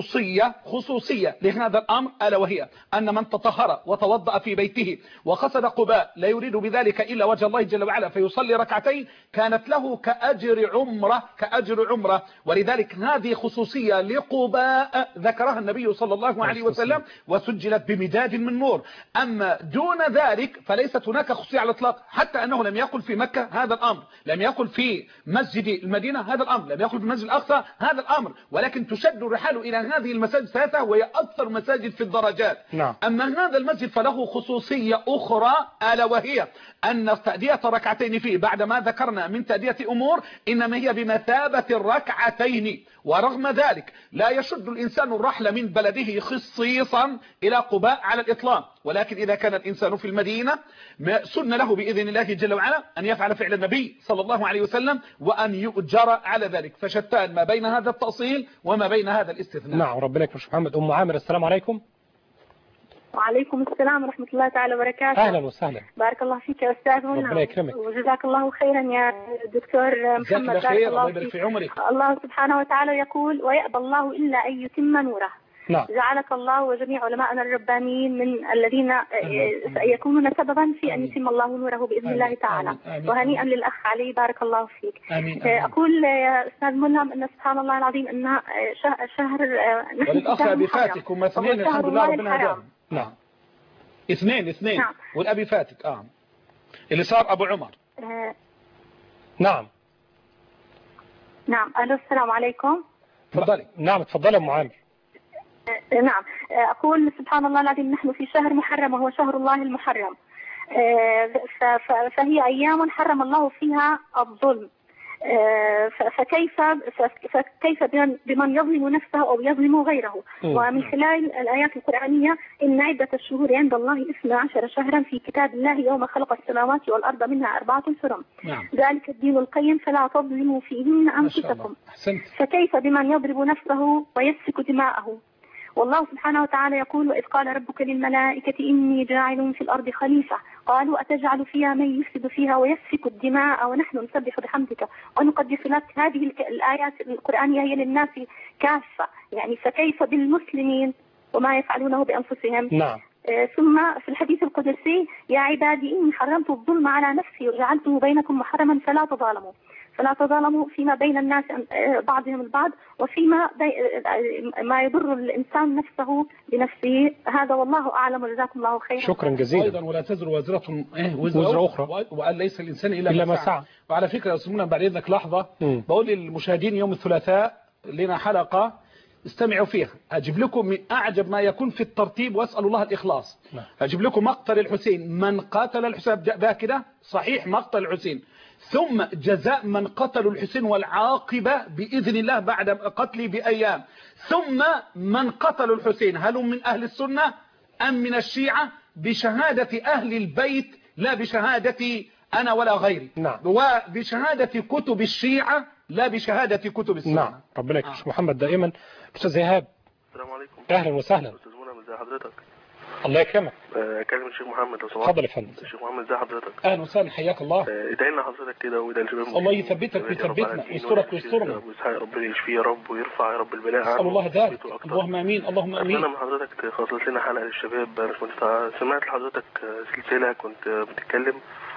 خصوصية لهذا الأمر، ألا وهي أن من تطهر وتوضأ في بيته وقصد قباء لا يريد بذلك إلا وجه الله جل وعلا فيصلي ركعتين كانت له كأجر عمرة. ولذلك هذه خصوصية لقباء ذكرها النبي صلى الله عليه وسلم وسجلت بمداد من نور. أما دون ذلك فليست هناك خصوصية على الإطلاق، حتى أنه لم يقل في مكة هذا الأمر، لم يقل في مسجد المدينة هذا الأمر، لم يقل في المسجد الأقصى هذا الأمر، ولكن تشد الرحال إلى هذه المساجد الثلاثة وهي أكثر مساجد في الدرجات. نعم. أما هذا المسجد فله خصوصية أخرى، ألا وهي أن تأدية ركعتين فيه بعد ما ذكرنا من تأدية أمور إنما هي بمثابة الركعتين. ورغم ذلك لا يشد الإنسان الرحل من بلده خصيصا إلى قباء على الإطلاق، ولكن إذا كان الإنسان في المدينة سن له بإذن الله جل وعلا أن يفعل فعل النبي صلى الله عليه وسلم وأن يؤجر على ذلك. فشتان ما بين هذا التأصيل وما بين هذا الاستثناء. نعم. ربنا يكرمك محمد. أم عامر. السلام عليكم. وعليكم السلام ورحمة الله تعالى وبركاته. أهلا وسهلا. بارك الله فيك يا أستاذ منى. ربنا يكرمك. وجزاك الله خيرا يا دكتور محمد. بارك الله فيك. الله سبحانه وتعالى يقول: ويأبى الله إلا أن يتم نوره. نعم. جعلك الله وجميع علماءنا الربانيين من الذين يكونون سببا في أن يتم الله نوره بإذن الله تعالى. وهنيئا للأخ علي، بارك الله فيك. أقول يا أستاذ ملهم أن سبحان الله العظيم أن شهر وللأخ أبي فاتك هم اثنين الحمد لله ربنا هداهم. نعم اثنين نعم. والأبي فاتك اللي صار أبو عمر. نعم نعم. ألو السلام عليكم. تفضلي. نعم تفضلي أم عامر. نعم. أقول سبحان الله العظيم نحن في شهر محرم وهو شهر الله المحرم، فهي أيام حرم الله فيها الظلم، فكيف بمن يظلم نفسه أو يظلم غيره. ومن خلال الآيات القرآنية إن عدة الشهور عند الله 12 شهرا في كتاب الله يوم خلق السماوات والأرض منها 4 حرم. ذلك الدين القيم فلا تظلموا فيهن أنفسكم. فكيف بمن يضرب نفسه ويسفك دماءه. والله سبحانه وتعالى يقول وإذ قال ربك للملائكة إني جاعل في الأرض خليفة قالوا أتجعل فيها من يفسد فيها ويسفك الدماء ونحن نسبح بحمدك ونقدس لك. هذه الآيات القرآنية هي للناس كافة، يعني فكيف بالمسلمين وما يفعلونه بأنفسهم. نعم. ثم في الحديث القدسي يا عبادي إني حرمت الظلم على نفسي وجعلته بينكم محرما فلا تظالموا فيما بين الناس بعضهم البعض وفيما ما يضر الإنسان نفسه بنفسه. هذا والله أعلم وجزاكم الله خيرا. شكرا جزيلا. أيضا ولا تزر وازرة وزر أخرى وأن ليس الإنسان إلا ما سعى. وعلى فكرة أسمونا بعد إذنك لحظة بقول للمشاهدين يوم الثلاثاء لنا حلقة استمعوا فيها، أجيب لكم من أعجب ما يكون في الترتيب وأسأل الله الإخلاص. أجيب لكم مقتل الحسين، من قاتل الحسين أبدأ كده صحيح مقتل الحسين، ثم جزاء من قتلوا الحسين والعاقبة بإذن الله بعد قتله بأيام، ثم من قتلوا الحسين هل هم من أهل السنة أم من الشيعة بشهادة أهل البيت لا بشهادتي أنا ولا غيري. نعم. وبشهادة كتب الشيعة لا بشهادة كتب السنة. نعم. ربنا يكرمك محمد دائما. أستاذ إيهاب. السلام عليكم. أهلا وسهلا. أستاذ منى ازي حضرتك؟ الله يكرمك. اكلم الشيخ محمد لو سمحت. اتفضل يا فندم. الشيخ محمد ازي حضرتك؟ اهلا وسهلا حياك الله. ادعي لنا حضرتك كده وادعي الشباب. الله يثبتك ويثبتنا ويسترك ويسترنا. ابو اسحاق ربنا يشفيه يا رب ويرفع يا رب البلاء عنه. اسال الله ذلك. اللهم امين اللهم امين. انا من حضرتك خصصت لنا حلقه للشباب. انا كنت سمعت لحضرتك سلسله كنت بتتكلم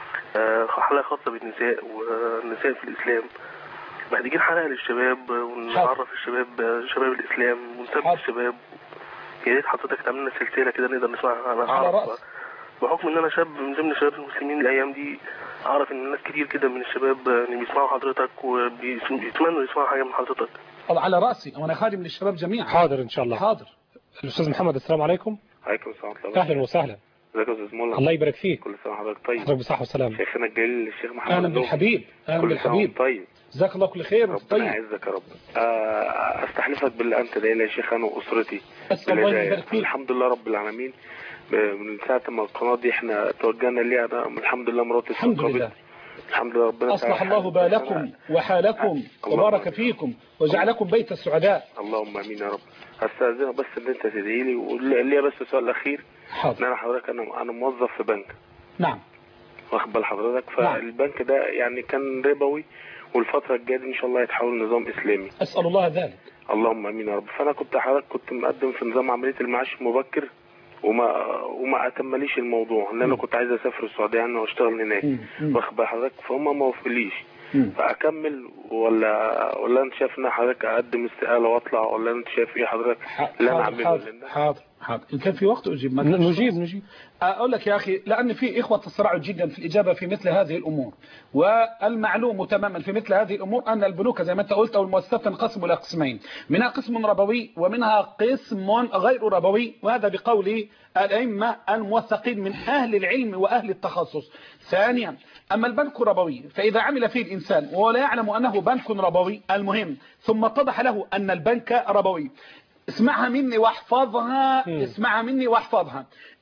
حلقه خاصه بالنساء والنساء في الاسلام. محتاجين حلقه للشباب ونعرف الشباب شباب الاسلام ونثبت الشباب. يا ريت حضرتك تعمل لنا سلسله كده نقدر نسمعها. انا اعرف بحكم ان انا شاب من ضمن شباب المسلمين الايام دي، اعرف ان الناس كتير كده من الشباب بيسمعوا حضرتك وبيتمنوا يسمعوا حاجه من حضرتك. على راسي وانا خادم للشباب جميعا. حاضر ان شاء الله. حاضر. الاستاذ محمد السلام عليكم. عليكم السلام ورحمه الله. اهلا وسهلا. ازيك يا استاذ مولانا؟ الله يبارك فيك. كل سنه وحضرتك طيب. حضرتك بصحه وسلامه. شيخنا الجليل الشيخ محمد. اهلا بالحبيب. اهلا بالحبيب. طيب. جزاك الله كل خير. ربنا يعزك يا رب. استحلفك بالله انت داعي لي يا شيخ انا واسرتي. الله يبارك فيك. الحمد لله رب العالمين. من ساعه ما القناه دي احنا توجهنا ليها انا الحمد لله مراتي الحمد لله. الحمد لله ربنا اصلح الله بالكم وحالكم وبارك فيكم وجعلكم بيت السعداء. اللهم امين يا رب. هستاذنك بس ان انت تدعي لي وليا بس سؤال اخير. حاضر. انا حضرتك انا موظف في بنك. نعم. واخد بال حضرتك فالبنك ده يعني كان ربوي والفتره الجايه ان شاء الله يتحول نظام اسلامي. اسال الله ذلك. اللهم امين يا رب. فانا كنت مقدم في نظام عمليه المعاش المبكر وما اتمليش الموضوع ان انا كنت عايز اسافر السعوديه يعني واشتغل هناك. واخد بال حضرتك فهم ما وافقليش. فاكمل ولا انت شايف ان حضرتك اقدم استقاله واطلع ولا انت شايف ايه حضرتك اللي انا اعمله؟ حاضر ان كان في وقت اجيب. نجيب. اقول لك يا اخي لان في اخوه تسرعوا جدا في الاجابه في مثل هذه الامور، والمعلوم تماما في مثل هذه الامور ان البنوك زي ما انت قلت او المؤسسات تنقسم الى قسمين، منها قسم ربوي ومنها قسم غير ربوي، وهذا بقول الائمه الموثقين من اهل العلم واهل التخصص. ثانيا اما البنك الربوي فاذا عمل فيه الانسان ولا يعلم انه بنك ربوي المهم ثم اتضح له ان البنك ربوي، اسمعها مني واحفظها. اسمعها مني واحفظها.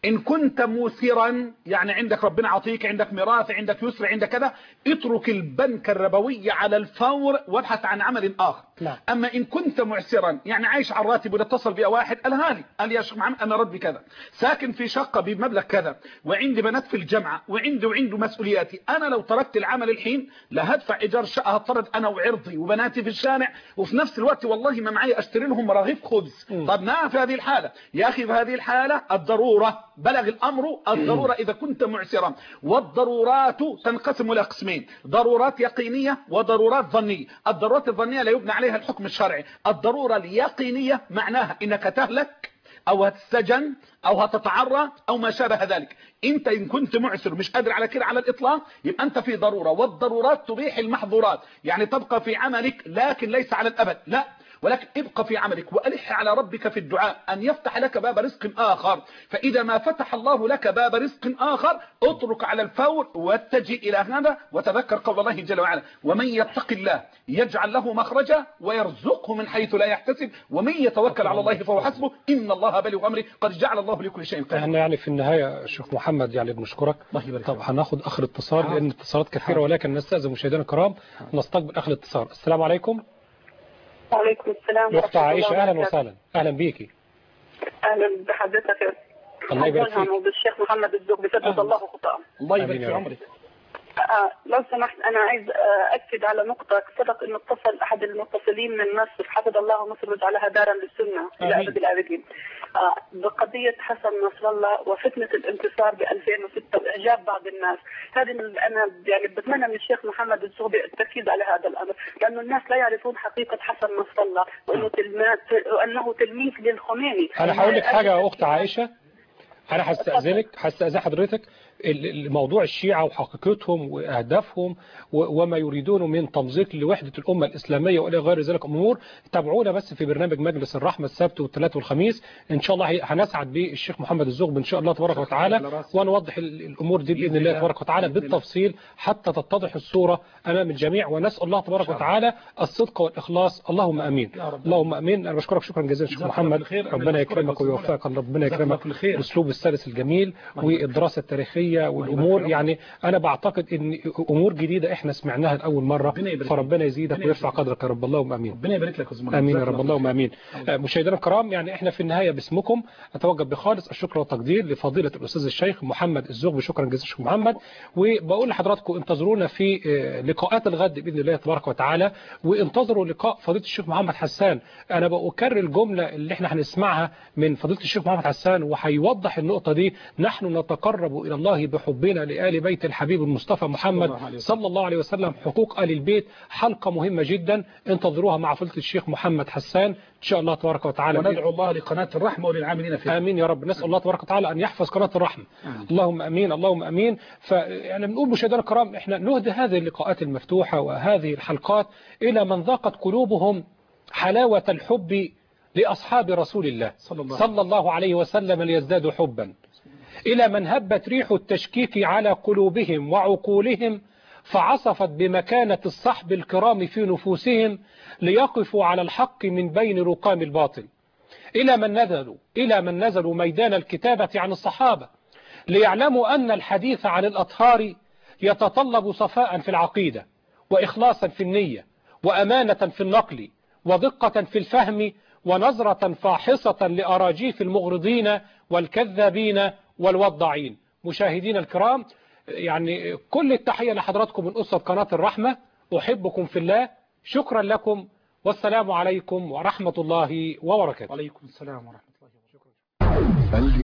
إن كنت موسرا يعني عندك ربنا عطيك، عندك ميراث، عندك يسر، عندك كذا، اترك البنك الربوي على الفور وابحث عن عمل آخر. لا. أما إن كنت معسرا يعني عايش على الراتب ولا اتصل بي واحد قالها لي، قال يا شيخ محمد أنا رد بكذا، ساكن في شقة بمبلغ كذا، وعندي بنات في الجامعة، وعنده مسؤولياتي، أنا لو تركت العمل الحين لا هدفع إيجار شقة، هضطرد أنا وعرضي وبناتي في الشارع، وفي نفس الوقت والله ما معي أشتري لهم رغيف خبز. طب ما في هذه الحالة يا أخي، في هذه الحالة الضرورة بلغ الأمر الضرورة إذا كنت معسرا. والضرورات تنقسم إلى قسمين، ضرورات يقينية وضرورات ظنية. الضرورات الظنية لا يبنى عليها الحكم الشرعي. الضرورة اليقينية معناها إنك تهلك أو هتسجن أو هتتعرى أو ما شابه ذلك. انت ان كنت معسر مش قادر على كده على الإطلاق يبقى انت في ضرورة. والضرورات تبيح المحظورات، يعني تبقى في عملك لكن ليس على الأبد، لا، ولكن ابقى في عملك وألح على ربك في الدعاء أن يفتح لك باب رزق آخر. فإذا ما فتح الله لك باب رزق آخر اترك على الفور واتجه إلى هذا، وتذكر قول الله جل وعلا: ومن يتق الله يجعل له مخرجا ويرزقه من حيث لا يحتسب ومن يتوكل على الله فهو حسبه إن الله بالغ أمره قد جعل الله لكل شيء قدير. احنا يعني في النهاية شيخ محمد يعني بنشكرك. طب هناخد آخر اتصال لأن الاتصالات كثيرة، ولكن نستأذن مشاهدينا الكرام نستقبل آخر اتصال. السلام عليكم. وعليكم السلام. أخت عائشة أهلا وسهلا. أهلا بيكي. أهلا بحضرتك. الله يبارك فيك. وبالشيخ محمد الزغبي سدد الله خطاه. الله يبارك في عمرك. لو سمحت أنا عايز أكد على نقطة سبق إنه اتصل أحد المتصلين من مصر، حفظ الله مصر وجعلها دارا للسنة إلى أبد الآبدين، بقضية حسن نصر الله وفتنة الانتصار ب 2006 وإعجاب بعض الناس. هذه أنا يعني بتمنى من الشيخ محمد الزغبي التركيز على هذا الأمر، لأنه الناس لا يعرفون حقيقة حسن نصر الله وأنه تلميذ للخميني. أنا هقول لك حاجة يا أخت عائشة، أنا هستأذن حضرتك. الموضوع الشيعة وحقيقتهم وأهدافهم وما يريدونه من تمزيق لوحدة الأمة الإسلامية وإلى غير ذلك أمور، تابعونا بس في برنامج مجلس الرحمة السبت والثلاث والخميس إن شاء الله. هنسعد بالشيخ محمد الزغبي إن شاء الله تبارك وتعالى، ونوضح الأمور دي بإذن الله تبارك وتعالى بالتفصيل حتى تتضح الصورة أمام الجميع، ونسأل الله تبارك وتعالى الصدق والإخلاص. اللهم أمين. اللهم أمين. أنا بشكرك شكرا جزيلا شيخ محمد، ربنا يكرمك ويوفقك، ربنا يكرمك الأسلوب السلس الجميل والدراسة التاريخية والأمور. يعني أنا بعتقد أن أمور جديدة إحنا سمعناها لأول مرة، فربنا يزيدك ويرفع قدرك يا رب. اللهم أمين. ربنا يبارك لك يا زميلي. آمين يا رب. اللهم أمين. مشاهدينا الكرام، يعني إحنا في النهاية باسمكم أتوجه بخالص الشكر والتقدير لفضيلة الأستاذ الشيخ محمد الزغبي. شكرا جزيلا شيخ محمد، وبقول لحضراتكم انتظرونا في لقاءات الغد بإذن الله تبارك وتعالى، وانتظروا لقاء فضيلة الشيخ محمد حسان. أنا بأكرر الجملة اللي إحنا هنسمعها من فضيلة الشيخ محمد حسان وهيوضح النقطة دي: نحن نتقرب إلى الله بحبنا لآل بيت الحبيب المصطفى محمد صلى الله عليه وسلم. حقوق آل البيت حلقة مهمة جدا، انتظروها مع فضيلة الشيخ محمد حسان إن شاء الله تبارك وتعالى. وندعو الله لقناة الرحمة وللعاملين فيها. آمين يا رب. نسأل الله تبارك وتعالى أن يحفظ قناة الرحمة. اللهم أمين. اللهم أمين. فيعني بنقول مشاهدينا الكرام إحنا نهدي هذه اللقاءات المفتوحة وهذه الحلقات إلى من ضاقت قلوبهم حلاوة الحب لأصحاب رسول الله صلى الله عليه وسلم ليزدادوا حبا، إلى من هبت ريح التشكيك على قلوبهم وعقولهم فعصفت بمكانة الصحب الكرام في نفوسهم ليقفوا على الحق من بين رقام الباطل، إلى من نزلوا ميدان الكتابة عن الصحابة ليعلموا أن الحديث عن الأطهار يتطلب صفاء في العقيدة وإخلاصا في النية وأمانة في النقل ودقة في الفهم ونظرة فاحصة لأراجيف المغرضين والكذابين والوضاعين. مشاهدين الكرام، يعني كل التحية لحضراتكم من أسرة قناة الرحمة، أحبكم في الله، شكرا لكم، والسلام عليكم ورحمة الله وبركاته. وعليكم السلام ورحمة الله وبركاته.